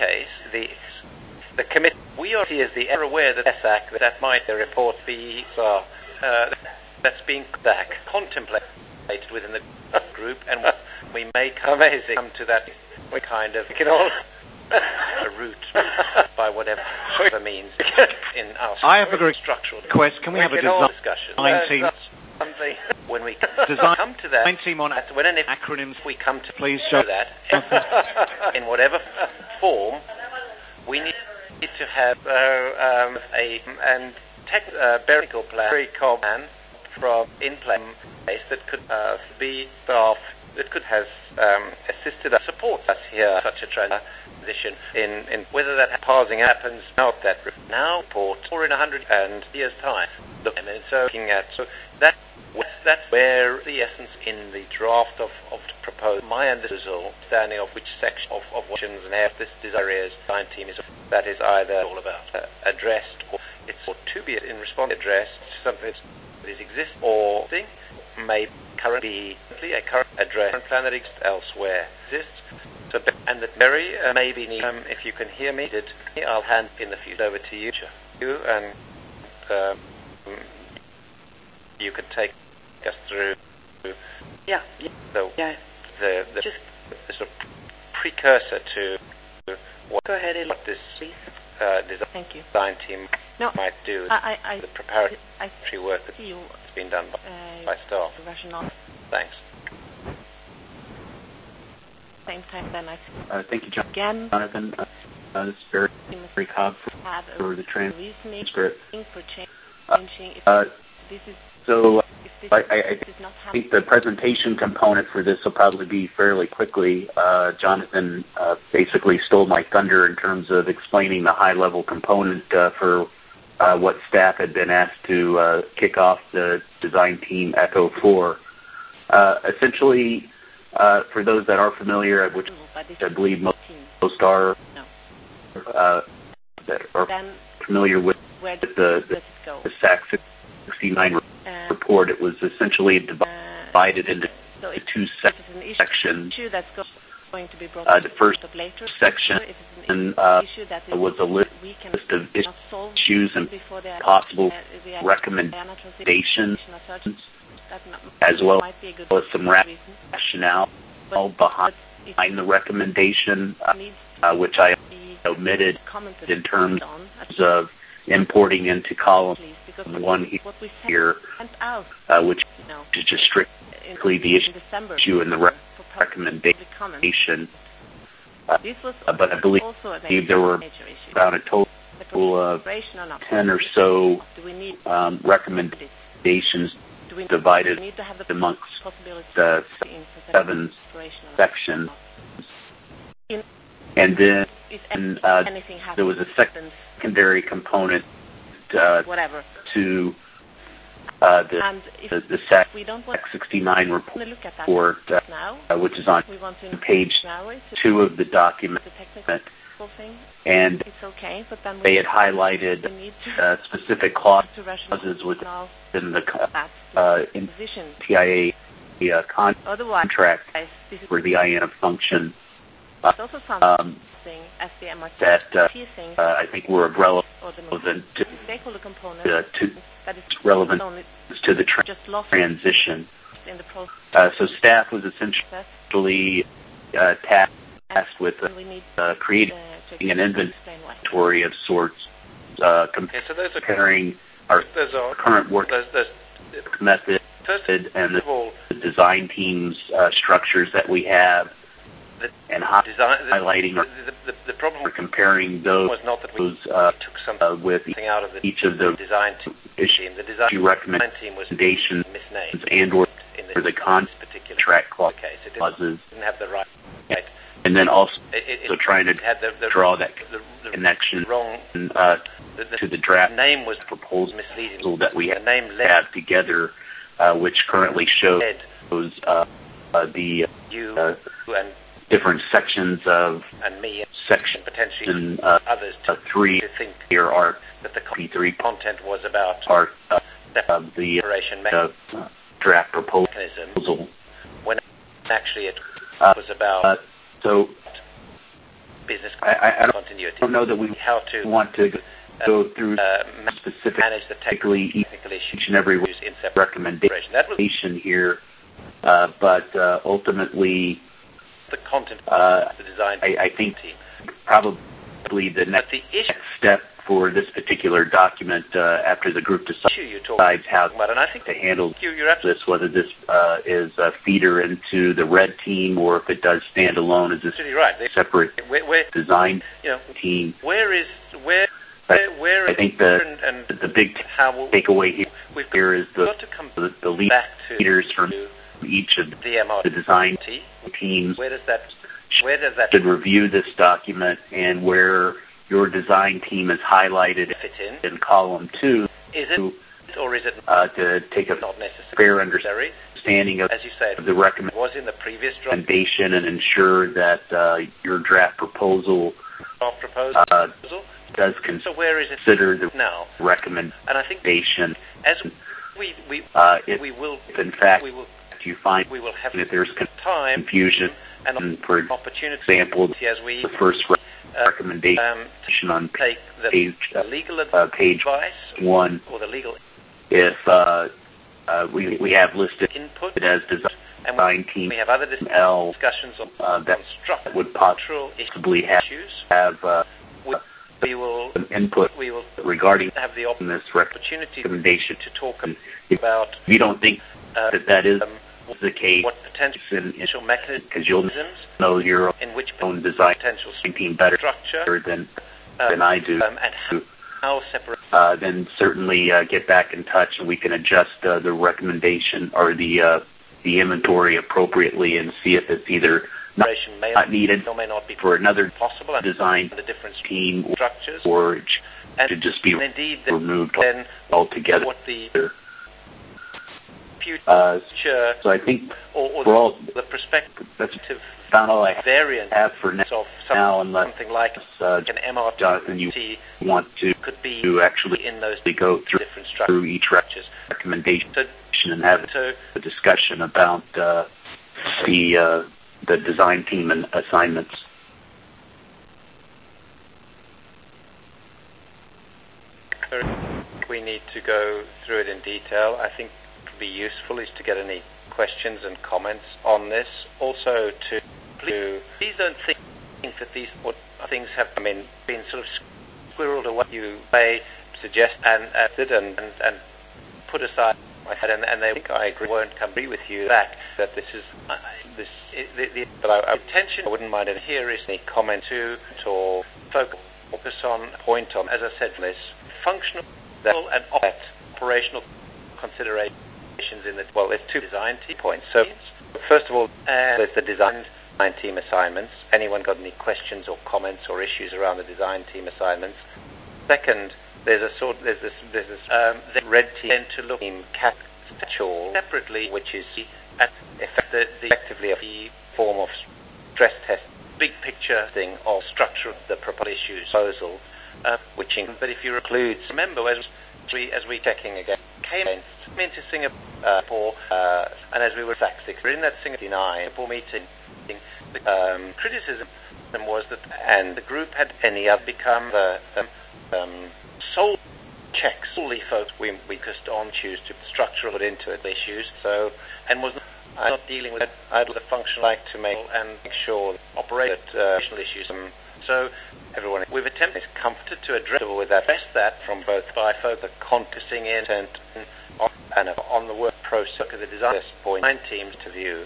the committee, we are here as the aware that that might the report be that's being contemplated within the group, and we may come to that kind of a route by whatever means in our I have a structural request. Can we have a discussion team? When we come to that, team on acronyms, we come to please show that in whatever form we need to have a technical plan from in place that could be staff that could have assisted us, support us here, such a transition in whether that parsing happens out that now report or in 100 years time. Looking at that's where the essence in the draft of proposed my understanding of which section of options and half this areas design team is that is either all about addressed or it's or to be in response addressed something that is exist or thing may currently a current address plan that exists elsewhere exists. So and that Mary maybe need if you can hear me, I'll hand in the future over to you and you could take us through. Yeah. So the sort of precursor to what, go ahead, what this Thank you. design team might do. The preparatory work that's been done by staff. Rationale. Thanks. Same time then thank you, John. Again. Jonathan. This is very Cobb for the transcript. For changing this is so I think the presentation component for this will probably be fairly quickly. Jonathan basically stole my thunder in terms of explaining the high-level component for what staff had been asked to kick off the design team Echo 4. Essentially, for those that are familiar, which I believe most are, that are familiar with the SAC 69 report, it was essentially divided into two sections. The first section was a list of issues and possible recommendations, as well as some rationale behind find the recommendation, which I omitted in terms of importing into column 1 here, which is just strictly the issue in the recommendation. But I believe there were about a total of 10 or so recommendations divided amongst the 7 sections. And then there was a secondary component to the SAC 69 report, which is on page 2 of the document. And they had highlighted specific clauses within the TIA contract for the IANA function that I think were relevant to the transition. So staff was essentially tasked with creating an inventory of sorts, comparing our current work method and the design team's structures that we have, and highlighting the problem or comparing those was not that we took something with out of the each of the design team. The design team was recommendations and or the contract clauses. Didn't have the right. And then also trying to draw that connection to the draft name was proposal misleading. that we have together, which currently shows the different sections of section potentially others to 3 to think here are that the P3 content was about the draft proposal mechanism, when actually it was about so business I continuity. don't know that we want to go through specifically each and every recommendation here, but ultimately the content of the design I think probably the next step for this particular document after the group decides how to handle this, whether this is a feeder into the red team or if it does stand alone as a separate design team. I think the big takeaway here is the leaders from each of the design teams should review this document, and where your design team is highlighted in column 2 to take a fair understanding of the recommendation and ensure that your draft proposal does consider the recommendation. If in fact you find that there's confusion, and for example, the first recommendation on page 1, if we have listed as design team L that would possibly have some input regarding this recommendation to talk about. You don't think that is the case, what potential mechanisms, because you'll know your own design team better than I do. And how separate. Then certainly get back in touch, and we can adjust the recommendation or the inventory appropriately, and see if it's either not needed for another design team, or it should just be removed altogether. So I think for all the perspective, that's about all I have for now, unless Jonathan, you want to actually go through each recommendation and have a discussion about the design team and assignments. We need to go through it in detail. I think be useful is to get any questions and comments on this. Also to Please don't think that these things have been sort of squirreled away. You may suggest and put aside, and they think I won't agree with you back that this is but our intention. I wouldn't mind it here is any comment to or focus on point on, as I said, this functional and operational considerations in the there's two design points. So first of all, there's the design team assignments. Anyone got any questions or comments or issues around the design team assignments? Second, there's the red team to look in catch-all separately, which is effectively a form of stress test, big picture thing of structure of the proposal proposal, but if you include, remember as we checking again, came into Singapore, and as we were we're in that Singapore meeting, the criticism was that, and the group had become the sole checks, solely focused, we focused on choose to structure it into it issues, so, and was not dealing with the function like to make sure operational issues. So everyone, we've attempted, comforted to address that from both by folk, the context intent and on the work process of the design point, 9 teams to views.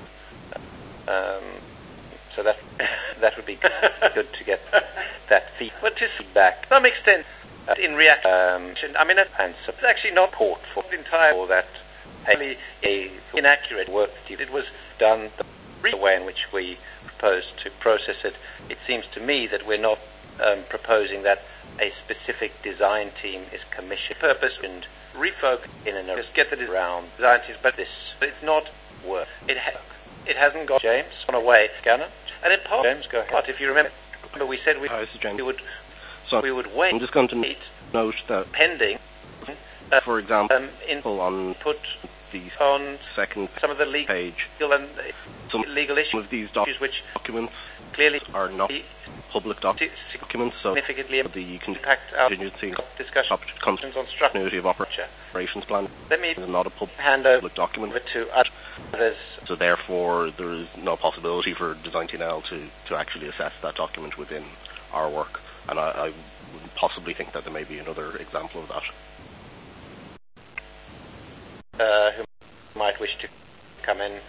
So that would be good to get that feedback. But to feedback, to some extent, in reaction, it's actually not port for the entire that a inaccurate work that it was done the way in which we proposed to process it. It seems to me that we're not proposing that a specific design team is commissioned purpose and refocus in and just get the around design teams, but it's not work. It hasn't got James on away scanner, and in part James go ahead. But if you remember we said we would wait. I'm just going to note that pending, for example, input on second some of the legal page, some legal issues of these which documents clearly are not public documents, so significantly the impact our discussion on continuity of operations plan is not a public document. To others. So therefore, there is no possibility for Design T&L to actually assess that document within our work, and I would possibly think that there may be another example of that. Who might wish to come in?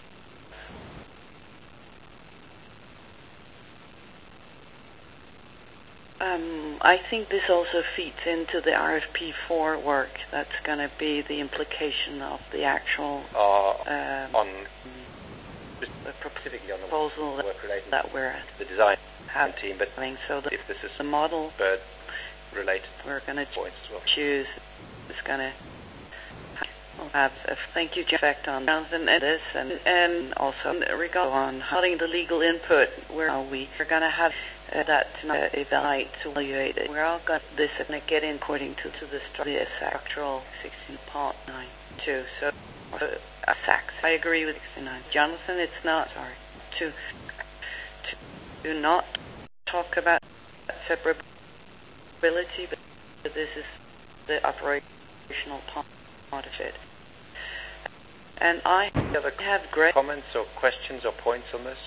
I think this also feeds into the RFP4 work. That's going to be the implication of the actual specifically on the proposal work related that we're the design team, but so that if this is the model related, we're going to well. choose. It's going to have a thank you effect on Jonathan and this, and also regarding the legal input, where we're going to have that evaluate it. We're all got this and get in according to the structural 16.92. So facts. I agree with 69. Jonathan, it's not to do not talk about separability, but this is the operational part of it. And I have great comments or questions or points on this.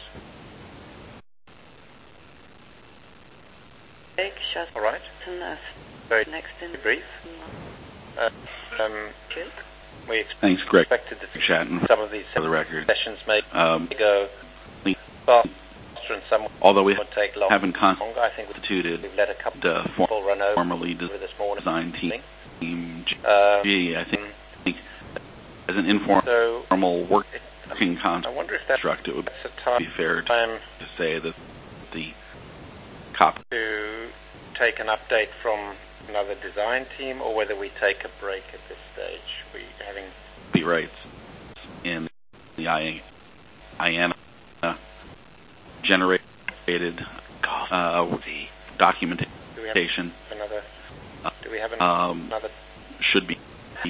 All right. Very next in brief. Thanks, Greg. Expected that Shatton, some of these for the record. sessions may go faster and some although we would take long. haven't constituted, I think we've let a couple run over formally this morning. Design team. I think as an informal working construct, it would be fair to say that the copy to take an update from another design team, or whether we take a break at this stage. We having be rights in the IANA generated the documentation. Do we have another? Should be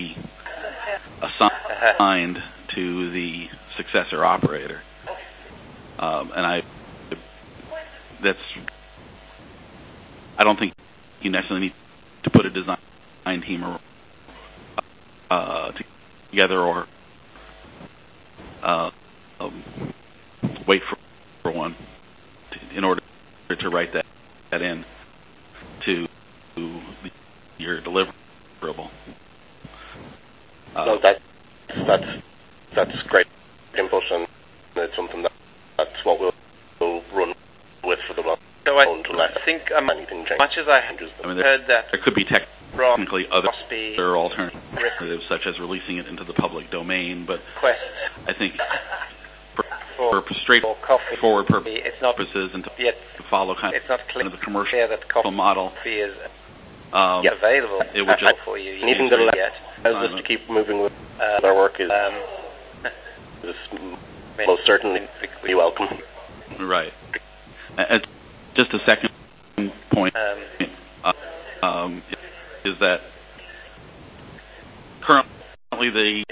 assigned to the successor operator, and I don't think you necessarily need to put a design team together or wait for one. to write that in to your deliverable. No, that's great input, and it's something that's what we'll run with for the moment. So I think anything changes. Much as I heard that there could be technically other alternatives, such as releasing it into the public domain, but I think for straightforward purposes and to follow kind of the commercial model is available. It would just for you. Anything that allows us to keep moving with our work is most certainly be welcome. Right. Just a second point is that currently the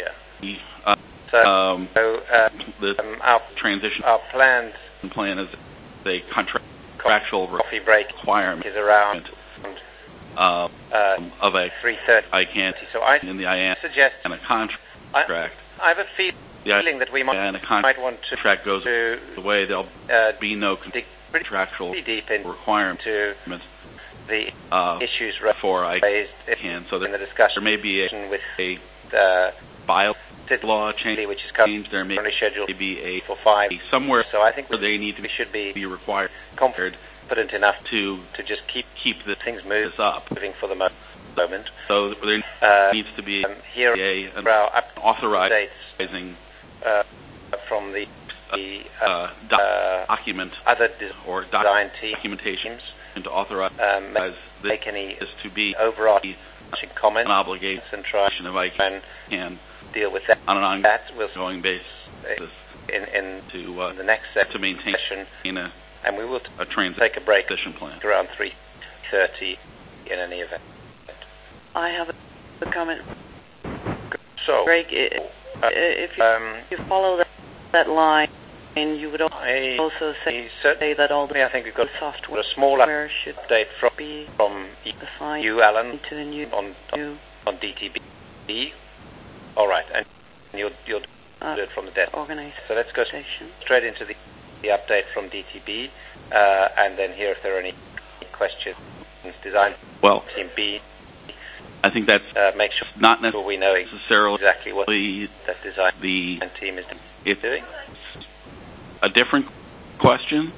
transition planned plan is a contractual requirement is around of a 3:30 ICANN so I in the IANA suggest and a contract. I have a feeling that we might want to contract goes the way there'll be no contractual requirement to the issues for raised ICANN. So in the discussion there may be with a the bylaw change, which is there may scheduled be for 5 somewhere so I think where they need to should be required confident enough to just keep the things moving for the moment. So there needs to be here an authorizing from the document other or design documentation to authorize make any to be overarching comments an obligation and try of ICANN and deal with that on an ongoing basis in to the next set to maintain and we will take a break plan around 3:30 in any event. I have a comment. So, Greg, if you follow that line, and you would also say that all the I think we've got software a small should update from you, Alan, to the new on DTB. All right, and you'll do it from the desk. So let's go straight into the update from DTB, and then hear if there are any questions. Design Team B. I think that's make sure not we know necessarily exactly what that design team is doing. A different question.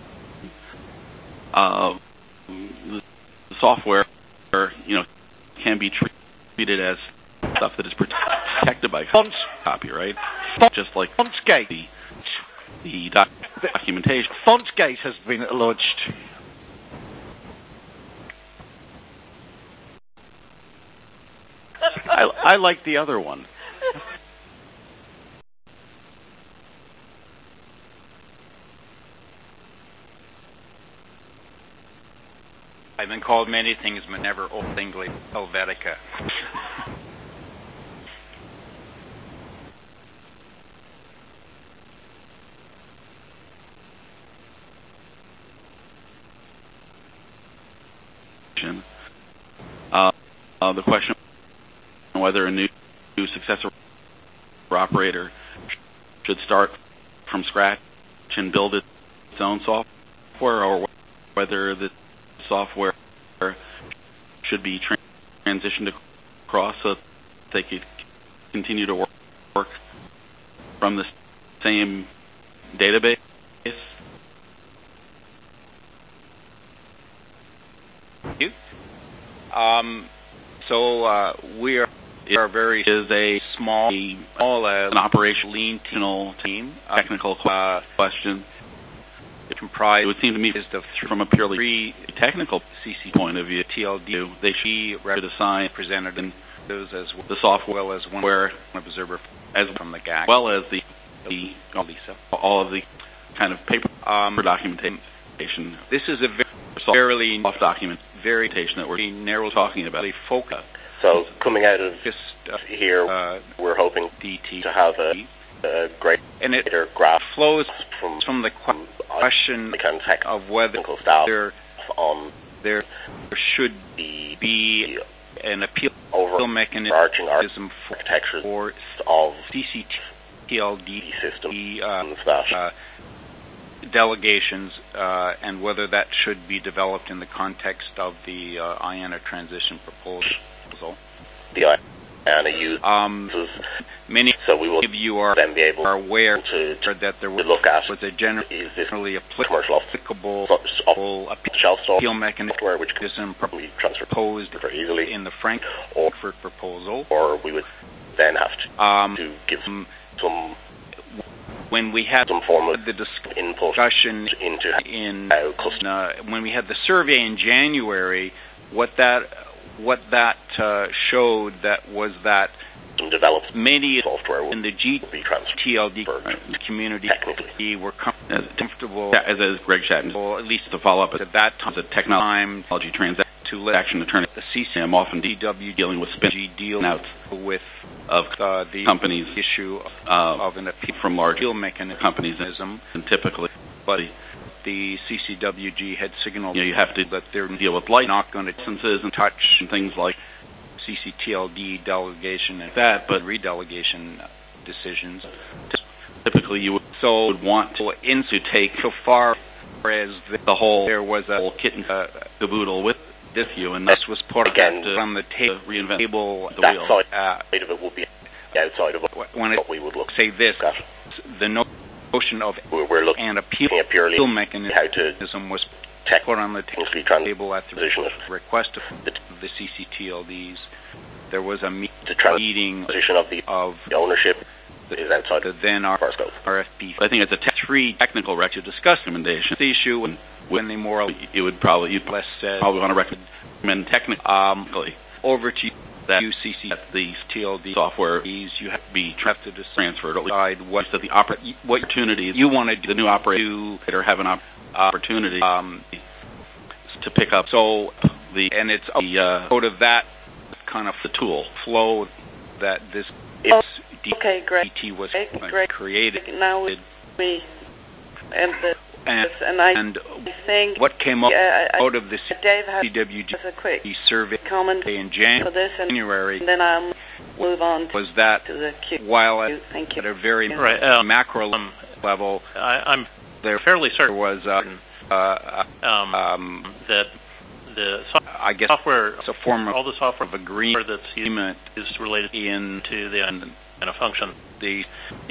The software, can be treated as stuff that is protected by copyright, just like Fontsgate. The documentation. Fontsgate has been lodged. I like the other one. I've been called many things, but never Old English Helvetica. The question whether a new successor operator should start from scratch and build its own software, or whether the software should be transitioned across so they could continue to work from the same database. Thank you. So we are very a small an operational team. Technical question. It would seem to me is from a purely technical CC point of view, TLD, they should assign presented in those as the software as one where observer as from the GAC, well as all of the kind of paper documentation. This is a very soft documentation that we're narrow talking about. Focus. So coming out of here, we're hoping to have a greater graph flows from the question of whether there should be an appeal mechanism for of CCTLD systems delegations and whether that should be developed in the context of the IANA transition proposal. The IANA uses many so we will of you are then be able aware to that there was a generally applicable appeal mechanism which is probably transferred proposed very easily in the Frankfurt proposal, or we would then have to give some when we had some form of the discussion into when we had the survey in January, what that showed was that many software in the GTLD community were comfortable, as Greg Shatton, at least to follow up at that time, the technology transaction attorney at the CCM, often DW dealing with dealing out with the company's issue of an appeal from large appeal mechanism, and typically, but the CCWG had signaled you have to that they're deal with light, not going to licenses and touch and things like CCTLD delegation and that, but redelegation decisions. Typically, you would want to take so far as the whole. There was a whole kit and caboodle with you, and this was part again of on the reinvent the that wheel. Side of it will be outside of when what we would look say this. at. The notion of we're looking an appeal mechanism how to was put on the table at the request of the CCTLDs. There was a meeting of the ownership that is outside of then our RFP. I think it's a three technical rec to discuss recommendation. The issue and when they more you would probably want to recommend technically over to that UCC that the TLD software you have to be transferred. At decide what the what opportunities you want to do, the new operator have an opportunity to pick up. So it's out of that kind of the tool flow that this okay, great. DT was great. created. Now we and think what came up out of the CWG survey comment in January, and then I'll move on was that to the queue. While at a very macro level, I'm fairly certain was that the I guess software, it's a form of all the software of agreement is related into the and a function. The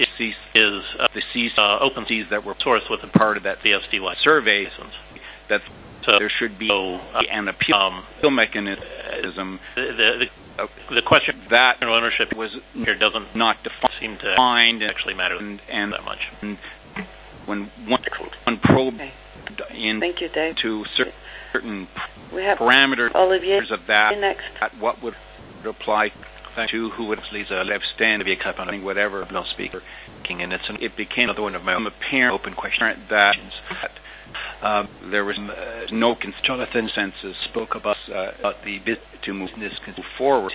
open Cs that were sourced with a part of that BSD survey license. That there should be an appeal mechanism. The question that ownership was here doesn't not seem to defined actually matter and that much. And when one probed Thank you, Dave. to certain we have parameters Olivier of that, next. What would apply to who would left stand whatever no speaker and it became another one of my apparent open questions that there was no Jonathan Senses spoke about the business to move this forward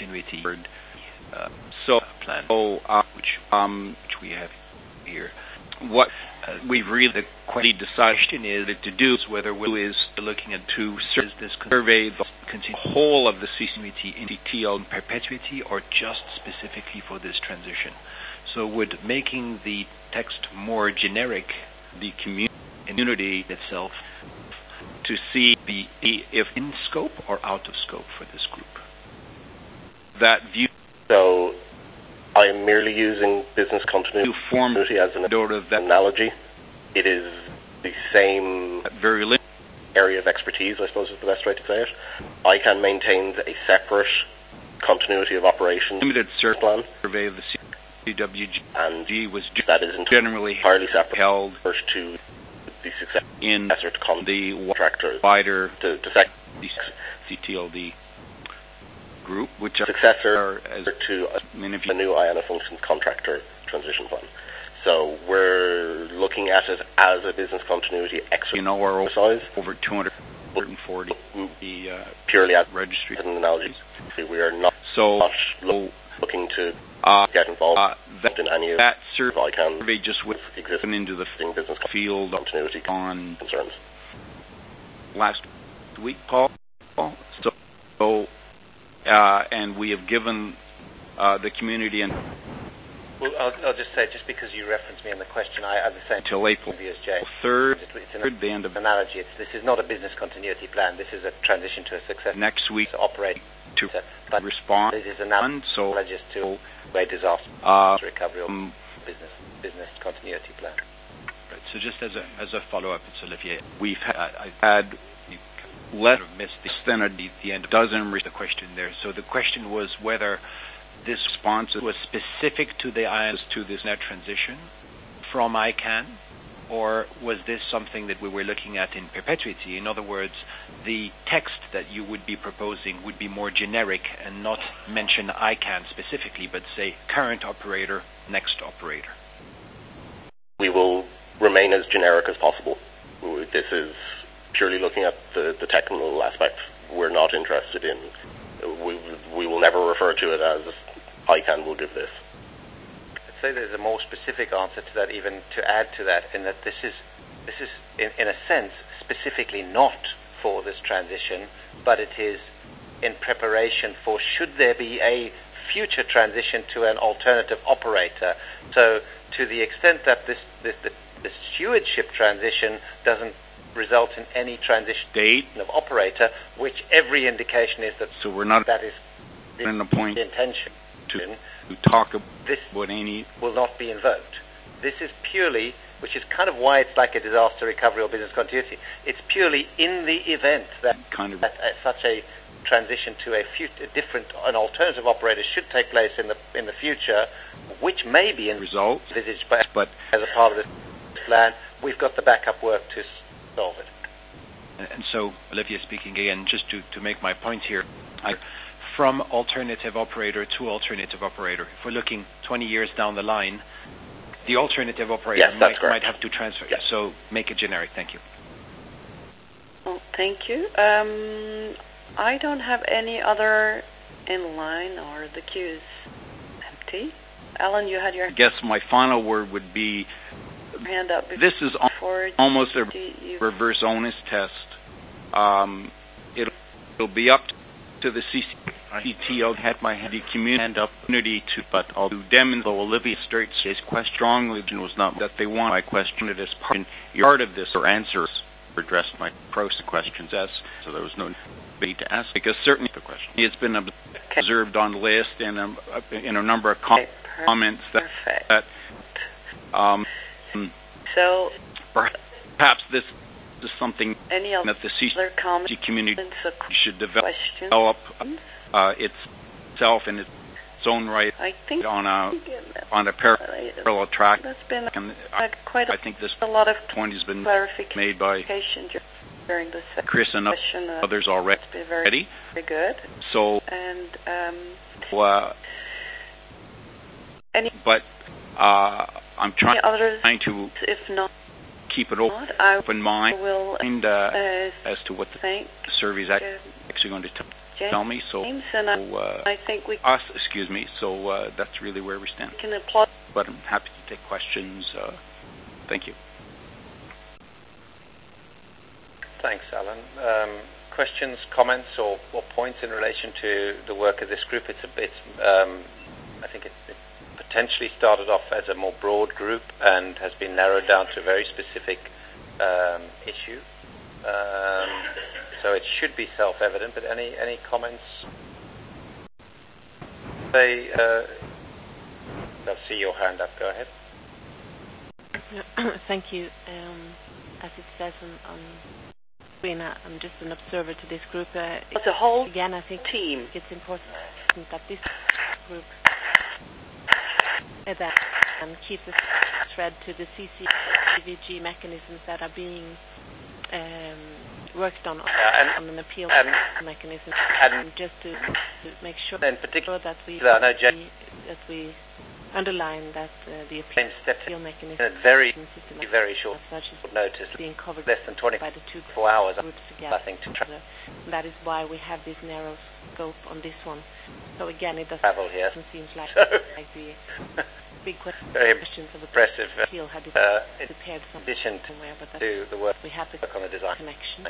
which we have here. What we've really decided is to do is whether we is looking at to survey the whole of the CCMT in TL in perpetuity or just specifically for this transition. So would making the text more generic, the community itself, to see if in scope or out of scope for this group. That view. So I am merely using business continuity as an analogy. It is the same very area of expertise, I suppose is the best way to say it. I can maintain a separate continuity of operations limited plan. Survey of the CWG and was that is generally entirely separate held first to the successor in to the contractor wider to the CTLD group, which are successor as to the new IANA functions contractor transition plan. So we're looking at it as a business continuity exercise. Over 240 purely at registry analogies. We are not looking to get involved in any of that survey just with existing into the business field continuity on concerns. Last week, Paul. And we have given the community and Well, I'll just say, just because you referenced me in the question, I have the same till April view as Jay. 3rd, the end of analogy. This is not a business continuity plan. This is a transition to a success. Next week, operate to respond. This is an analogy to a disaster recovery or business continuity plan. Right. So just as a follow-up, it's Olivier. I've had letter missed the standard at the end. Doesn't read the question there. So the question was whether this response was specific to the IANA to this net transition from ICANN, or was this something that we were looking at in perpetuity? In other words, the text that you would be proposing would be more generic and not mention ICANN specifically, but say current operator, next operator. We will remain as generic as possible. This is purely looking at the technical aspect. We're not interested in. We will never refer to it as ICANN will give this. I'd say there's a more specific answer to that, even to add to that, in that this is in a sense specifically not for this transition, but it is in preparation for should there be a future transition to an alternative operator. So to the extent that this stewardship transition doesn't result in any transition date of operator, which every indication is that. So we're not that is in the point the intention to talk about this any will not be invoked. This is purely, which is kind of why it's like a disaster recovery or business continuity. It's purely in the event that such a transition to an alternative operator should take place in the future, which may be envisaged but as a part of this plan, we've got the backup work to solve it. And so, Olivier speaking again, just to make my point here, from alternative operator to alternative operator, if we're looking 20 years down the line, the alternative operator might have to transfer. Yes. So make it generic. Thank you. Well, thank you. I don't have any other in line, or the queue is empty. Alan, you had your... I guess my final word would be hand up. This is almost a reverse onus test. It'll be up to the CCTO had my community to, but I'll demonstrate Olivia Straits' question strongly was not that they want my question it as part of this or answers addressed my pros questions as so there was no need to ask because certainly the question it's been observed on the list and in a number of comments that so perhaps this is something that the CCTV community should develop itself in its own right on a parallel track. That's been I think this a lot of point has been made by during this Chris and others already. It's been very good. So, and but I'm trying to if not keep it open mind as to what the survey is actually going to tell me. So, I think excuse me. So that's really where we stand. But I'm happy to take questions. Thank you. Thanks, Alan. Questions, comments, or points in relation to the work of this group? I think it potentially started off as a more broad group and has been narrowed down to a very specific issue. So it should be self-evident, but any comments? I'll see your hand up. Go ahead. Thank you. As it says on screen, I'm just an observer to this group. It's a whole again, I think team. It's important that this group that keeps a thread to the CCTVG mechanisms that are being worked on an appeal mechanism, and just to make sure that we underline that the appeal mechanism very short notice, being covered less than 24 by the 4 hours. Groups together. I think that is why we have this narrow scope on this one. So again, it doesn't seem like the big questions of the impressive appeal had prepared somewhere, but to the work we have the on the design connection.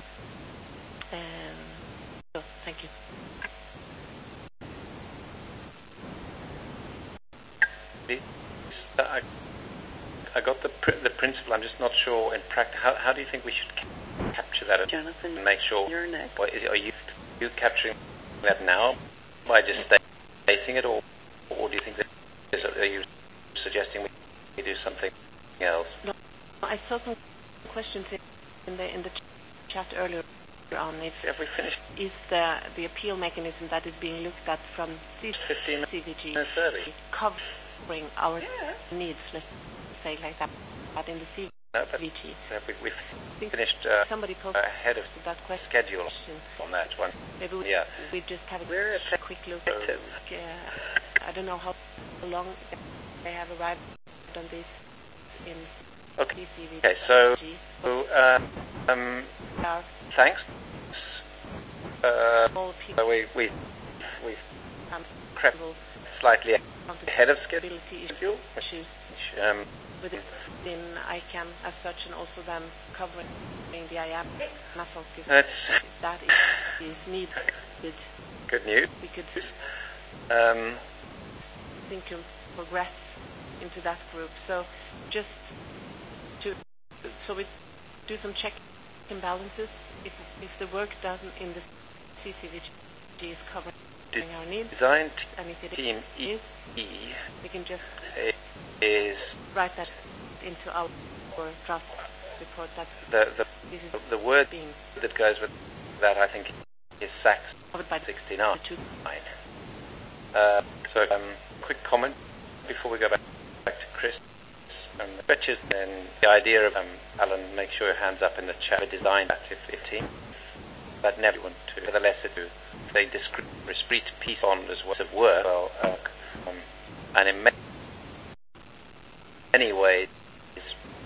So thank you. I got the principle. I'm just not sure in practice. How do you think we should capture that? Jonathan, and make sure. You're next. Are you capturing that now by just stating it, or do you think that are you suggesting we do something else? No, I saw some questions in the chat earlier on. Have we finished? Is the appeal mechanism that is being looked at from CCVG covering our needs? Let's say like that in the CVG. No, but we've finished somebody ahead of that question schedule on that one. Maybe we just have a quick look. I don't know how long they have arrived on this in CCVG. Okay, so thanks. We've crept slightly ahead of schedule. Issues within ICANN as such, and also then covering the IANA focus. That is needed. Good news. We could think to progress into that group. So just we do some check and balances. If the work done in the CCVG is covering our needs, design and if it team is, we can just write that into our draft report. That the word that goes with that, I think, is SACS covered by 69. Quick comment before we go back to Chris. Betches, then the idea of Alan, make sure your hands up in the chat. Design active 15, but never want to. Nevertheless, they discrete piece on as well as work. Well, and in many ways, it's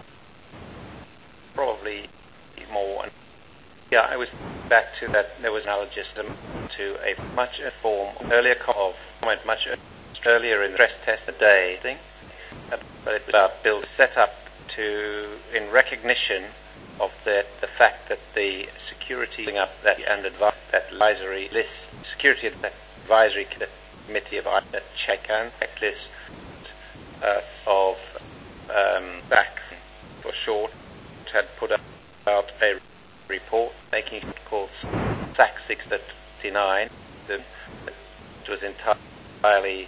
probably more. I was back to that. There was an analogism to a much earlier comment much earlier in the stress test a day thing. But it was about build set up in recognition of the fact that the security up that and that advisory list, security advisory committee of that checklist of SAC for short had put out a report making it called SAC 639. It was entirely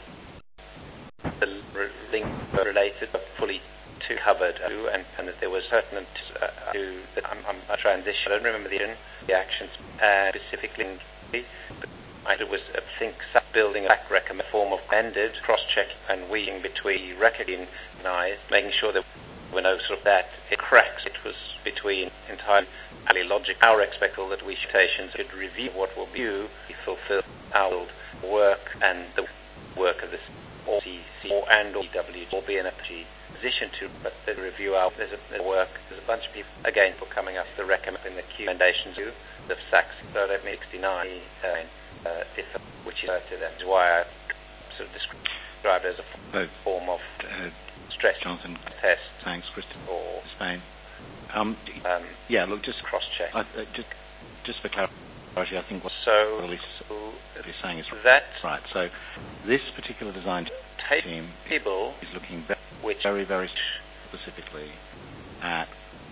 link related, but fully covered, and that there was pertinent to that. I'm a transition. I don't remember the actions specifically, but it was building a back recommend form of amended cross-check and weaving between recognize, making sure that there were no sort of that it cracks. It was between entirely logic. Our expectation that we should review what will be fulfill our work and the work of this. Or CC and or EW or be in a position to, but the review out. There's a bunch of people again for coming up the recommend in the recommendations of SACS. So let me 69, which is to them. Is why I sort of described it as a form of stress Jonathan test. Thanks, Kristen. Or Spain. Look, just cross-check. Just for clarity, I think what Lily's saying is that right. So this particular design team is looking very, very specifically at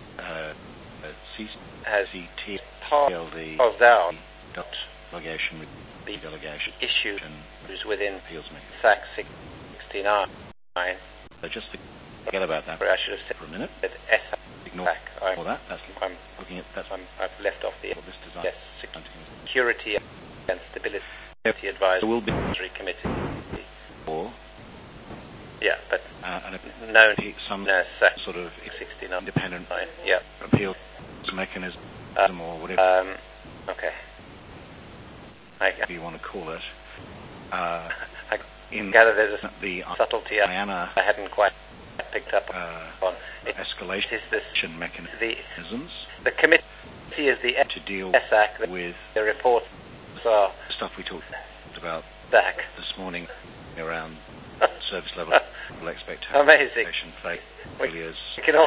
CCTLD delegation issues within appeals me. SAC 69. So just to forget about that. I should have said for a minute. Ignore that. I'm looking at that. I've left off the this design. Yes, security and stability advisory committee. Or but no some sort of 69 independent appeal mechanism or whatever. Okay. Whatever you want to call it. I gather there's the subtlety I hadn't quite picked up on. Escalation mechanisms. The committee is the to deal SAC with the reports stuff we talked about SAC this morning around service level expectation, amazing failures,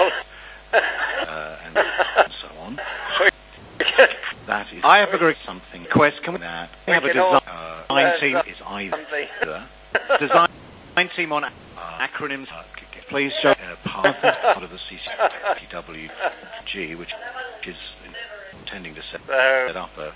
and so on. That is. I have agreed something. Quest, can we that? We have a design team is either design team on acronyms. Please show part of the CCWG, which is intending to set up a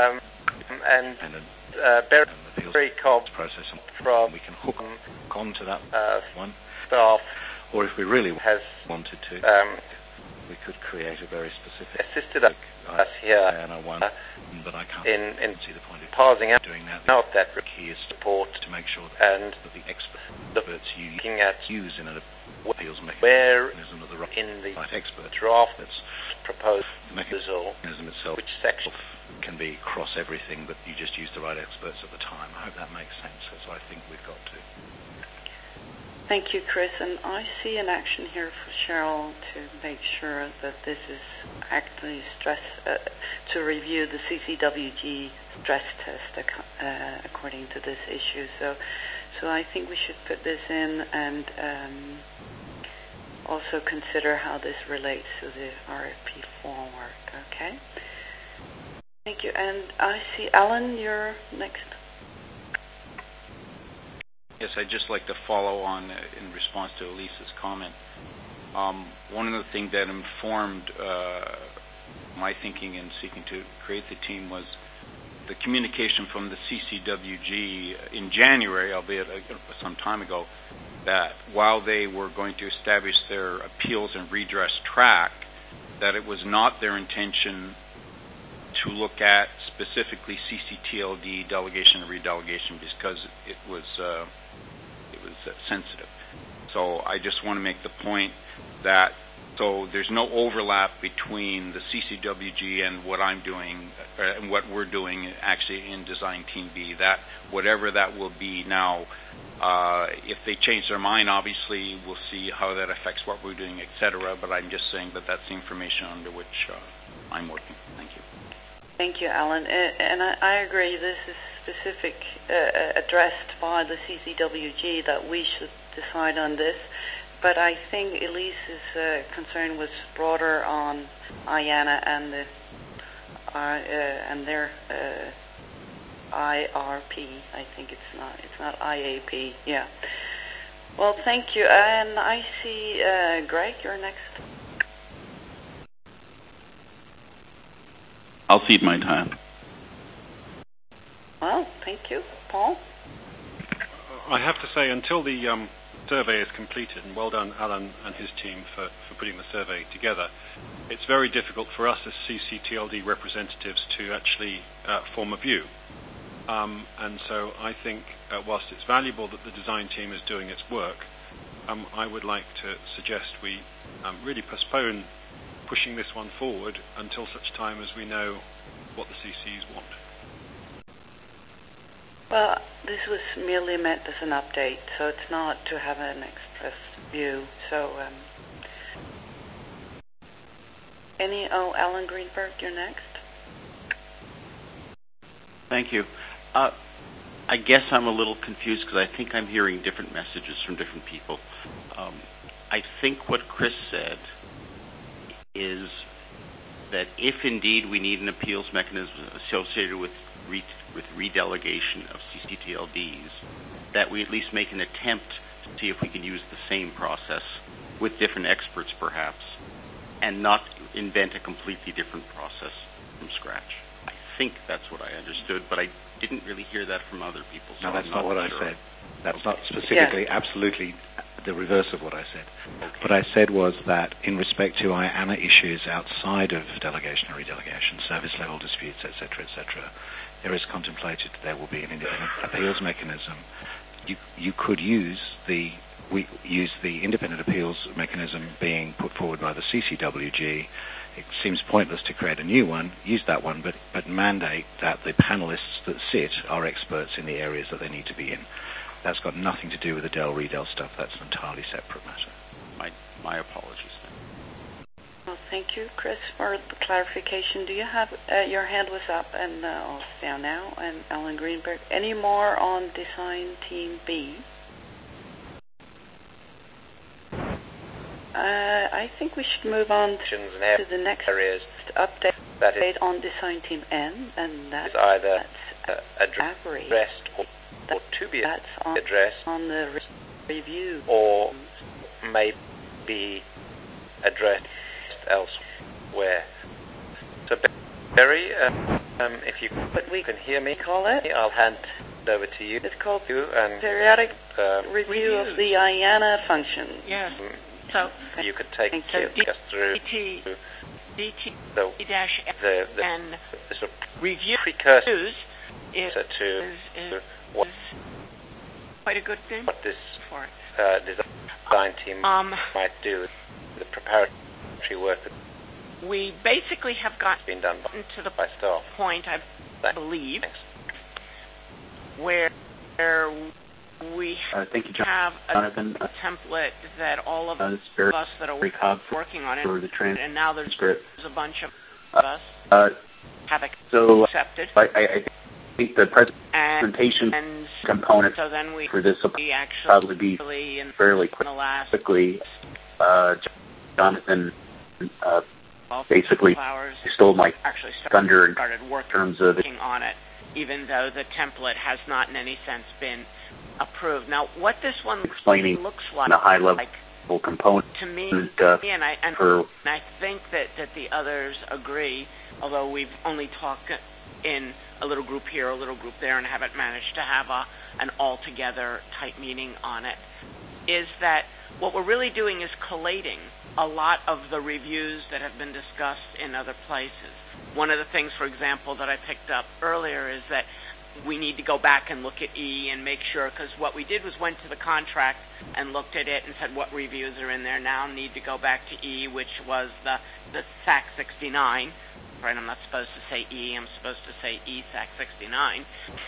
Barry Cobb process from we can hook onto that one. Staff, or if we really wanted to, we could create a very specific assisted us here one, but I can't see the point of parsing out doing that. Not that key is support to make sure and that the experts use in an appeals mechanism of the right expert draft that's proposed mechanism itself, which section can be across everything, but you just use the right experts at the time. I hope that makes sense, as I think we've got to. Thank you, Chris. And I see an action here for Cheryl to make sure that this is actually to review the CCWG stress test according to this issue. So I think we should put this in and also consider how this relates to the RFP form work. Okay. Thank you. And I see Alan, you're next. Yes, I'd just like to follow on in response to Elise's comment. One of the things that informed my thinking in seeking to create the team was the communication from the CCWG in January, albeit some time ago, that while they were going to establish their appeals and redress track, that it was not their intention to look at specifically CCTLD delegation and redelegation because it was sensitive. So I just want to make the point that so there's no overlap between the CCWG and what I'm doing and what we're doing actually in Design Team B. That whatever that will be now, if they change their mind, obviously we'll see how that affects what we're doing, etc. But I'm just saying that that's the information under which I'm working. Thank you. Thank you, Alan. And I agree. This is specific addressed by the CCWG that we should decide on this. But I think Elise's concern was broader on IANA and their IRP. I think it's not IAP. Yeah. Well, thank you. And I see Greg, you're next. I'll cede my time. Well, thank you. Paul? I have to say, until the survey is completed, and well done, Alan and his team for putting the survey together, it's very difficult for us as CCTLD representatives to actually form a view. And so I think, whilst it's valuable that the design team is doing its work, I would like to suggest we really postpone pushing this one forward until such time as we know what the CCs want. Well, this was merely meant as an update, so it's not to have an express view. So, Alan Greenberg, you're next. Thank you. I guess I'm a little confused because I think I'm hearing different messages from different people. I think what Chris said is that if indeed we need an appeals mechanism associated with redelegation of CCTLDs, that we at least make an attempt to see if we can use the same process with different experts perhaps, and not invent a completely different process from scratch. I think that's what I understood, but I didn't really hear that from other people. So no, that's not what I said. That's not specifically, absolutely the reverse of what I said. Okay. What I said was that in respect to IANA issues outside of delegation or redelegation, service level disputes, etc., there is contemplated there will be an independent appeals mechanism. You could use the independent appeals mechanism being put forward by the CCWG. It seems pointless to create a new one, use that one, but mandate that the panelists that sit are experts in the areas that they need to be in. That's got nothing to do with the Del-Redel stuff. That's an entirely separate matter. My apologies then. Well, thank you, Chris, for the clarification. Do you have your hand was up and down now, and Alan Greenberg. Any more on Design Team B? I think we should move on to the next areas update on Design Team N, and that's either addressed or to be addressed on the review or may be addressed elsewhere. So, Barry, if you can hear me, I'll hand it over to you. It's called and periodic review of the IANA function. Yes. So you could take us through DT the sort of reviews precursors is what quite a good thing. What this design team might do, the preparatory work that we basically have been done to the staff. point, I believe, where we have a template that all of us that are working on it, and now there's a bunch of us have accepted. I think the presentation component so then for this will probably be fairly quickly. Jonathan basically stole my thunder in terms of working on it, even though the template has not in any sense been approved. Now, what this one explaining looks like a high-level component to me, and I think that the others agree, although we've only talked in a little group here, a little group there, and haven't managed to have an all-together type meeting on it, is that what we're really doing is collating a lot of the reviews that have been discussed in other places. One of the things, for example, that I picked up earlier is that we need to go back and look at E and make sure, because what we did was went to the contract and looked at it and said what reviews are in there. Now need to go back to E, which was the SAC 69. Right, I'm not supposed to say E, I'm supposed to say ESAC 69.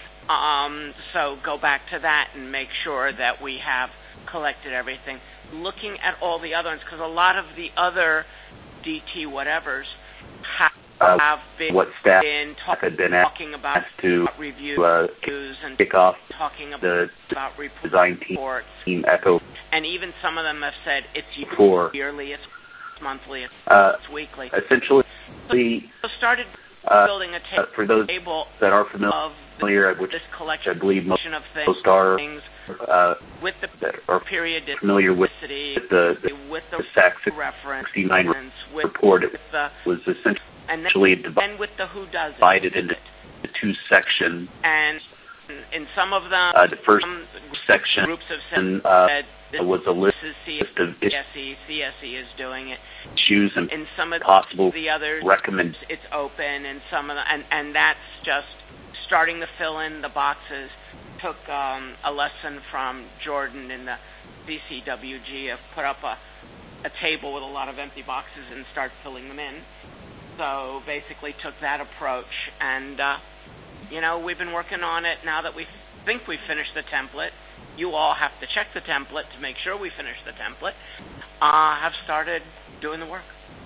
So go back to that and make sure that we have collected everything. Looking at all the other ones, because a lot of the other DT whatevers have been talking about reviews and kick off talking about the design team echo, and even some of them have said it's yearly, it's monthly, it's weekly. Essentially, so started building a table for those that are familiar, which this collection I believe most of things with the that are familiar with the SAC reference 69 report. It was essentially divided into two sections. And in some of them, the first section groups have said was a list of CSE is doing it. Issues and in some of possible the others, it's open, and some of the, and that's just starting to fill in the boxes. Took a lesson from Jordan in the BCWG of put up a table with a lot of empty boxes and start filling them in. So basically took that approach, and we've been working on it now that we think we've finished the template. You all have to check the template to make sure we finish the template. Have started doing the work,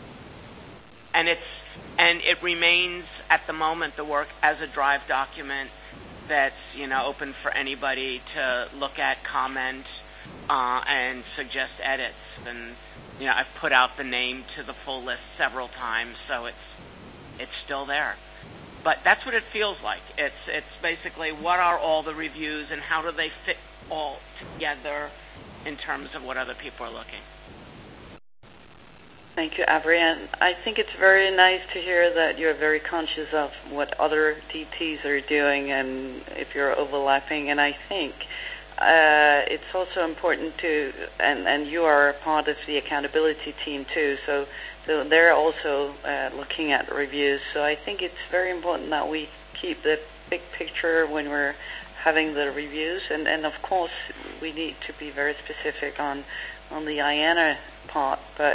and it remains at the moment the work as a Drive document that's open for anybody to look at, comment, and suggest edits. And I've put out the name to the full list several times, so it's still there. But that's what it feels like. It's basically what are all the reviews and how do they fit all together in terms of what other people are looking. Thank you, Avery. And I think it's very nice to hear that you're very conscious of what other DTs are doing and if you're overlapping. And I think it's also important to, and you are a part of the accountability team too, so they're also looking at reviews. So I think it's very important that we keep the big picture when we're having the reviews. And of course, we need to be very specific on the IANA part, but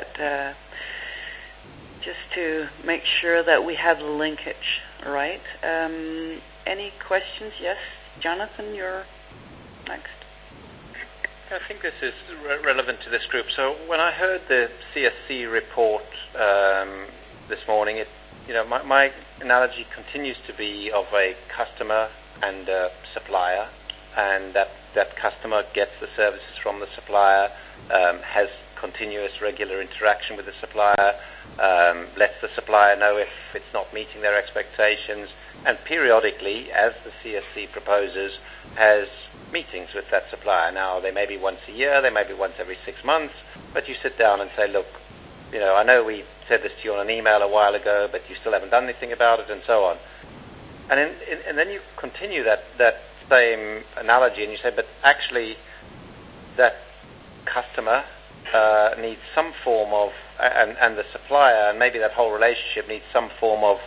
just to make sure that we have the linkage, right? Any questions? Yes, Jonathan, you're next. I think this is relevant to this group. So when I heard the CSC report this morning, my analogy continues to be of a customer and a supplier, and that customer gets the services from the supplier, has continuous regular interaction with the supplier, lets the supplier know if it's not meeting their expectations, and periodically, as the CSC proposes, has meetings with that supplier. Now, they may be once a year, they may be once every 6 months, but you sit down and say, look, I know we said this to you on an email a while ago, but you still haven't done anything about it, and so on. And then you continue that same analogy, and you say, but actually, that customer needs some form of, and the supplier, and maybe that whole relationship needs some form of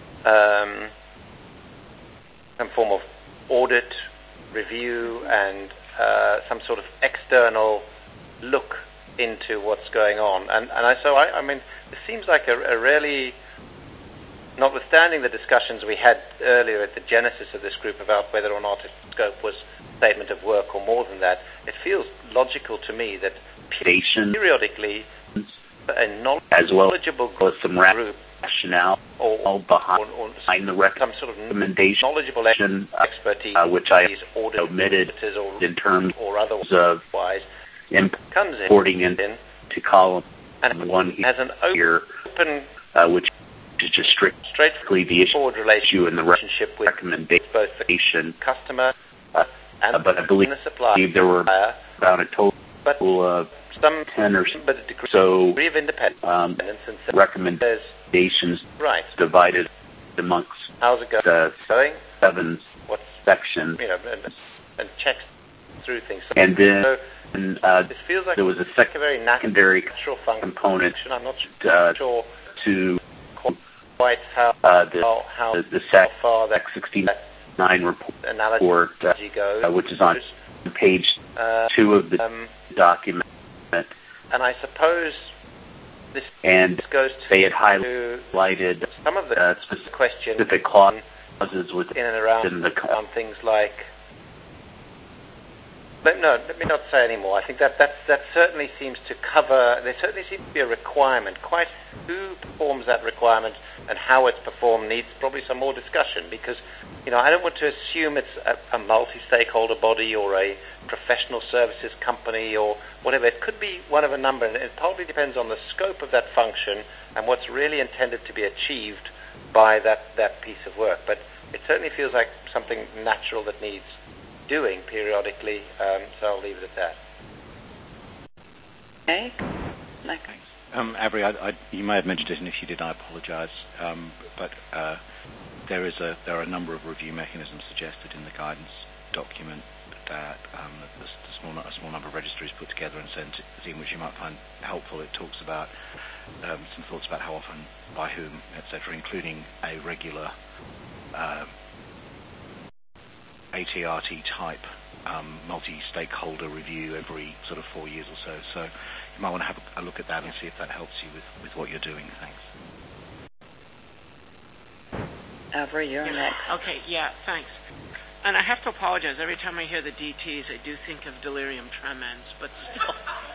audit, review, and some sort of external look into what's going on. And I mean, it seems like a really, notwithstanding the discussions we had earlier at the genesis of this group about whether or not a scope was statement of work or more than that, it feels logical to me that periodically a knowledgeable as some group rationale or behind the recommendation, knowledgeable expertise, which I omitted in terms of importing into column and one has an here, open, which is just strictly the issue in the relationship with both the customer and but I believe the supplier. There were about a total of some 10 or so degree of independence and recommendations right. divided amongst how's it the going? 7 sections. And checks through things. And then it feels like there was a very secondary component. I'm not sure to quite how the SAC 69 report, which is on page 2 of the document. And I suppose this goes to they had highlighted some of the specific clauses in and around things like. But no, let me not say any more. I think that certainly seems to cover. There certainly seems to be a requirement. Quite who performs that requirement and how it's performed needs probably some more discussion, because I don't want to assume it's a multi-stakeholder body or a professional services company or whatever. It could be one of a number, and it probably depends on the scope of that function and what's really intended to be achieved by that piece of work. But it certainly feels like something natural that needs doing periodically, so I'll leave it at that. Okay. Avery, you may have mentioned it, and if you did, I apologise. But there are a number of review mechanisms suggested in the guidance document that a small number of registries put together and sent, in which you might find helpful. It talks about some thoughts about how often, by whom, etc., including a regular ATRT type multi-stakeholder review every sort of 4 years or so. So you might want to have a look at that and see if that helps you with what you're doing. Thanks. Avery, you're next. Okay, yeah, thanks. And I have to apologize. Every time I hear the DTs, I do think of delirium tremens, but still.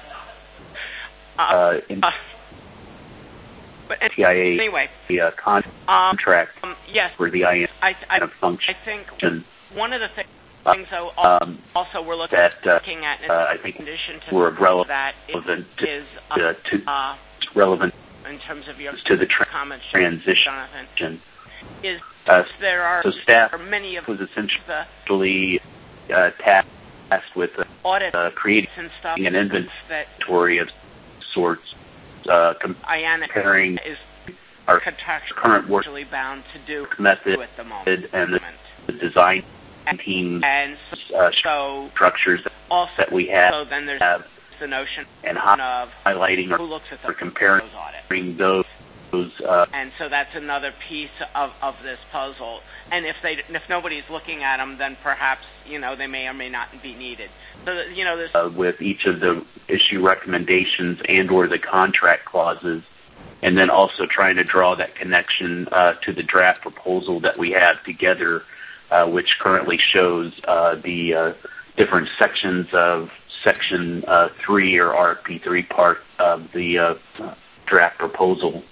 But anyway, the contract yes, for the IANA function. I think one of the things also we're looking at I think in addition to were relevant that is relevant in terms of your to the comments, transition. Jonathan, is there are many of was essentially tasked with creating an inventory of sorts, comparing our current work bound to do method at the moment. and the design teams structures that we have. So then there's the notion and of highlighting who looks at or comparing those. And so that's another piece of this puzzle. And if nobody's looking at them, then perhaps they may or may not be needed. So this with each of the issue recommendations and/or the contract clauses, and then also trying to draw that connection to the draft proposal that we have together, which currently shows the different sections of Section 3 or RFP3 part of the draft proposal.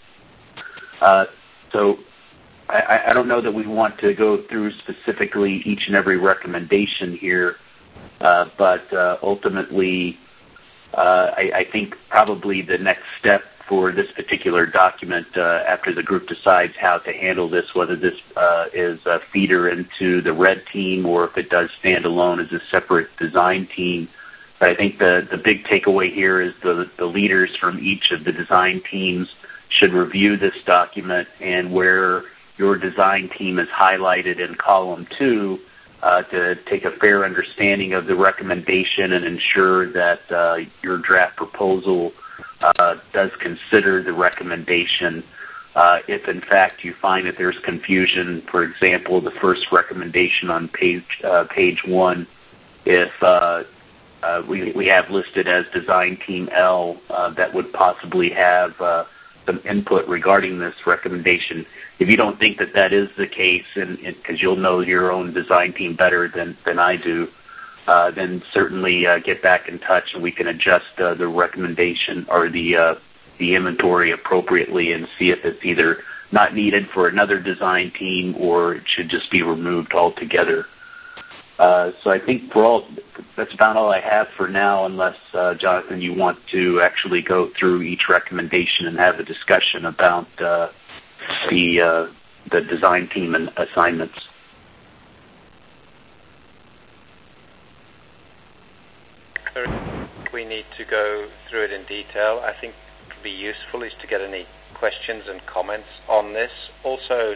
So I don't know that we want to go through specifically each and every recommendation here, but ultimately I think probably the next step for this particular document after the group decides how to handle this, whether this is a feeder into the red team or if it does stand alone as a separate design team. But I think the big takeaway here is the leaders from each of the design teams should review this document, and where your design team is highlighted in column 2, to take a fair understanding of the recommendation and ensure that your draft proposal does consider the recommendation. If in fact you find that there's confusion, for example, the first recommendation on page 1, if we have listed as design team L, that would possibly have some input regarding this recommendation. If you don't think that that is the case, and because you'll know your own design team better than I do, then certainly get back in touch and we can adjust the recommendation or the inventory appropriately and see if it's either not needed for another design team or it should just be removed altogether. So I think that's about all I have for now, unless, Jonathan, you want to actually go through each recommendation and have a discussion about the design team and assignments. We need to go through it in detail. I think it would be useful is to get any questions and comments on this. Also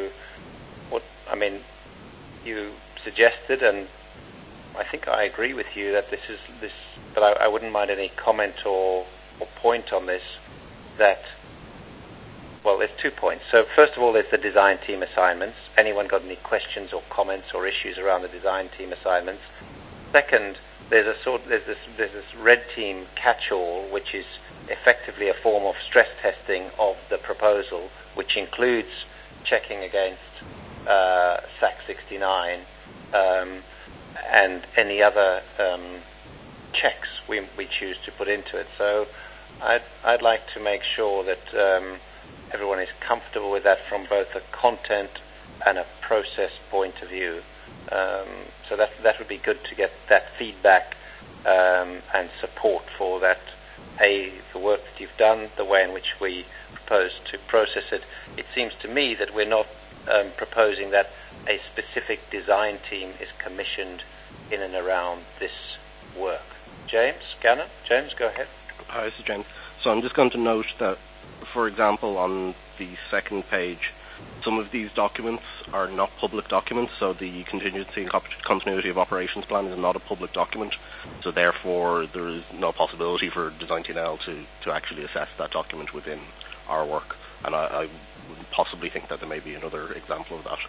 you suggested, and I think I agree with you that but I wouldn't mind any comment or point on this, that, well, there's 2 points. So first of all, there's the design team assignments. Anyone got any questions or comments or issues around the design team assignments? Second, there's this red team catch-all, which is effectively a form of stress testing of the proposal, which includes checking against SAC 69 and any other checks we choose to put into it. So I'd like to make sure that everyone is comfortable with that from both a content and a process point of view. So that would be good to get that feedback and support for that. The work that you've done, the way in which we propose to process it. It seems to me that we're not proposing that a specific design team is commissioned in and around this work. James Gannon? James, go ahead. Hi, this is James. So I'm just going to note that, for example, on the second page, some of these documents are not public documents, so the contingency and continuity of operations plan is not a public document, so therefore there is no possibility for Design Team L to actually assess that document within our work, and I would possibly think that there may be another example of that.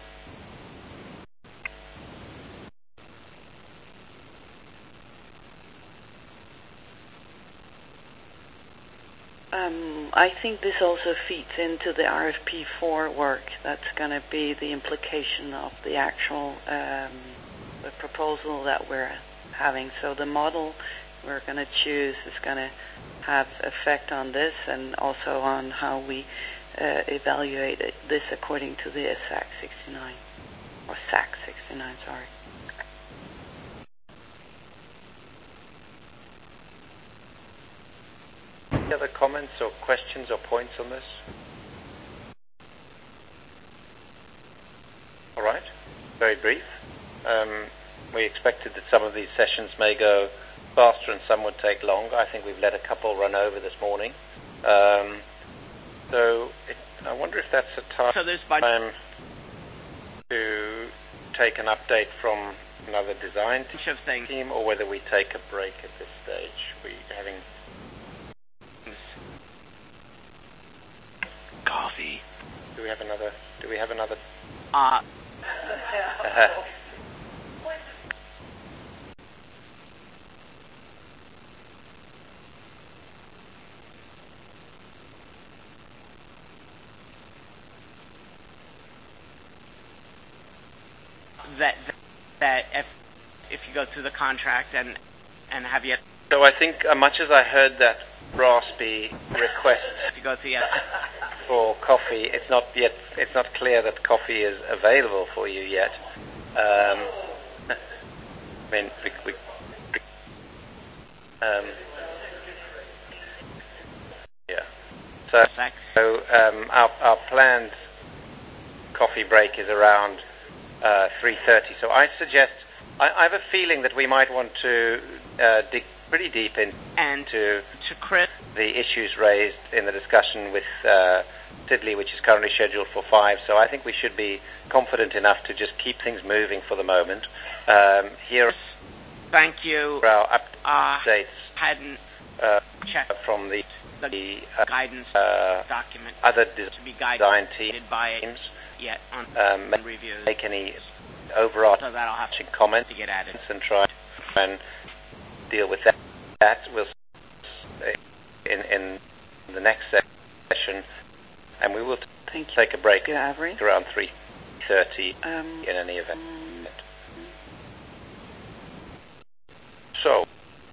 I think this also feeds into the RFP4 work. That's going to be the implication of the actual the proposal that we're having. So the model we're going to choose is going to have effect on this and also on how we evaluate this according to the SAC 69, or SAC 69, sorry. Any other comments or questions or points on this? All right, very brief. We expected that some of these sessions may go faster and some would take longer. I think we've let a couple run over this morning. I wonder if that's a time to take an update from another design team, or whether we take a break at this stage. We're having coffee. Do we have another? That if you go through the contract and have yet. So I think, much as I heard that raspy request for coffee, it's not clear that coffee is available for you yet. I mean, yeah. So our planned coffee break is around 3:30. So I suggest, I have a feeling that we might want to dig pretty deep into the issues raised in the discussion with Sidley, which is currently scheduled for 5. So I think we should be confident enough to just keep things moving for the moment. Here, thank you. Our updates hadn't checked from the guidance document other to be guided design by teams yet on reviews. Make any overarching so that'll have comments to get added and try and deal with that. That will in the next session, and we will take a break around 3:30 in any event. So,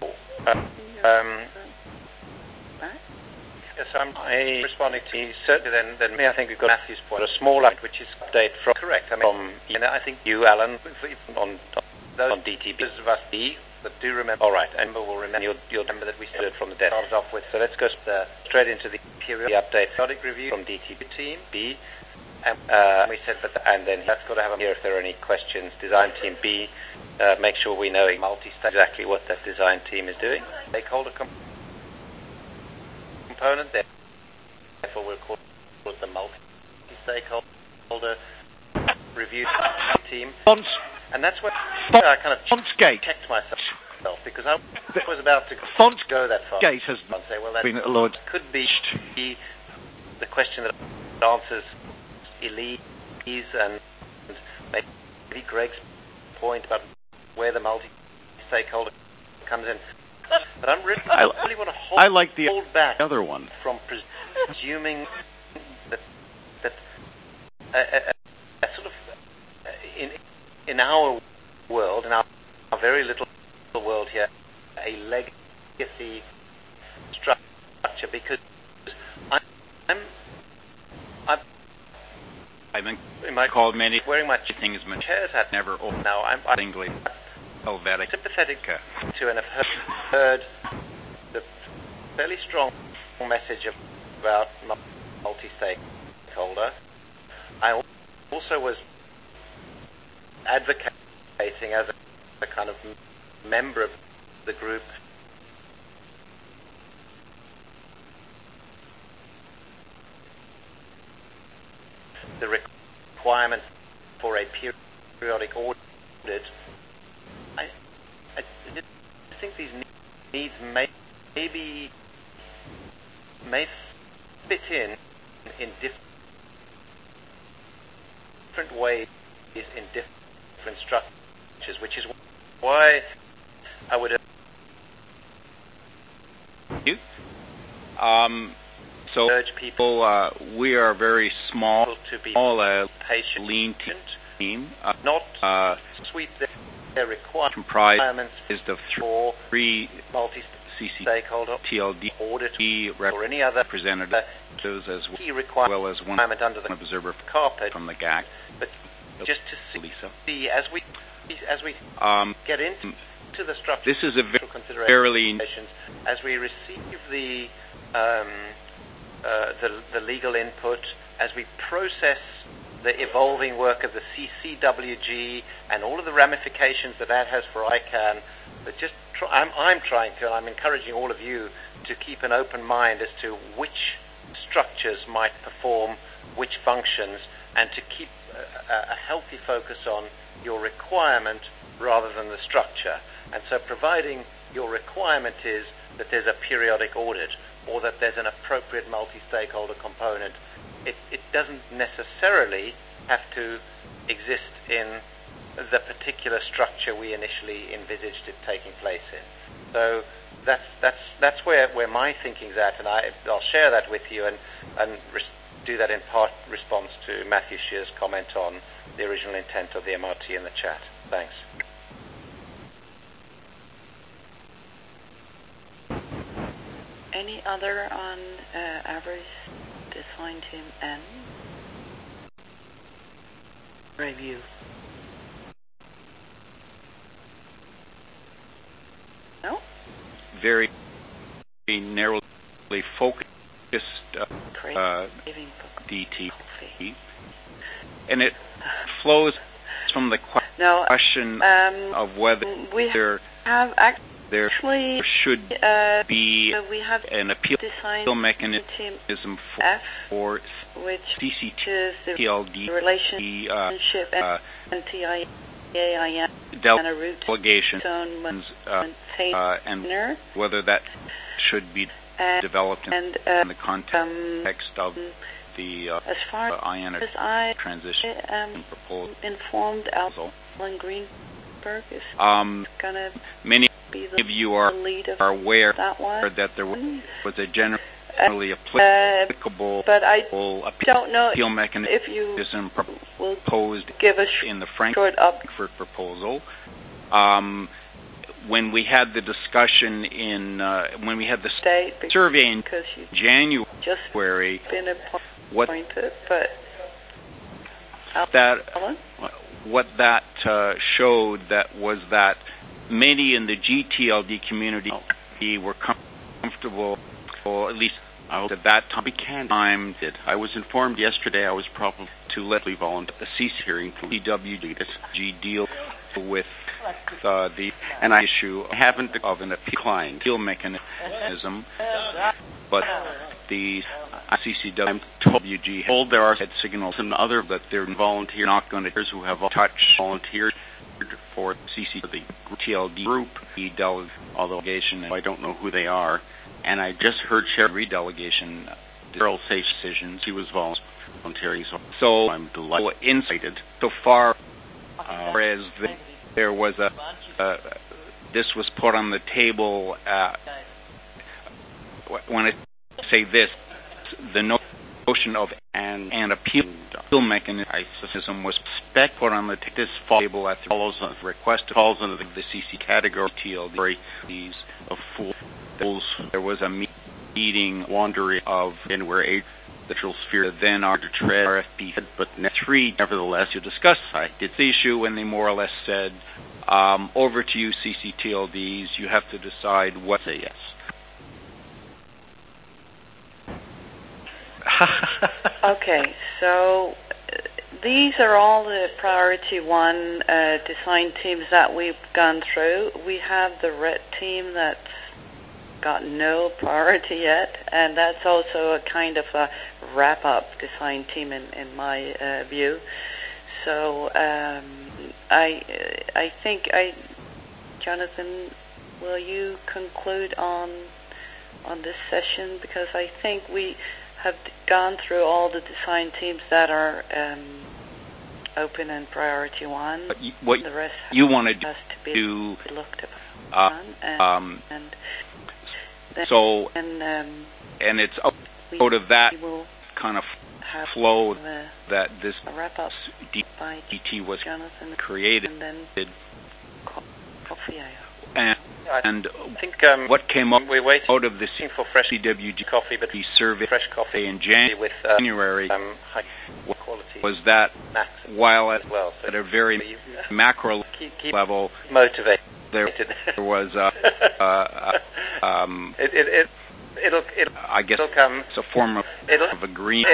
yes, I'm responding to you. Certainly, then I think we've got Matthew's point, a small line, which is update from correct. I I think you, Alan, on DTB, those of us that do remember. All right, and we'll remember. You'll remember that we started from the dead. Started off with. So let's go straight into the periodic review from DTB team B. And we said, and then that's got to have here if there are any questions. Design team B, make sure we know exactly what that design team is doing. Stakeholder component. Therefore, we'll call it the multi-stakeholder review team. And that's what I kind of checked myself because I was about to go that far. Gate has say, well, that been Lord. Could be the question that answers Elise and maybe Greg's point about where the multi-stakeholder comes in. But I really want to hold back other one from presuming that a sort of in our world, in our very little world here, a legacy structure, because I've been called many wearing my things, but chairs had never now I'm Helvetic sympathetic to and have heard the fairly strong message about multi-stakeholder. I also was advocating as a kind of member of the group the requirement for a periodic audit. I think these needs may fit in different ways in different structures, which is why I would urge people. We are very small, to be patient, lean team, not sweep their requirements of for three multi-stakeholder TLD audit or any other representatives as well as one under the observer carpet from the GAC. But just to see as we get into the structure, this is a very as we receive the legal input, as we process the evolving work of the CCWG and all of the ramifications that has for ICANN, but I'm trying to, and I'm encouraging all of you to keep an open mind as to which structures might perform which functions, and to keep a healthy focus on your requirement rather than the structure. And so providing your requirement is that there's a periodic audit or that there's an appropriate multi-stakeholder component, it doesn't necessarily have to exist in the particular structure we initially envisaged it taking place in. So that's where my thinking's at, and I'll share that with you and do that in part response to Matthew Shear's comment on the original intent of the MRT in the chat. Thanks. Any other on Avery's design team N? Review. No? Very narrowly focused DT, and it flows from the question of whether there should be an appeal mechanism for CCTLD delegation, and whether that should be developed in the context of the IANA transition proposal. Informed Alan Greenberg is many of you are aware that there was a generally applicable appeal mechanism proposed in the Frankfurt proposal. When we had the discussion when we had the survey in January, what that showed was that many in the GTLD community were comfortable, or at least at that time. I was informed yesterday I was probably too late volunteer at the CC hearing to CWG deal with the issue of an appeal mechanism, but the CCWG hold there are signals and other that they're volunteer not going to who have touched volunteered for CC the TLD group delegation, and I don't know who they are. And I just heard Sherry delegation Daryl say decisions. He was volunteering, so I'm delighted. Incited so far, whereas there was this was put on the table. When I say this, the notion of an appeal mechanism was put on the this table at the request falls under the CC category TLD of fools. There was a meeting wandering of in where the sphere then are to tread RFP, but nevertheless you discussed it's the issue when they more or less said over to you CCTLDs, you have to decide what say yes. Okay, so these are all the priority one design teams that we've gone through. We have the red team that's got no priority yet, and that's also a kind of a wrap-up design team in my view. So I think Jonathan, will you conclude on this session, because I think we have gone through all the design teams that are open in priority one. What the rest you wanted has to be looked upon, and it's out of that kind of flow that this DT was created. And I think what came up we're waiting out of this for fresh CWG coffee, but survey fresh coffee in January high quality was that while at a very keep macro level motivated, there was I guess come. It's a form of agreement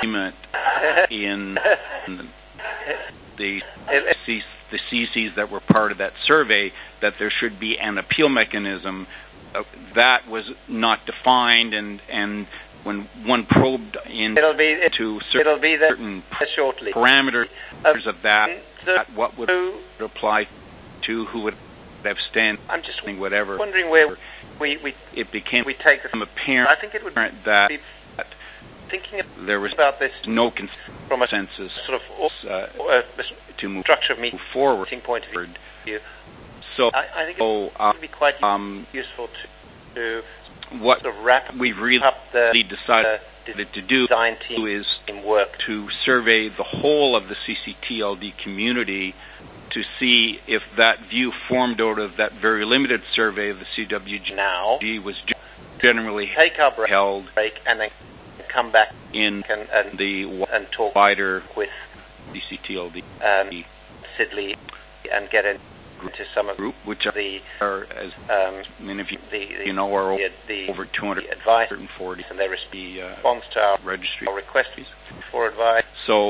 in the CCs that were part of that survey that there should be an appeal mechanism. That was not defined, and when one probed into certain parameters of that, what would apply to who would have standing, I'm just whatever. Wondering where we take this apparent. I think it would that be thinking there was about this no from a consensus sort of to move structure of meeting forward. Point of view. So I think it would be quite useful to what sort of wrap we've really up decided to do is work to survey the whole of the CCTLD community to see if that view formed out of that very limited survey of the CWG now was generally take our break and then come back in and talk wider with CCTLD Sidley and get in to some of group, which are as many of you know, are over 240, and they response to our registry requests for advice, so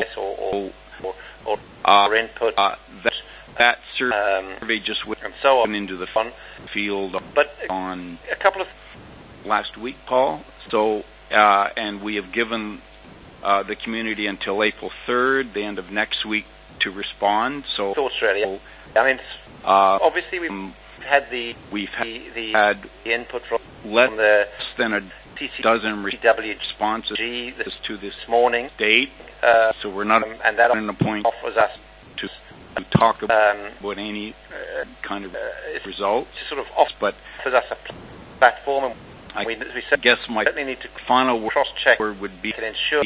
or input. That survey just went into the field on a couple of last week, Paul. So and we have given the community until April 3rd, the end of next week, to respond. So thoughts really. I mean, obviously we've had the input from less the than a dozen responses to this morning date. So we're not and that in a point offers us to talk about any kind of results. Sort of offers us a platform, and I guess my need to final cross-check word would be to ensure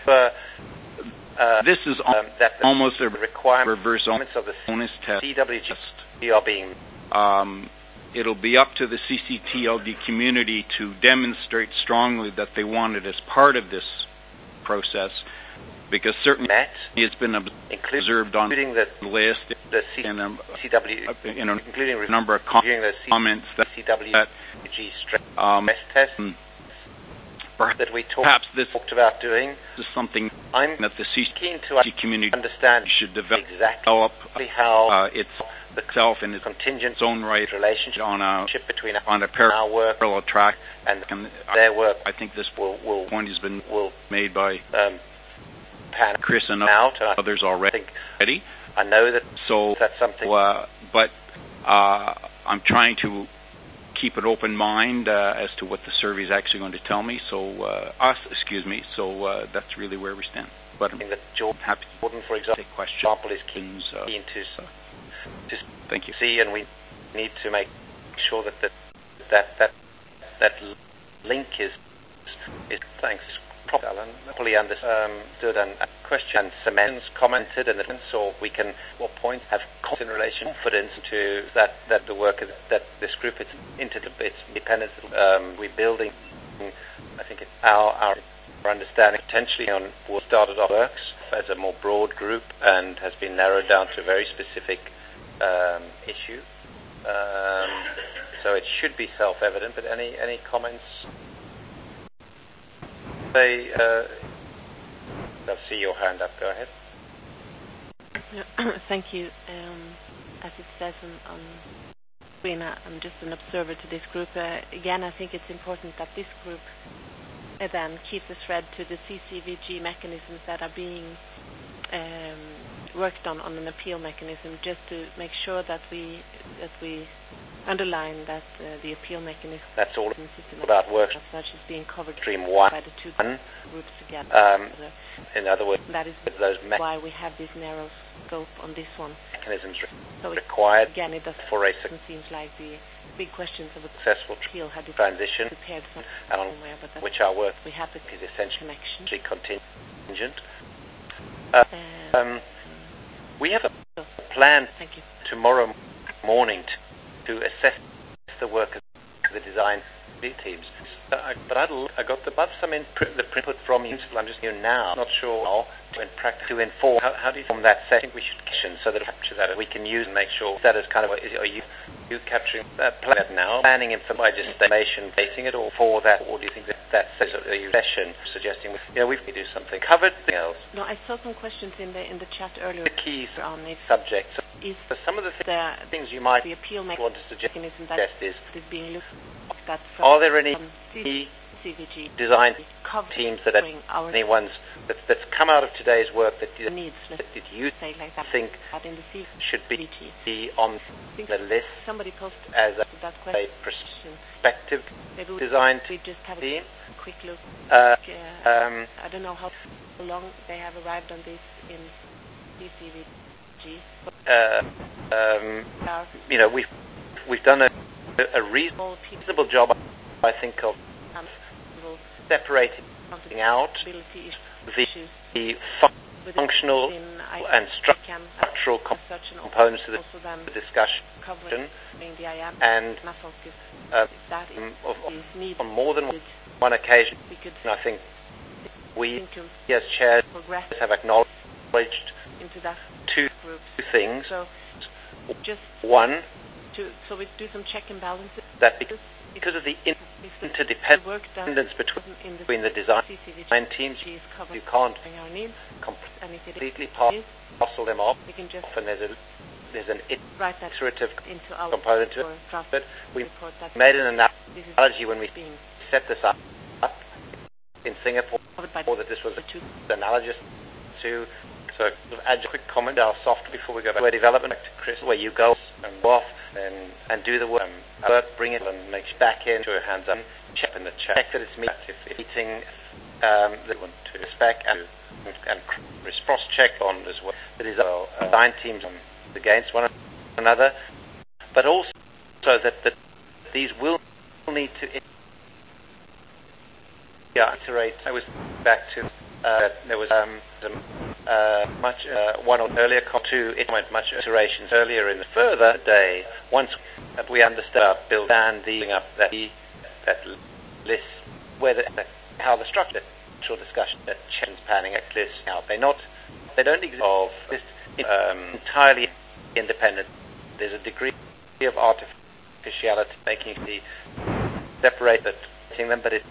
this is that almost a requirement reverse of the onus test. CWG are being. It'll be up to the CCTLD community to demonstrate strongly that they want it as part of this process, because certainly it's been observed on the list in a number of comments that test that we perhaps this talked about doing is something that the CCT community understand should develop exactly how itself in its contingent own right relationship on a our work parallel track, and their work. I think this point has been made by Chris and out, others already. I know that that's something. But I'm trying to keep an open mind as to what the survey is actually going to tell me. So that's really where we stand. But I'm happy for example, take questions. Is keen to thank you. See, and we need to make sure that link is thanks. Properly understood and questioned, cements, commented, and so we can, what point, have in relation confidence to that the work that this group is into its independence. We're building, I think, our understanding potentially on what started off works as a more broad group and has been narrowed down to a very specific issue. So it should be self-evident. But any comments? I'll see your hand up. Go ahead. Thank you. As it says on screen, I'm just an observer to this group. Again, I think it's important that this group then keeps a thread to the CCVG mechanisms that are being worked on an appeal mechanism, just to make sure that we underline that the appeal mechanism. That's all about work. Such is being covered Stream 1 by the two groups together. In other words, that is why we have this narrow scope on this one. Mechanisms required again, it doesn't seem like the big questions of a successful appeal had transition, prepared somewhere, but which our work we have is essentially contingent. We have a plan tomorrow morning to assess the work of the design teams. But I got above some input from you. I'm just here now. Not sure how to inform. How do you form that setting? We should question so that capture that we can use and make sure that is kind of. Are you capturing that plan now? Planning it by just estimation, basing it, or for that, or do you think that says a session suggesting we can do something covered? Anything else? No, I saw some questions in the chat earlier. The key subjects. Some of the things you might the appeal want to suggest is being looked at. Are there any CVG design teams that are any ones that's come out of today's work that you think should be on the list somebody posted as that a prospective design we just have team? A quick look. I don't know how long they have arrived on this in CCVG. We've done a reasonable job, I think, of separating out the functional and structural components of the discussion, and on more than one occasion, I think we as chairs have acknowledged two things. just one, so we do some check and balances. That because of the interdependence between the design teams, you can't completely parcel them off, and there's an iterative component to it. We made an analogy when we set this up in Singapore, that this was analogous to. So add a quick comment, our software, before we go back to development, Chris, where you go and go off and do the work, bring it and make back into your hands up, check in the check that it's meeting that you want to spec and cross check on as well. That is design teams against one another, but also that these will need to iterate. I was back to there was one or earlier to implement much iterations earlier in the further day. Once we understand build and the up that list how the structure discussion that change planning lists out. They don't exist entirely independent. There's a degree of artificiality making the separate them, but it's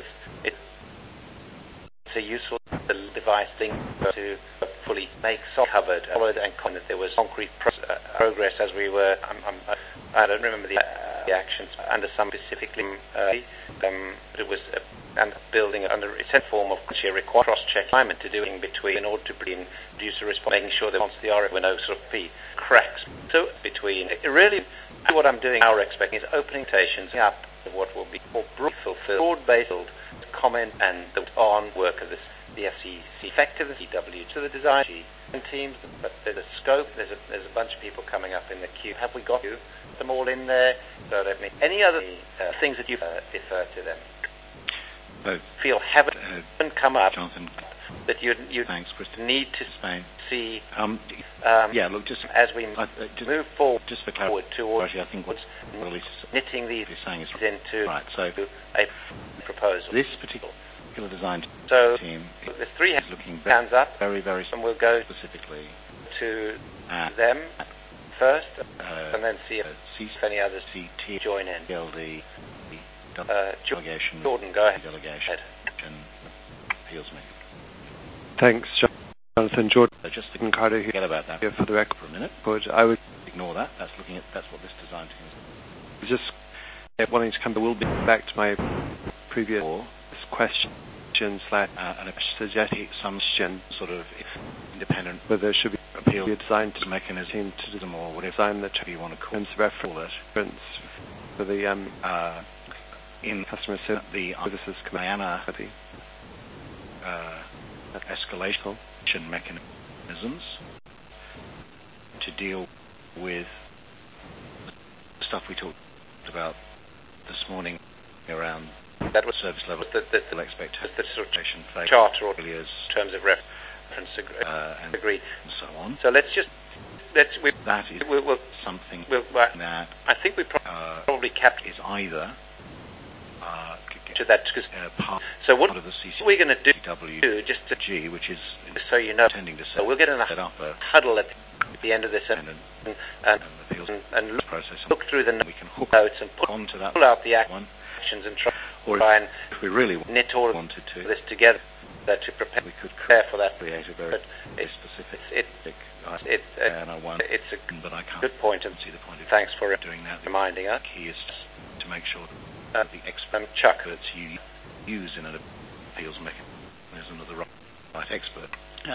a useful device thing to fully make covered, followed and that there was concrete progress as we were. I don't remember the actions under some specifically. It was and building under a set form of require cross-check alignment to do in between in order to produce a response, making sure that once the RF were no sort of cracks. So between really, what I'm doing, our expecting is opening stations up of what will be called broad-based comment and the on work of the FCC effectiveness, EW to the design teams, but there's a scope, there's a bunch of people coming up in the queue. Have we got them all in there? So let me, any other things that you refer to them? Feel haven't come up, Jonathan, that you thanks, need to see look, just as we move forward, just for forward towards I think what's really knitting these saying is into right. So a proposal. This particular design team the three is looking hands up, very and we'll go specifically to them first, and then see if any others join in. LD, delegation. Jordan, go ahead. Delegation appeals me. Thanks, Jonathan. Jordan. Just Carter forget about that here for the record for a minute. But I would ignore that. That's what this design team is. Just wanting to come. We'll be back to my previous question and suggesting some sort of independent whether there should be appeal design to mechanism to do them or whatever design that you want to call it reference for the in customer services committee escalation mechanisms to deal with the stuff we talked about this morning around that was service level, the expectation, charter or failures, terms of reference agreed, and so on. So we'll something that I think we probably kept is either to that. So what of the we're going to do, just to G, which is so you know, tending to so we'll get in a huddle at the end of this and look through the notes and pull out the actions and try and if we really knit all wanted to this together to prepare for that. Create a very specific. It's a but I can't good point, and see the point of thanks for doing that. Reminding us. The key is to make sure that the experts you use in an appeals mechanism are the right expert.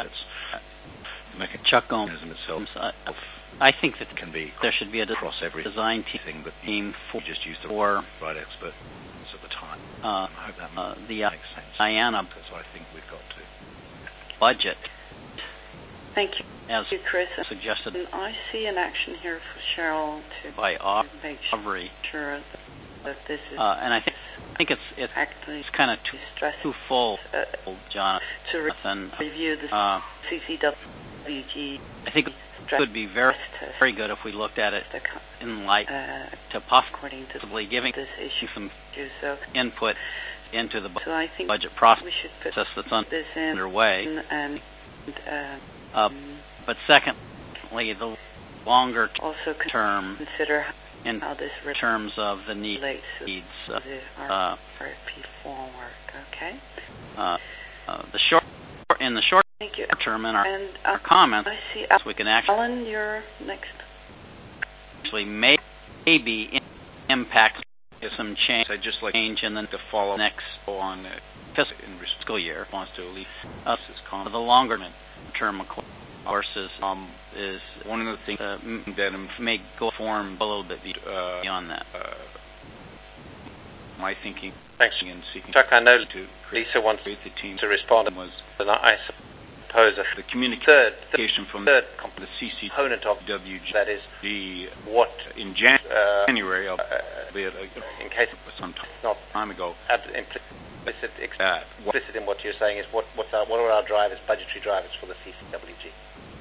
Chuck Gomes itself. I think that can be there should be a across every design team, but for just use the right expert at the time. I hope that makes sense. IANA, so I think we've got to budget. Thank you. As you, Chris. Suggested. I see an action here for Cheryl to by make sure that this is. And I think it's kind of too full, Jonathan. To review the CCWG. I think it would be very, very good if we looked at it in light to possibly giving this issue some input into the budget process that's underway. And but secondly, the longer also term consider in how this terms of the needs of the RFP framework. Okay. In the short Thank you. term, in our comments, I see we can actually Alan, you're next. Actually, maybe impact some change. I just like change in the follow next on fiscal year wants to leave us the longer term, of course, is one of the things that may go form a little bit beyond that. My thinking. Thanks. In seeking Chuck, I know to Lisa wants the team to respond. Was I suppose the communication from the CC component of WG, that is the what in January, in case some not time ago, implicit in what you're saying is what are our drivers, budgetary drivers for the CCWG?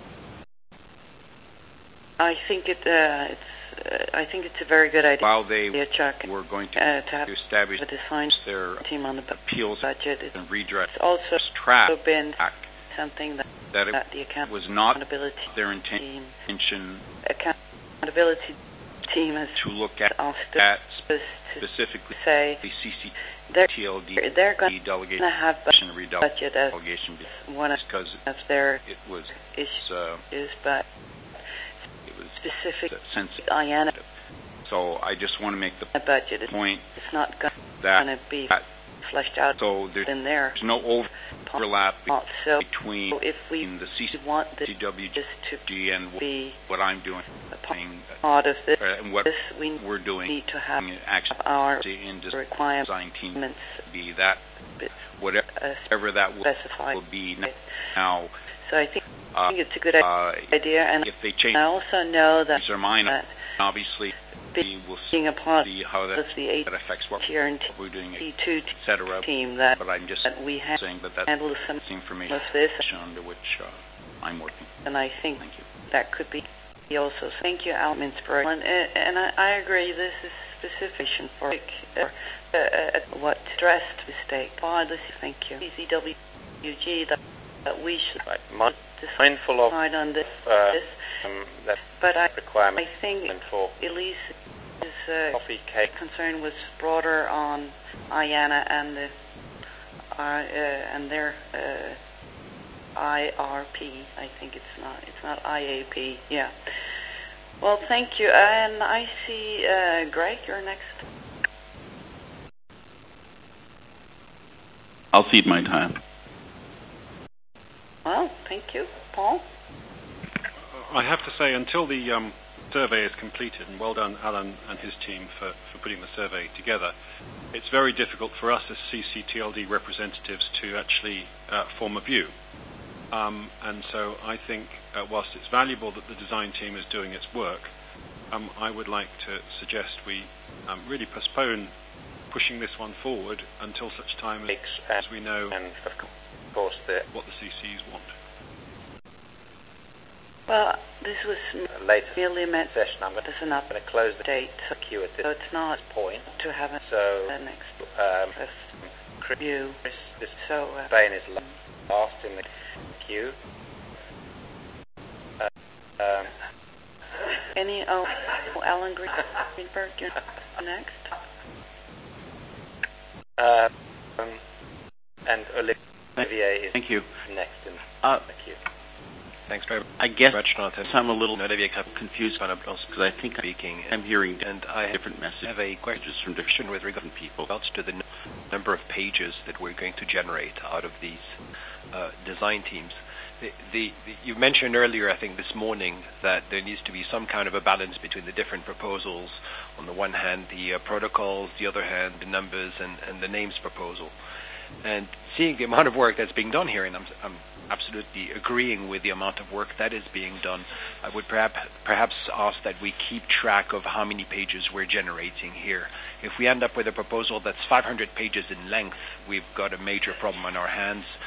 I think it's a very good idea. While they Chuck, were going to have establish a design their team on the appeals budget, and redress, it's also track been something that the was not accountability their intention. Accountability team has to look at specifically say the CCTLD they're going delegation to have budget as delegation one of their issues, but it was specific sensitive. IANA. So I just want to make the budget point it's not going to be fleshed out so in there. There's no overlap between if we the want this CWG and be what I'm doing, part of this, and what we're doing, need to have actually our in requirements design team be that whatever that will be now. So I think it's a good idea, and if they change, I also know that these are mine. Obviously, we'll see how that affects what we're doing, etc. Team that, but I'm just that we have saying that's some information of this under which I'm working. And I think that could be also. Thank you, Alan Inspiration. And I agree. This is specification for what stressed mistake. Thank you. CCWG that we should mindful of on this. But I think Elise's concern was broader on IANA and their IRP. I think it's not IAP. Yeah. Well, thank you. And I see Greg, you're next. I'll cede my time. Well, thank you. Paul? I have to say, until the survey is completed, and well done, Alan and his team for putting the survey together, it's very difficult for us as CCTLD representatives to actually form a view. And so I think, whilst it's valuable that the design team is doing its work, I would like to suggest we really postpone pushing this one forward until such time as we know what the CCs want. Well, this was merely meant session. I'm going to close the date queue at this so it's not point. To have the next review. So Spain is last in the queue. Alan Greenberg, you're next. And Olivier is Thank you. next in the queue. Thanks very much. I guess Jonathan. I'm a little confused because I think I'm hearing and I have different messages. I have a question from different with regard to people. To the number of pages that we're going to generate out of these design teams. You mentioned earlier, I think this morning, that there needs to be some kind of a balance between the different proposals. On the one hand, the protocols, the other hand, the numbers and the names proposal. And seeing the amount of work that's being done here, and I'm absolutely agreeing with the amount of work that is being done, I would perhaps ask that we keep track of how many pages we're generating here. If we end up with a proposal that's 500 pages in length, we've got a major problem on our hands.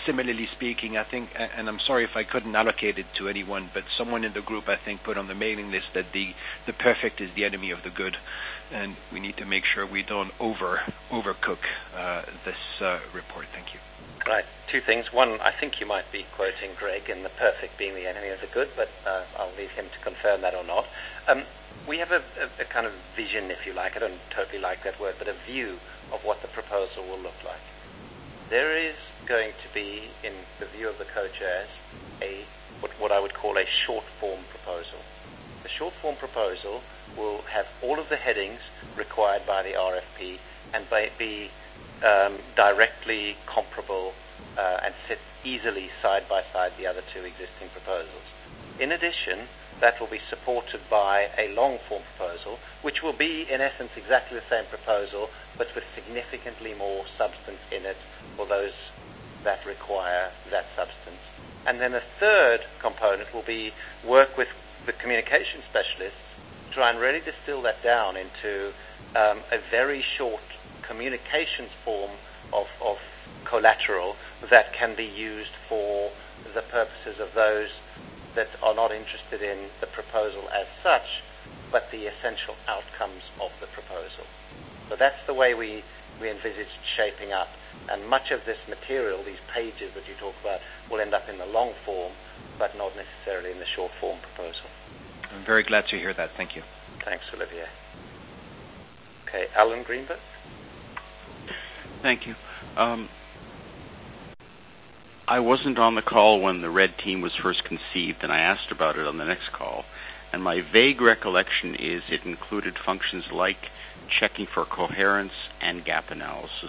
similarly speaking, I think, and I'm sorry if I couldn't allocate it to anyone, but someone in the group, I think, put on the mailing list that the perfect is the enemy of the good, and we need to make sure we don't overcook this report. Thank you. Right. Two things. One, I think you might be quoting Greg in the perfect being the enemy of the good, but I'll leave him to confirm that or not. We have a kind of vision, if you like. I don't totally like that word, but a view of what the proposal will look like. There is going to be, in the view of the co-chairs, what I would call a short-form proposal. The short-form proposal will have all of the headings required by the RFP and be directly comparable and sit easily side by side the other two existing proposals. In addition, that will be supported by a long-form proposal, which will be, in essence, exactly the same proposal, but with significantly more substance in it for those that require that substance. And then a third component will be work with the communication specialists to try and really distill that down into a very short communications form of collateral that can be used for the purposes of those that are not interested in the proposal as such, but the essential outcomes of the proposal. So that's the way we envisage shaping up. And much of this material, these pages that you talk about, will end up in the long form, but not necessarily in the short form proposal. I'm very glad to hear that. Thank you. Thanks, Olivier. Okay, Alan Greenberg. Thank you. I wasn't on the call when the red team was first conceived, and I asked about it on the next call. And my vague recollection is it included functions like checking for coherence and gap analysis.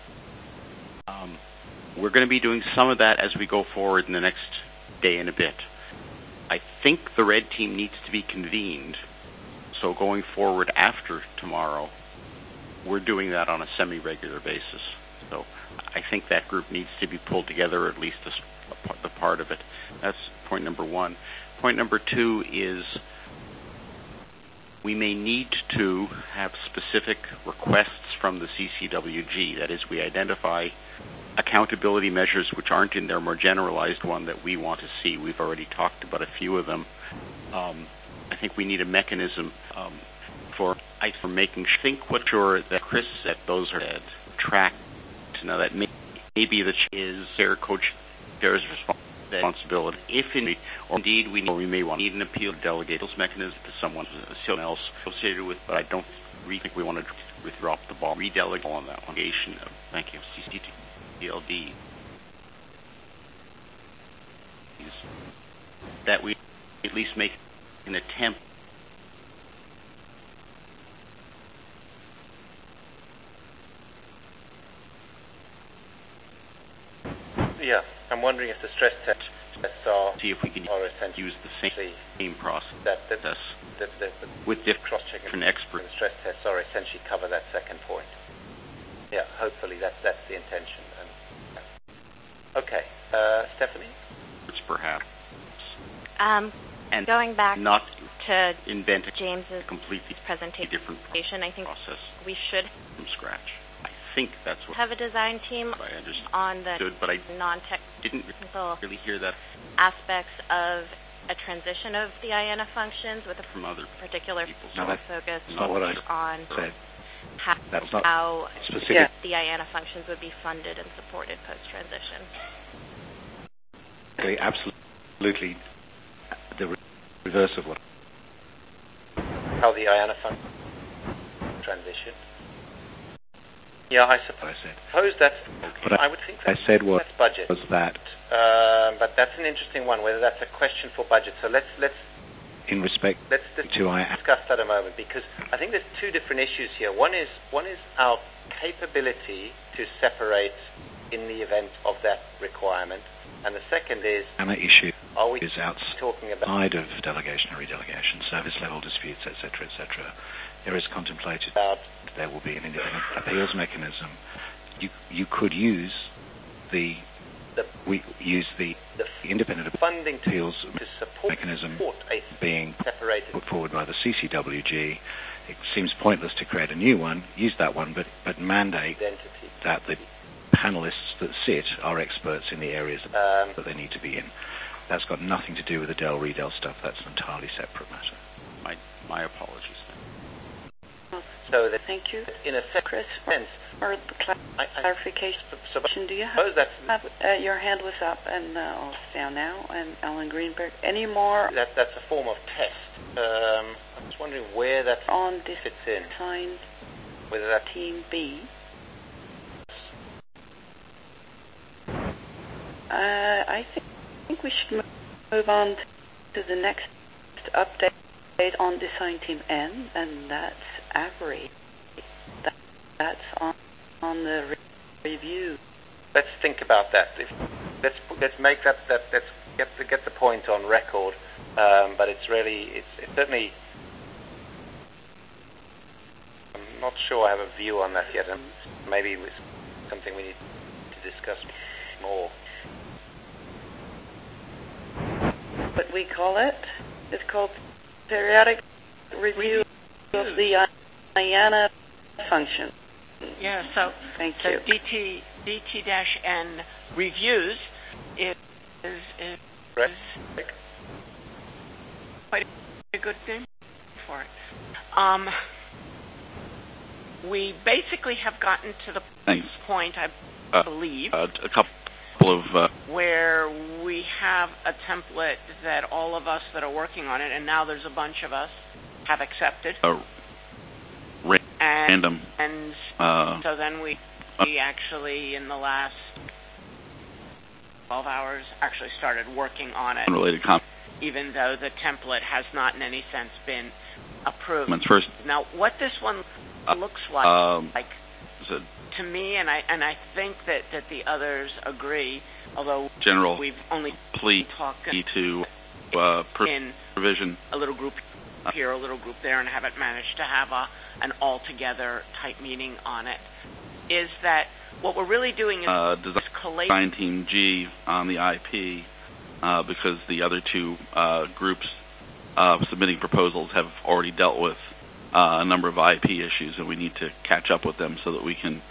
We're going to be doing some of that as we go forward in the next day and a bit. I think the red team needs to be convened. So going forward after tomorrow, we're doing that on a semi-regular basis. So I think that group needs to be pulled together, or at least the part of it. That's point number one. Point number two is we may need to have specific requests from the CCWG. That is, we identify accountability measures which aren't in their more generalized one that we want to see. We've already talked about a few of them. I think we need a mechanism for making sure that Chris said those are tracked. Now that maybe the is their co-chair's responsibility. If indeed we may want to need an appeal delegate mechanism to someone else associated with, but I don't really think we want to drop the ball, redelegate on that one. Thank you. CCTLD. That we at least make an attempt. Yeah, I'm wondering if the stress tests are see if we can use the same process with different cross-checking experts. The stress tests are essentially cover that second point. Yeah, hopefully that's the intention. Okay, Stephanie. It's perhaps. And going back not to invent James's completely presentation, different I think process we should from scratch. I think that's what have a design team I understood, on the but I non-technical really hear that aspects of a transition of the IANA functions with a from other particular focus on how specific the IANA functions would be funded and supported post-transition. Okay, absolutely the reverse of what how the IANA fund transition. Yeah, I suppose that's. But I would think I said what that's budget. Was that? But that's an interesting one. Whether that's a question for budget. So let's in respect let's discuss that a moment, because I think there's two different issues here. One is our capability to separate in the event of that requirement, and the second is issue is outside of delegation or redelegation, service level disputes, etc., etc. There is contemplated there will be an independent appeals mechanism. You could use the independent funding appeals to support mechanism being put forward by the CCWG. It seems pointless to create a new one. Use that one, but mandate that the panelists that sit are experts in the areas that they need to be in. That's got nothing to do with the Del Riedel stuff. That's an entirely separate matter. My apologies. So that, thank you. In a Chris, sense, or the clarification. Do you have your hand was up and I'll down now, and Alan Greenberg. Any more? That's a form of test. I'm just wondering where that on this fits in. Time, whether that Team B. I think we should move on to the next update on Design Team N, and that's Avery. That's on the review. Let's think about that. Let's make that. Let's get the point on record. But it's certainly. I'm not sure I have a view on that yet. Maybe it's something we need to discuss more. What we call it? It's called periodic review of the IANA function. Yeah, so thank you. DT-N reviews is quite a good thing for it. We basically have gotten to the point, I believe, a couple of where we have a template that all of us that are working on it, and now there's a bunch of us, have accepted. Random. And so then we actually, in the last 12 hours, actually started working on it. Unrelated even though the template has not in any sense been approved. First, now, what this one looks like to me, and I think that the others agree, although general we've only plea talked to in provision, a little group here, a little group there, and haven't managed to have an all-together type meeting on it, is that what we're really doing is Design Team G on the IP, because the other two groups submitting proposals have already dealt with a number of IP issues, and we need to catch up with them so that we can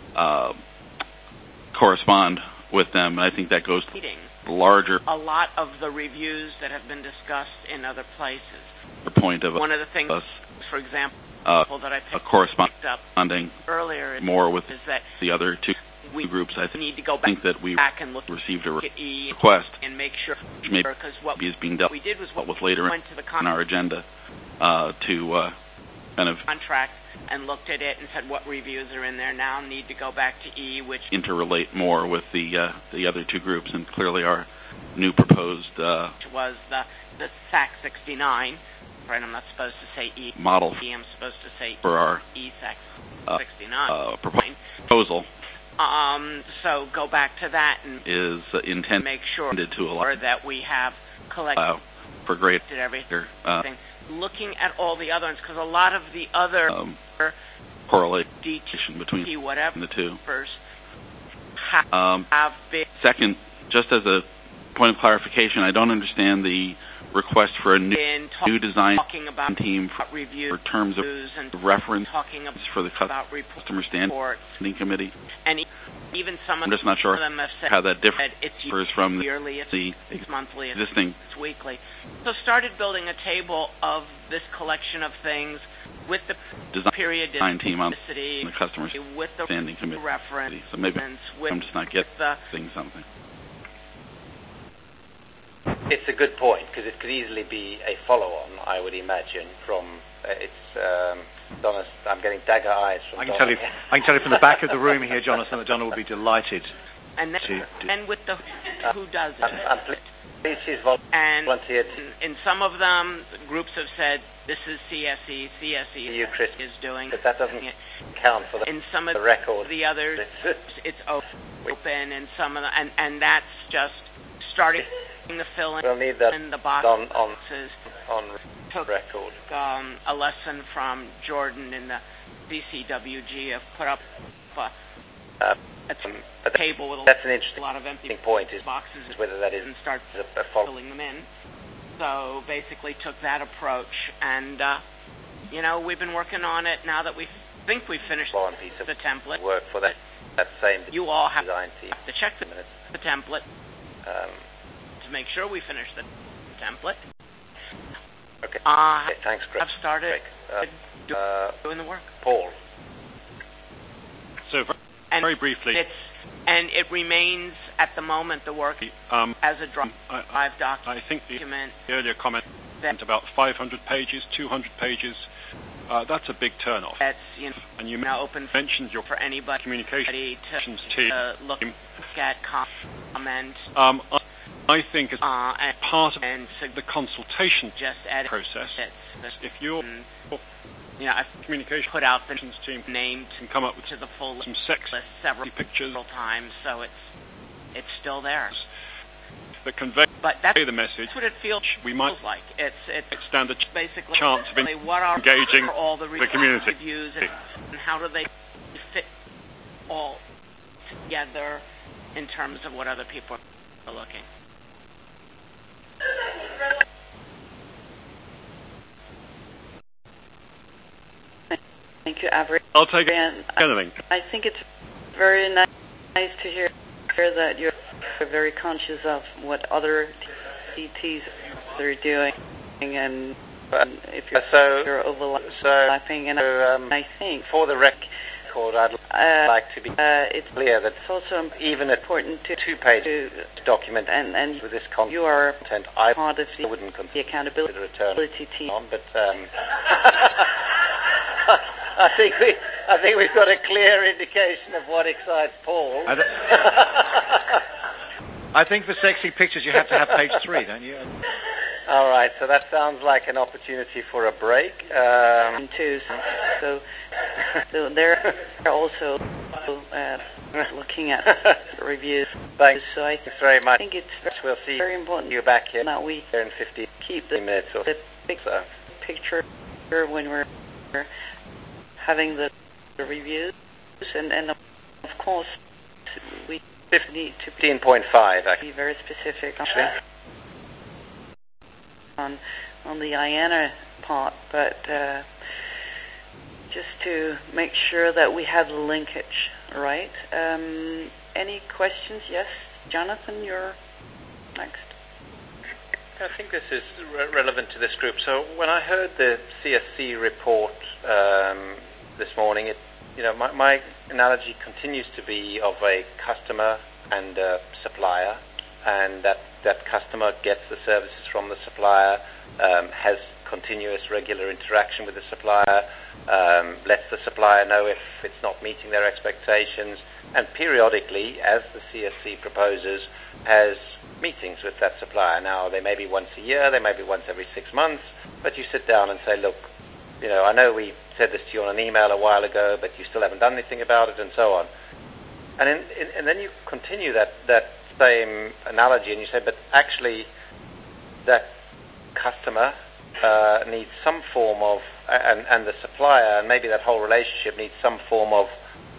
correspond with them. And I think that goes to the larger. A lot of the reviews that have been discussed in other places. The point of one of the things, for example, that I picked up earlier more with is that the other two groups. I need to go think that we back and look received a at request and make sure, because what is being dealt we did was with later went to the on our agenda to kind of contract and looked at it and said what reviews are in there now. Need to go back to E, which interrelate more with the other two groups, and clearly our new proposed was the SAC 69. Right, I'm not supposed to say E model. I'm supposed to say for our E-SAC 69 proposal. So go back to that and is intended make sure to allow that we have collected for great everything. Looking at all the other ones, because a lot of the other correlation between the two. Have been. Second, just as a point of clarification, I don't understand the request for a new design team for terms of reference for the customer standing committee. And even some I'm just not sure of them have said how that differs from yearly, the monthly, existing. It's weekly. So started building a table of this collection of things with the design team on the customer with the standing committee reference. So maybe I'm just not getting something. It's a good point, because it could easily be a follow-on, I would imagine, from Donna. I'm getting dagger eyes from I can tell you from the back of the room here, Jonathan, that Donna will be delighted. And then with the who does it. And volunteered. In some of them, groups have said, this is CSE is doing. But that doesn't count for in some of the record. The others, it's open, and some of and that's just starting the fill-in we'll need that in the boxes. On record. A lesson from Jordan in the CCWG have put up a table with that's an interesting a lot of empty point is boxes whether that is and start filling them in. So basically took that approach, and we've been working on it now that we think we've finished piece of the template. Work for that. that same you all have design team to check the template to make sure we finish the template. Okay. Okay, thanks, Greg. I've started doing the work. Paul. So very briefly. It remains at the moment the work as a drive document. I think the earlier comment about 500 pages, 200 pages, that's a big turnoff. That's and you now open mentioned your for anybody communications team. Look at comment. I think as part of the consultation process, if you're communications put out the team name can come up with to the full some sexy list several pictures times, so it's still there. That convey the message. That's what it feels we might like. It's stand a basically chance of engaging all the community reviews and how do they fit all together in terms of what other people are looking. Thank you, Avery. I'll take anything. I think it's very nice to hear that you're very conscious of what other DTs are doing, and if you're overlapping. And I think for the record, I'd like to be it's clear that it's also even important to 2-page document and with this you are content, I part of wouldn't the accountability team. But I think we've got a clear indication of what excites Paul. I think for sexy pictures you have to have page 3, don't you? All right, so that sounds like an opportunity for a break. So they're also looking at reviews. Thanks. So I very much. think it's we'll see very important you back here that we in 50 keep the minutes or picture when we're having the reviews, and of course we need to 15.5 be very specific on the IANA part, but just to make sure that we have the linkage right. Any questions? Yes, Jonathan, you're next. I think this is relevant to this group. So when I heard the CSC report this morning, my analogy continues to be of a customer and a supplier, and that customer gets the services from the supplier, has continuous regular interaction with the supplier, lets the supplier know if it's not meeting their expectations, and periodically, as the CSC proposes, has meetings with that supplier. Now, they may be once a year, they may be once every 6 months, but you sit down and say, look, I know we said this to you on an email a while ago, but you still haven't done anything about it, and so on. And then you continue that same analogy, and you say, but actually, that customer needs some form of, and the supplier, and maybe that whole relationship needs some form of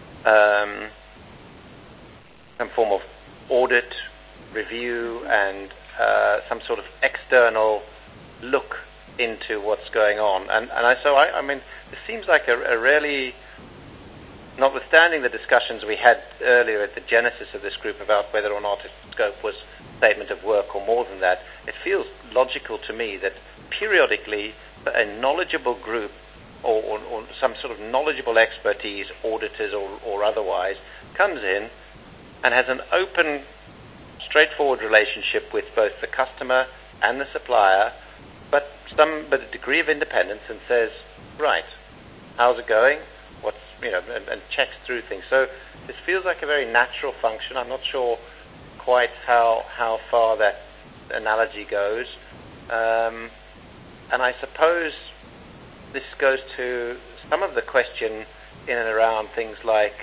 audit, review, and some sort of external look into what's going on. And I mean, this seems like a really, notwithstanding the discussions we had earlier at the genesis of this group about whether or not its scope was statement of work or more than that, it feels logical to me that periodically a knowledgeable group or some sort of knowledgeable expertise, auditors or otherwise, comes in and has an open, straightforward relationship with both the customer and the supplier, but a degree of independence, and says, right, how's it going? What's and checks through things. So this feels like a very natural function. I'm not sure quite how far that analogy goes, and I suppose this goes to some of the question in and around things like.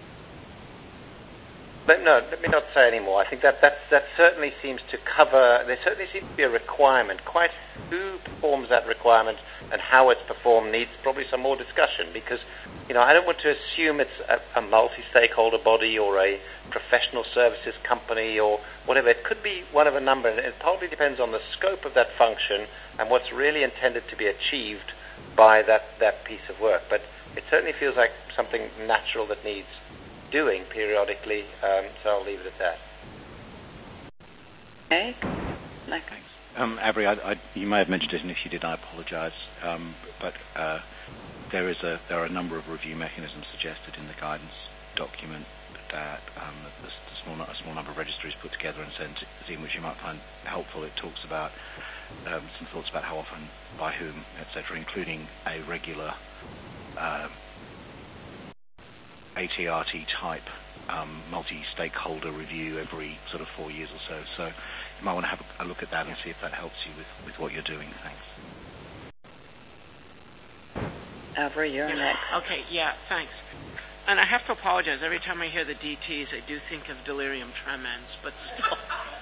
But no, let me not say any more. I think that certainly seems to cover. There certainly seems to be a requirement. Quite who performs that requirement and how it's performed needs probably some more discussion, because I don't want to assume it's a multi-stakeholder body or a professional services company or whatever. It could be one of a number, and it probably depends on the scope of that function and what's really intended to be achieved by that piece of work. But it certainly feels like something natural that needs doing periodically. So I'll leave it at that. Okay. Next. Avery, you may have mentioned it, and if you did, I apologise. But there are a number of review mechanisms suggested in the guidance document that a small number of registries put together and sent, in which you might find helpful. It talks about some thoughts about how often, by whom, etc., including a regular ATRT type multi-stakeholder review every sort of 4 years or so. So you might want to have a look at that and see if that helps you with what you're doing. Thanks. Avery, you're next. Okay, yeah, thanks. And I have to apologize. Every time I hear the DTs, I do think of delirium tremens, but still.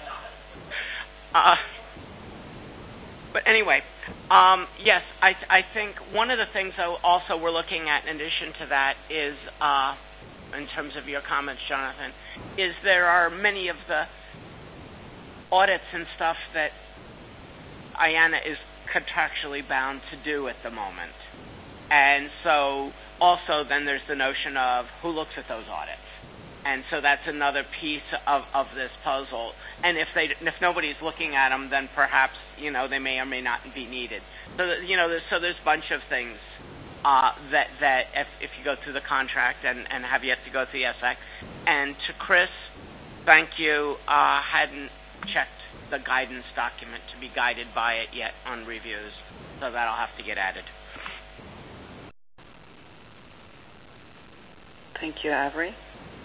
But anyway, yes, I think one of the things, though, also we're looking at in addition to that is, in terms of your comments, Jonathan, is there are many of the audits and stuff that IANA is contractually bound to do at the moment. And so also then there's the notion of who looks at those audits. And so that's another piece of this puzzle. And if nobody's looking at them, then perhaps, they may or may not be needed. So, there's a bunch of things that if you go through the contract and have yet to go through the SX. And to Chris, thank you. Hadn't checked the guidance document to be guided by it yet on reviews, so that'll have to get added. Thank you, Avery.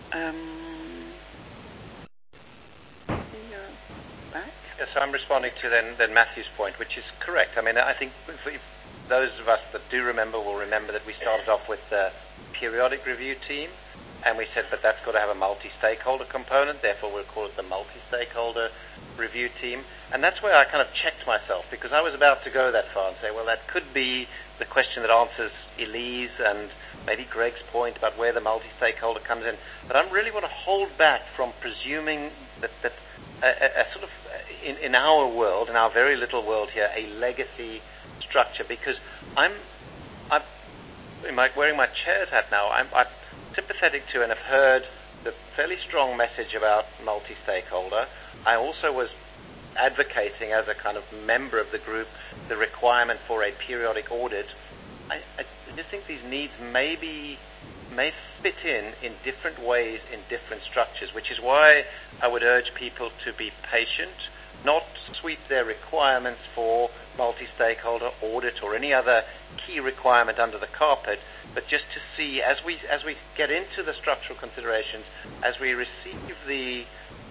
Back? Yes, so I'm responding to then Matthew's point, which is correct. I mean, I think if those of us that do remember will remember that we started off with the periodic review team, and we said, but that's got to have a multi-stakeholder component, therefore we'll call it the multi-stakeholder review team. And that's where I kind of checked myself, because I was about to go that far and say, well, that could be the question that answers Elise and maybe Greg's point about where the multi-stakeholder comes in. But I really want to hold back from presuming that a sort of, in our world, in our very little world here, a legacy structure, because I'm wearing my chair's hat now. I'm sympathetic to and have heard the fairly strong message about multi-stakeholder. I also was advocating as a kind of member of the group the requirement for a periodic audit. I just think these needs may fit in different ways in different structures, which is why I would urge people to be patient, not sweep their requirements for multi-stakeholder audit or any other key requirement under the carpet, but just to see as we get into the structural considerations, as we receive the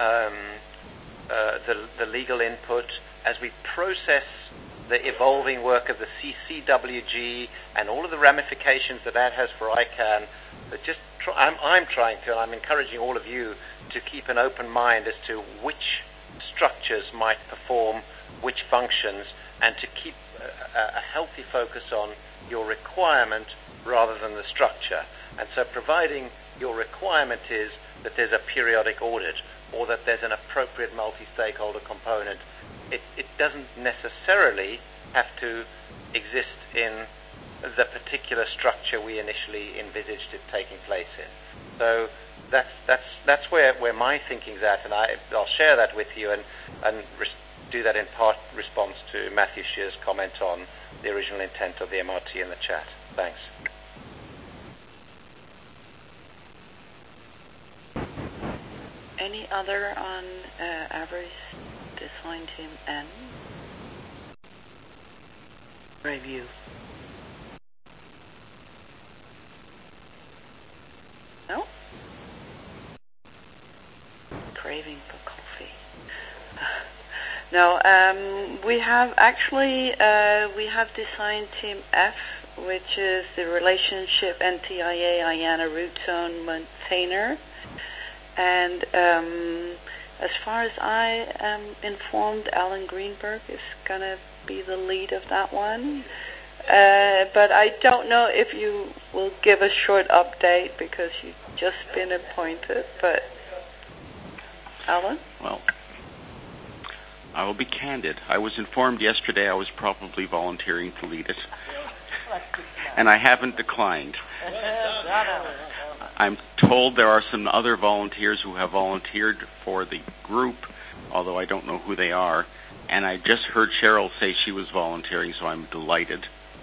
legal input, as we process the evolving work of the CCWG and all of the ramifications that has for ICANN, but I'm trying to, and I'm encouraging all of you to keep an open mind as to which structures might perform which functions, and to keep a healthy focus on your requirement rather than the structure. And so providing your requirement is that there's a periodic audit or that there's an appropriate multi-stakeholder component, it doesn't necessarily have to exist in the particular structure we initially envisaged it taking place in. So that's where my thinking's at, and I'll share that with you and do that in part response to Matthew Shear's comment on the original intent of the MRT in the chat. Thanks. Any other on Avery's design team N? Review. No? Craving for coffee. No, we have design team F, which is the relationship NTIA IANA root zone maintainer. And as far as I am informed, Alan Greenberg is going to be the lead of that one. But I don't know if you will give a short update because you've just been appointed. But Alan? Well, I will be candid. I was informed yesterday I was probably volunteering to lead it. And I haven't declined. I'm told there are some other volunteers who have volunteered for the group, although I don't know who they are. And I just heard Cheryl say she was volunteering, so I'm delighted.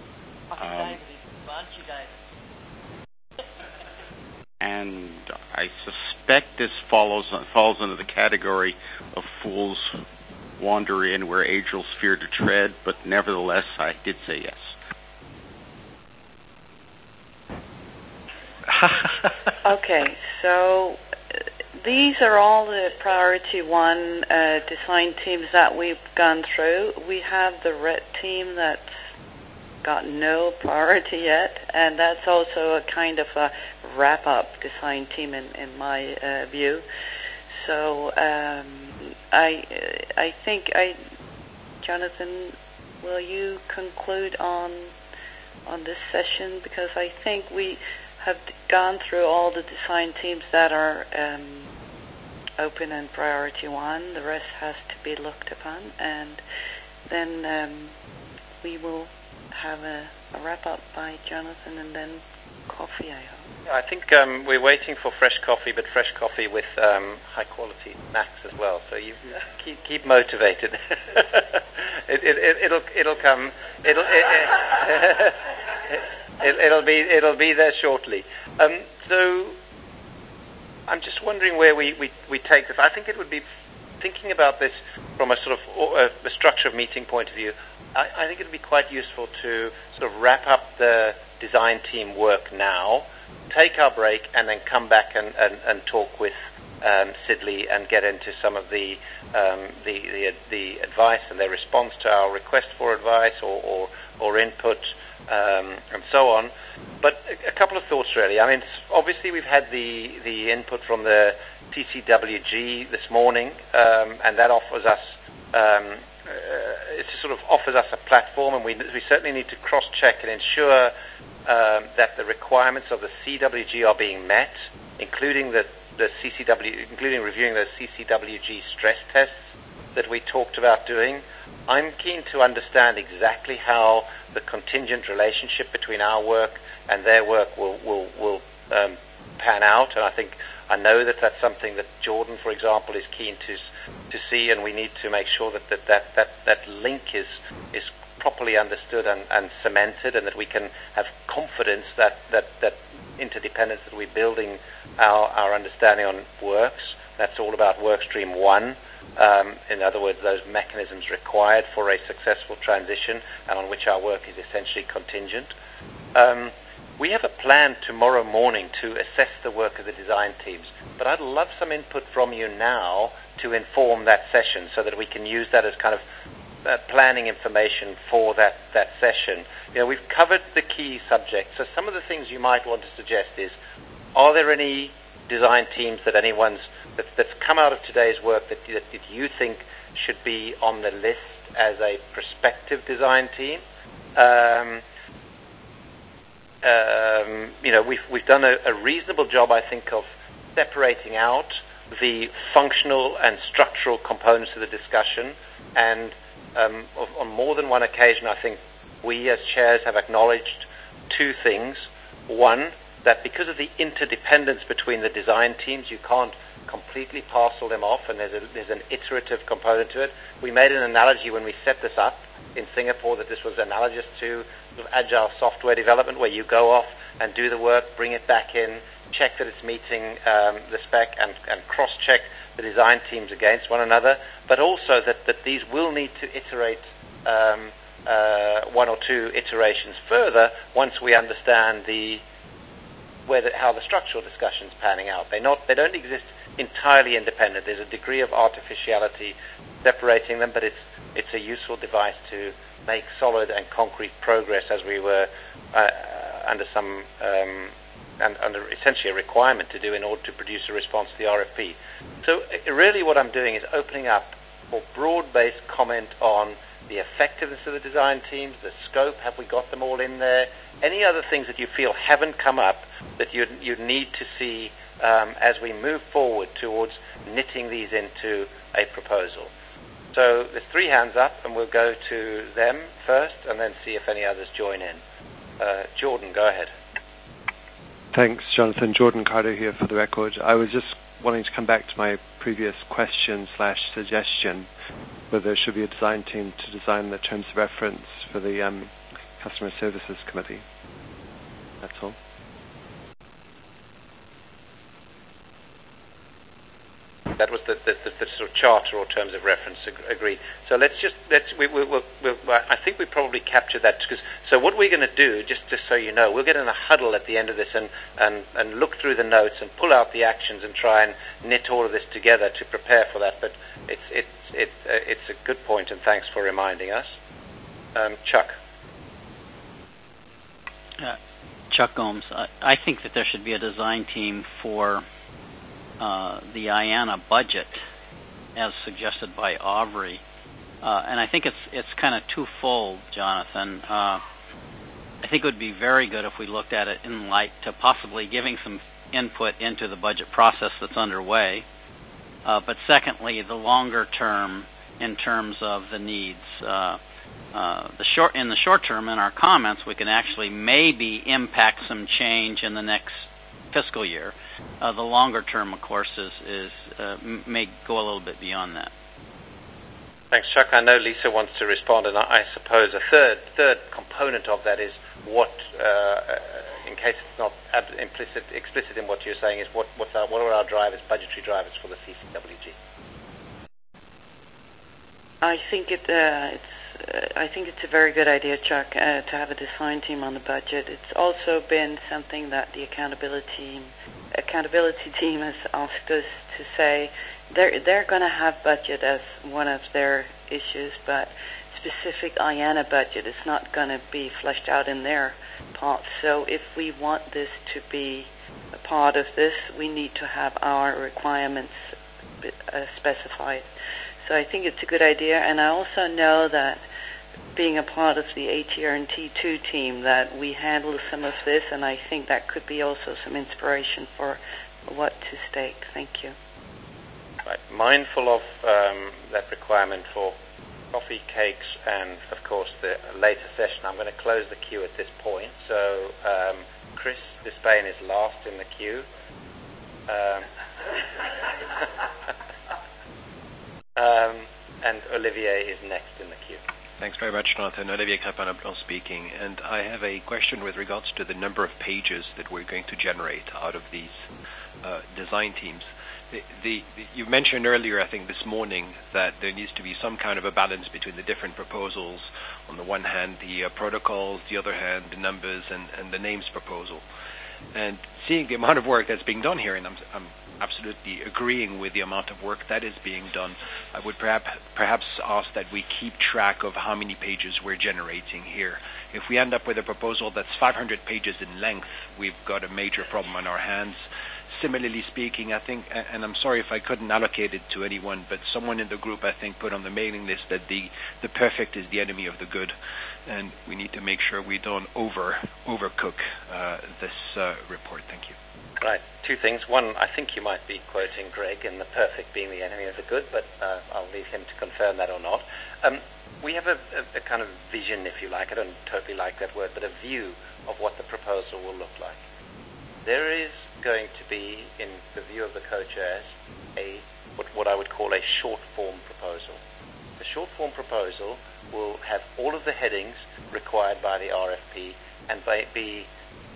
And I suspect this falls under the category of fools wander in where angels fear to tread, but nevertheless, I did say yes. Okay, so these are all the priority one design teams that we've gone through. We have the red team that's got no priority yet, and that's also a kind of a wrap-up design team in my view. So I think, Jonathan, will you conclude on this session? Because I think we have gone through all the design teams that are open and priority one. The rest has to be looked upon, and then we will have a wrap-up by Jonathan, and then coffee, I hope. I think we're waiting for fresh coffee, but fresh coffee with high-quality snacks as well. So you keep motivated. It'll come. It'll be there shortly. So I'm just wondering where we take this. I think it would be thinking about this from a sort of a structure of meeting point of view. I think it would be quite useful to sort of wrap up the design team work now, take our break, and then come back and talk with Sidley and get into some of the advice and their response to our request for advice or input and so on. But a couple of thoughts really. I mean, obviously we've had the input from the TCWG this morning, and that offers us it sort of offers us a platform, and we certainly need to cross-check and ensure that the requirements of the CWG are being met, including including reviewing those CCWG stress tests that we talked about doing. I'm keen to understand exactly how the contingent relationship between our work and their work will pan out, and I know that that's something that Jordan, for example, is keen to see, and we need to make sure that link is properly understood and cemented, and that we can have confidence that interdependence that we're building our understanding on works. That's all about work stream one. In other words, those mechanisms required for a successful transition and on which our work is essentially contingent. We have a plan tomorrow morning to assess the work of the design teams, but I'd love some input from you now to inform that session so that we can use that as kind of planning information for that session. You know, we've covered the key subjects, so some of the things you might want to suggest is, are there any design teams that that's come out of today's work that you think should be on the list as a prospective design team? You know, we've done a reasonable job, I think, of separating out the functional and structural components of the discussion, and on more than one occasion, I think we as chairs have acknowledged two things. One, that because of the interdependence between the design teams, you can't completely parcel them off, and there's an iterative component to it. We made an analogy when we set this up in Singapore that this was analogous to sort of agile software development, where you go off and do the work, bring it back in, check that it's meeting the spec, and cross-check the design teams against one another, but also that these will need to iterate one or two iterations further once we understand how the structural discussion's panning out. They don't exist entirely independent. There's a degree of artificiality separating them, but it's a useful device to make solid and concrete progress, as we were under essentially a requirement to do in order to produce a response to the RFP. So really what I'm doing is opening up for broad-based comment on the effectiveness of the design teams, the scope, have we got them all in there, any other things that you feel haven't come up that you need to see as we move forward towards knitting these into a proposal. So there's three hands up, and we'll go to them first and then see if any others join in. Jordan, go ahead. Thanks, Jonathan. Jordan Carter here for the record. I was just wanting to come back to my previous question/suggestion whether there should be a design team to design the terms of reference for the Customer Services Committee. That's all. That was the sort of charter or terms of reference. Agreed. So I think we probably captured that. So what we're going to do, just so you know, we'll get in a huddle at the end of this and look through the notes and pull out the actions and try and knit all of this together to prepare for that. But it's a good point, and thanks for reminding us. Chuck. Chuck Gomes. I think that there should be a design team for the IANA budget, as suggested by Aubrey, and I think it's kind of twofold, Jonathan. I think it would be very good if we looked at it in light to possibly giving some input into the budget process that's underway. But secondly, the longer term in terms of the needs. In the short term, in our comments, we can actually maybe impact some change in the next fiscal year. The longer term, of course, may go a little bit beyond that. Thanks, Chuck. I know Lisa wants to respond, and I suppose a third component of that is what, in case it's not explicit in what you're saying, is what are our drivers, budgetary drivers for the CCWG? I think it's a very good idea, Chuck, to have a design team on the budget. It's also been something that the accountability team has asked us to say they're going to have budget as one of their issues, but specific IANA budget is not going to be fleshed out in their part. So if we want this to be a part of this, we need to have our requirements specified. So I think it's a good idea, and I also know that being a part of the ATR&T2 team that we handle some of this, and I think that could be also some inspiration for what to stake. Thank you. Right. Mindful of that requirement for coffee, cakes, and of course the later session, I'm going to close the queue at this point. So Chris Despain is last in the queue. And Olivier is next in the queue. Thanks very much, Jonathan. Olivier Crepin-Ablon speaking. And I have a question with regards to the number of pages that we're going to generate out of these design teams. You mentioned earlier, I think this morning, that there needs to be some kind of a balance between the different proposals. On the one hand, the protocols, the other hand, the numbers and the names proposal. And seeing the amount of work that's being done here, and I'm absolutely agreeing with the amount of work that is being done, I would perhaps ask that we keep track of how many pages we're generating here. If we end up with a proposal that's 500 pages in length, we've got a major problem on our hands. Similarly speaking, I think, and I'm sorry if I couldn't allocate it to anyone, but someone in the group, I think, put on the mailing list that the perfect is the enemy of the good, and we need to make sure we don't overcook this report. Thank you. Right. Two things. One, I think you might be quoting Greg in the perfect being the enemy of the good, but I'll leave him to confirm that or not. We have a kind of vision, if you like. I don't totally like that word, but a view of what the proposal will look like. There is going to be, in the view of the co-chairs, what I would call a short-form proposal. The short-form proposal will have all of the headings required by the RFP and be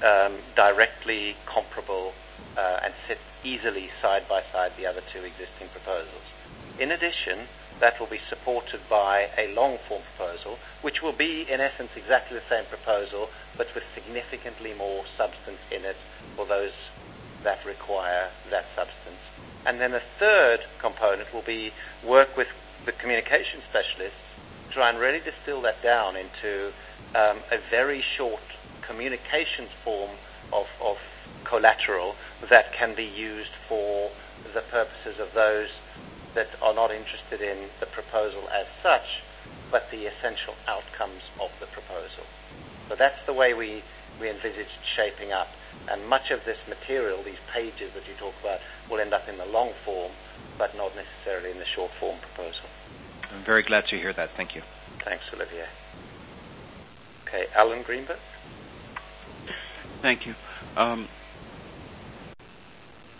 directly comparable and sit easily side by side the other two existing proposals. In addition, that will be supported by a long-form proposal, which will be, in essence, exactly the same proposal, but with significantly more substance in it for those that require that substance. And then a third component will be work with the communication specialists to try and really distill that down into a very short communications form of collateral that can be used for the purposes of those that are not interested in the proposal as such, but the essential outcomes of the proposal. So that's the way we envisage shaping up. And much of this material, these pages that you talk about, will end up in the long form, but not necessarily in the short form proposal. I'm very glad to hear that. Thank you. Thanks, Olivier. Okay, Alan Greenberg. Thank you.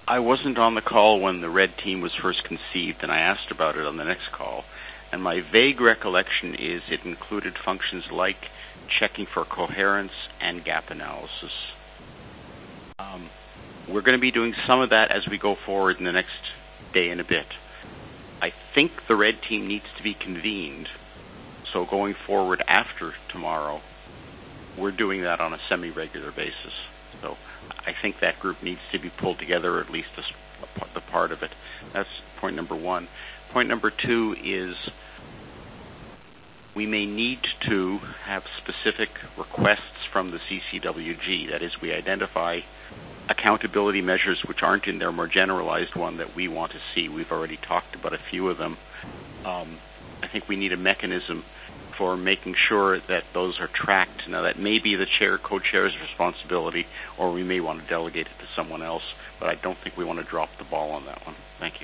I wasn't on the call when the red team was first conceived, and I asked about it on the next call. And my vague recollection is it included functions like checking for coherence and gap analysis. We're going to be doing some of that as we go forward in the next day and a bit. I think the red team needs to be convened. So going forward after tomorrow, we're doing that on a semi-regular basis. So I think that group needs to be pulled together, or at least the part of it. That's point number one. Point number two is we may need to have specific requests from the CCWG. That is, we identify accountability measures which aren't in their more generalized one that we want to see. We've already talked about a few of them. I think we need a mechanism for making sure that those are tracked. Now, that may be the co-chair's responsibility, or we may want to delegate it to someone else, but I don't think we want to drop the ball on that one. Thank you.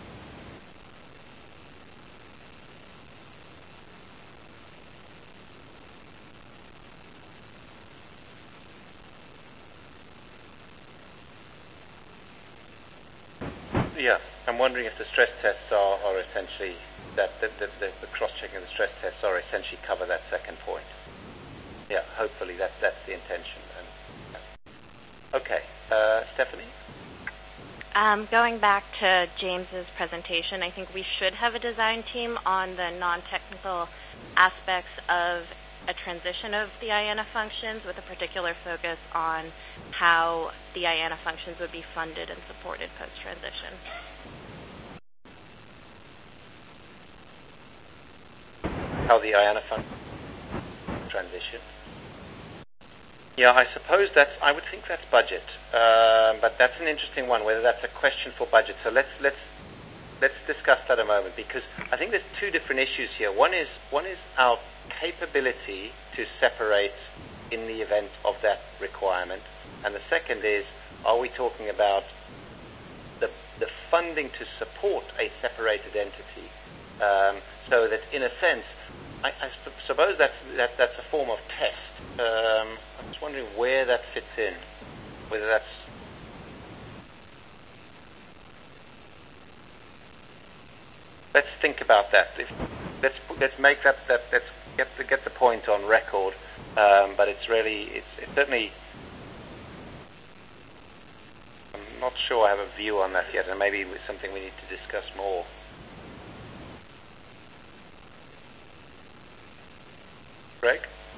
Yeah, I'm wondering if the stress tests are essentially that the cross-checking of the stress tests are essentially cover that second point. Yeah, hopefully that's the intention. Okay, Stephanie? Going back to James's presentation, I think we should have a design team on the non-technical aspects of a transition of the IANA functions, with a particular focus on how the IANA functions would be funded and supported post-transition. How the IANA fund transition? Yeah, I suppose I would think that's budget, but that's an interesting one. Whether that's a question for budget. So let's discuss that a moment, because I think there's two different issues here. One is our capability to separate in the event of that requirement, and the second is, are we talking about the funding to support a separated entity, so that in a sense, I suppose that's a form of test. I'm just wondering where that fits in, whether that's. Let's think about that. Let's make that. Let's get the point on record. But it's certainly. I'm not sure I have a view on that yet, and maybe it's something we need to discuss more. Greg?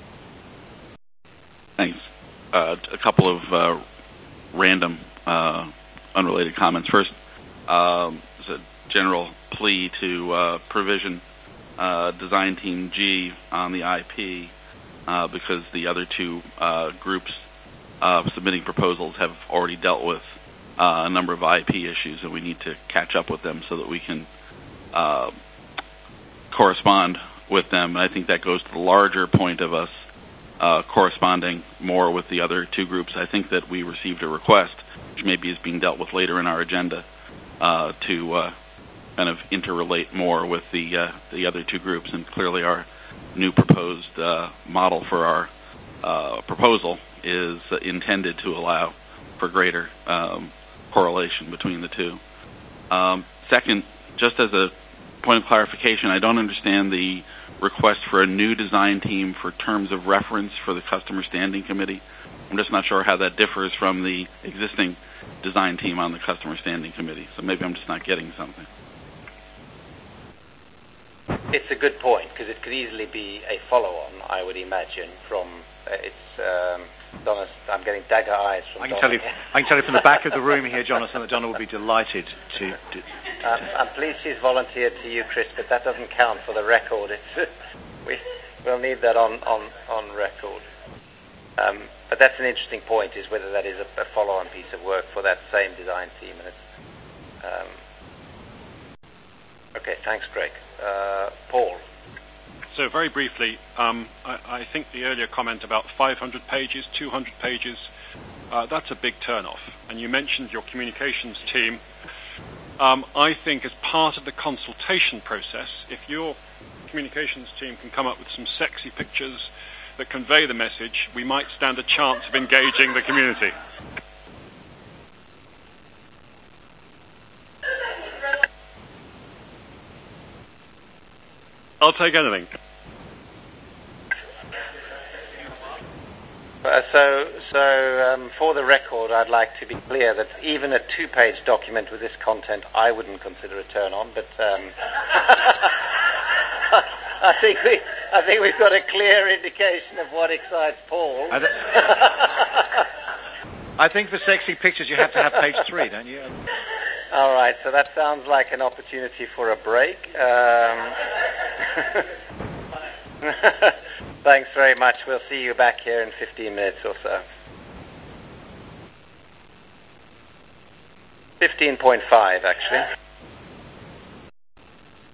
Thanks. A couple of random, unrelated comments. First, it's a general plea to provision Design Team G on the IP because the other two groups submitting proposals have already dealt with a number of IP issues, and we need to catch up with them so that we can correspond with them. And I think that goes to the larger point of us corresponding more with the other two groups. I think that we received a request, which maybe is being dealt with later in our agenda, to kind of interrelate more with the other two groups. And clearly our new proposed model for our proposal is intended to allow for greater correlation between the two. Second, just as a point of clarification, I don't understand the request for a new design team for terms of reference for the Customer Standing Committee. I'm just not sure how that differs from the existing design team on the Customer Standing Committee. So maybe I'm just not getting something. It's a good point, because it could easily be a follow-on, I would imagine, from Donna. I'm getting dagger eyes from I can tell you from the back of the room here, Jonathan, that Donna will be delighted to I'm pleased she's volunteered to you, Chris, but that doesn't count for the record. We'll need that on record. But that's an interesting point, is whether that is a follow-on piece of work for that same design team. And it's, okay, thanks, Greg. Paul? So very briefly, I think the earlier comment about 500 pages, 200 pages, that's a big turn-off. And you mentioned your communications team. I think as part of the consultation process, if your communications team can come up with some sexy pictures that convey the message, we might stand a chance of engaging the community. I'll take anything. For the record, I'd like to be clear that even a 2-page document with this content, I wouldn't consider a turn on. But I think we've got a clear indication of what excites Paul. I think for sexy pictures, you have to have page 3, don't you? All right, so that sounds like an opportunity for a break. Thanks very much. We'll see you back here in 15 minutes or so. 15.5, actually.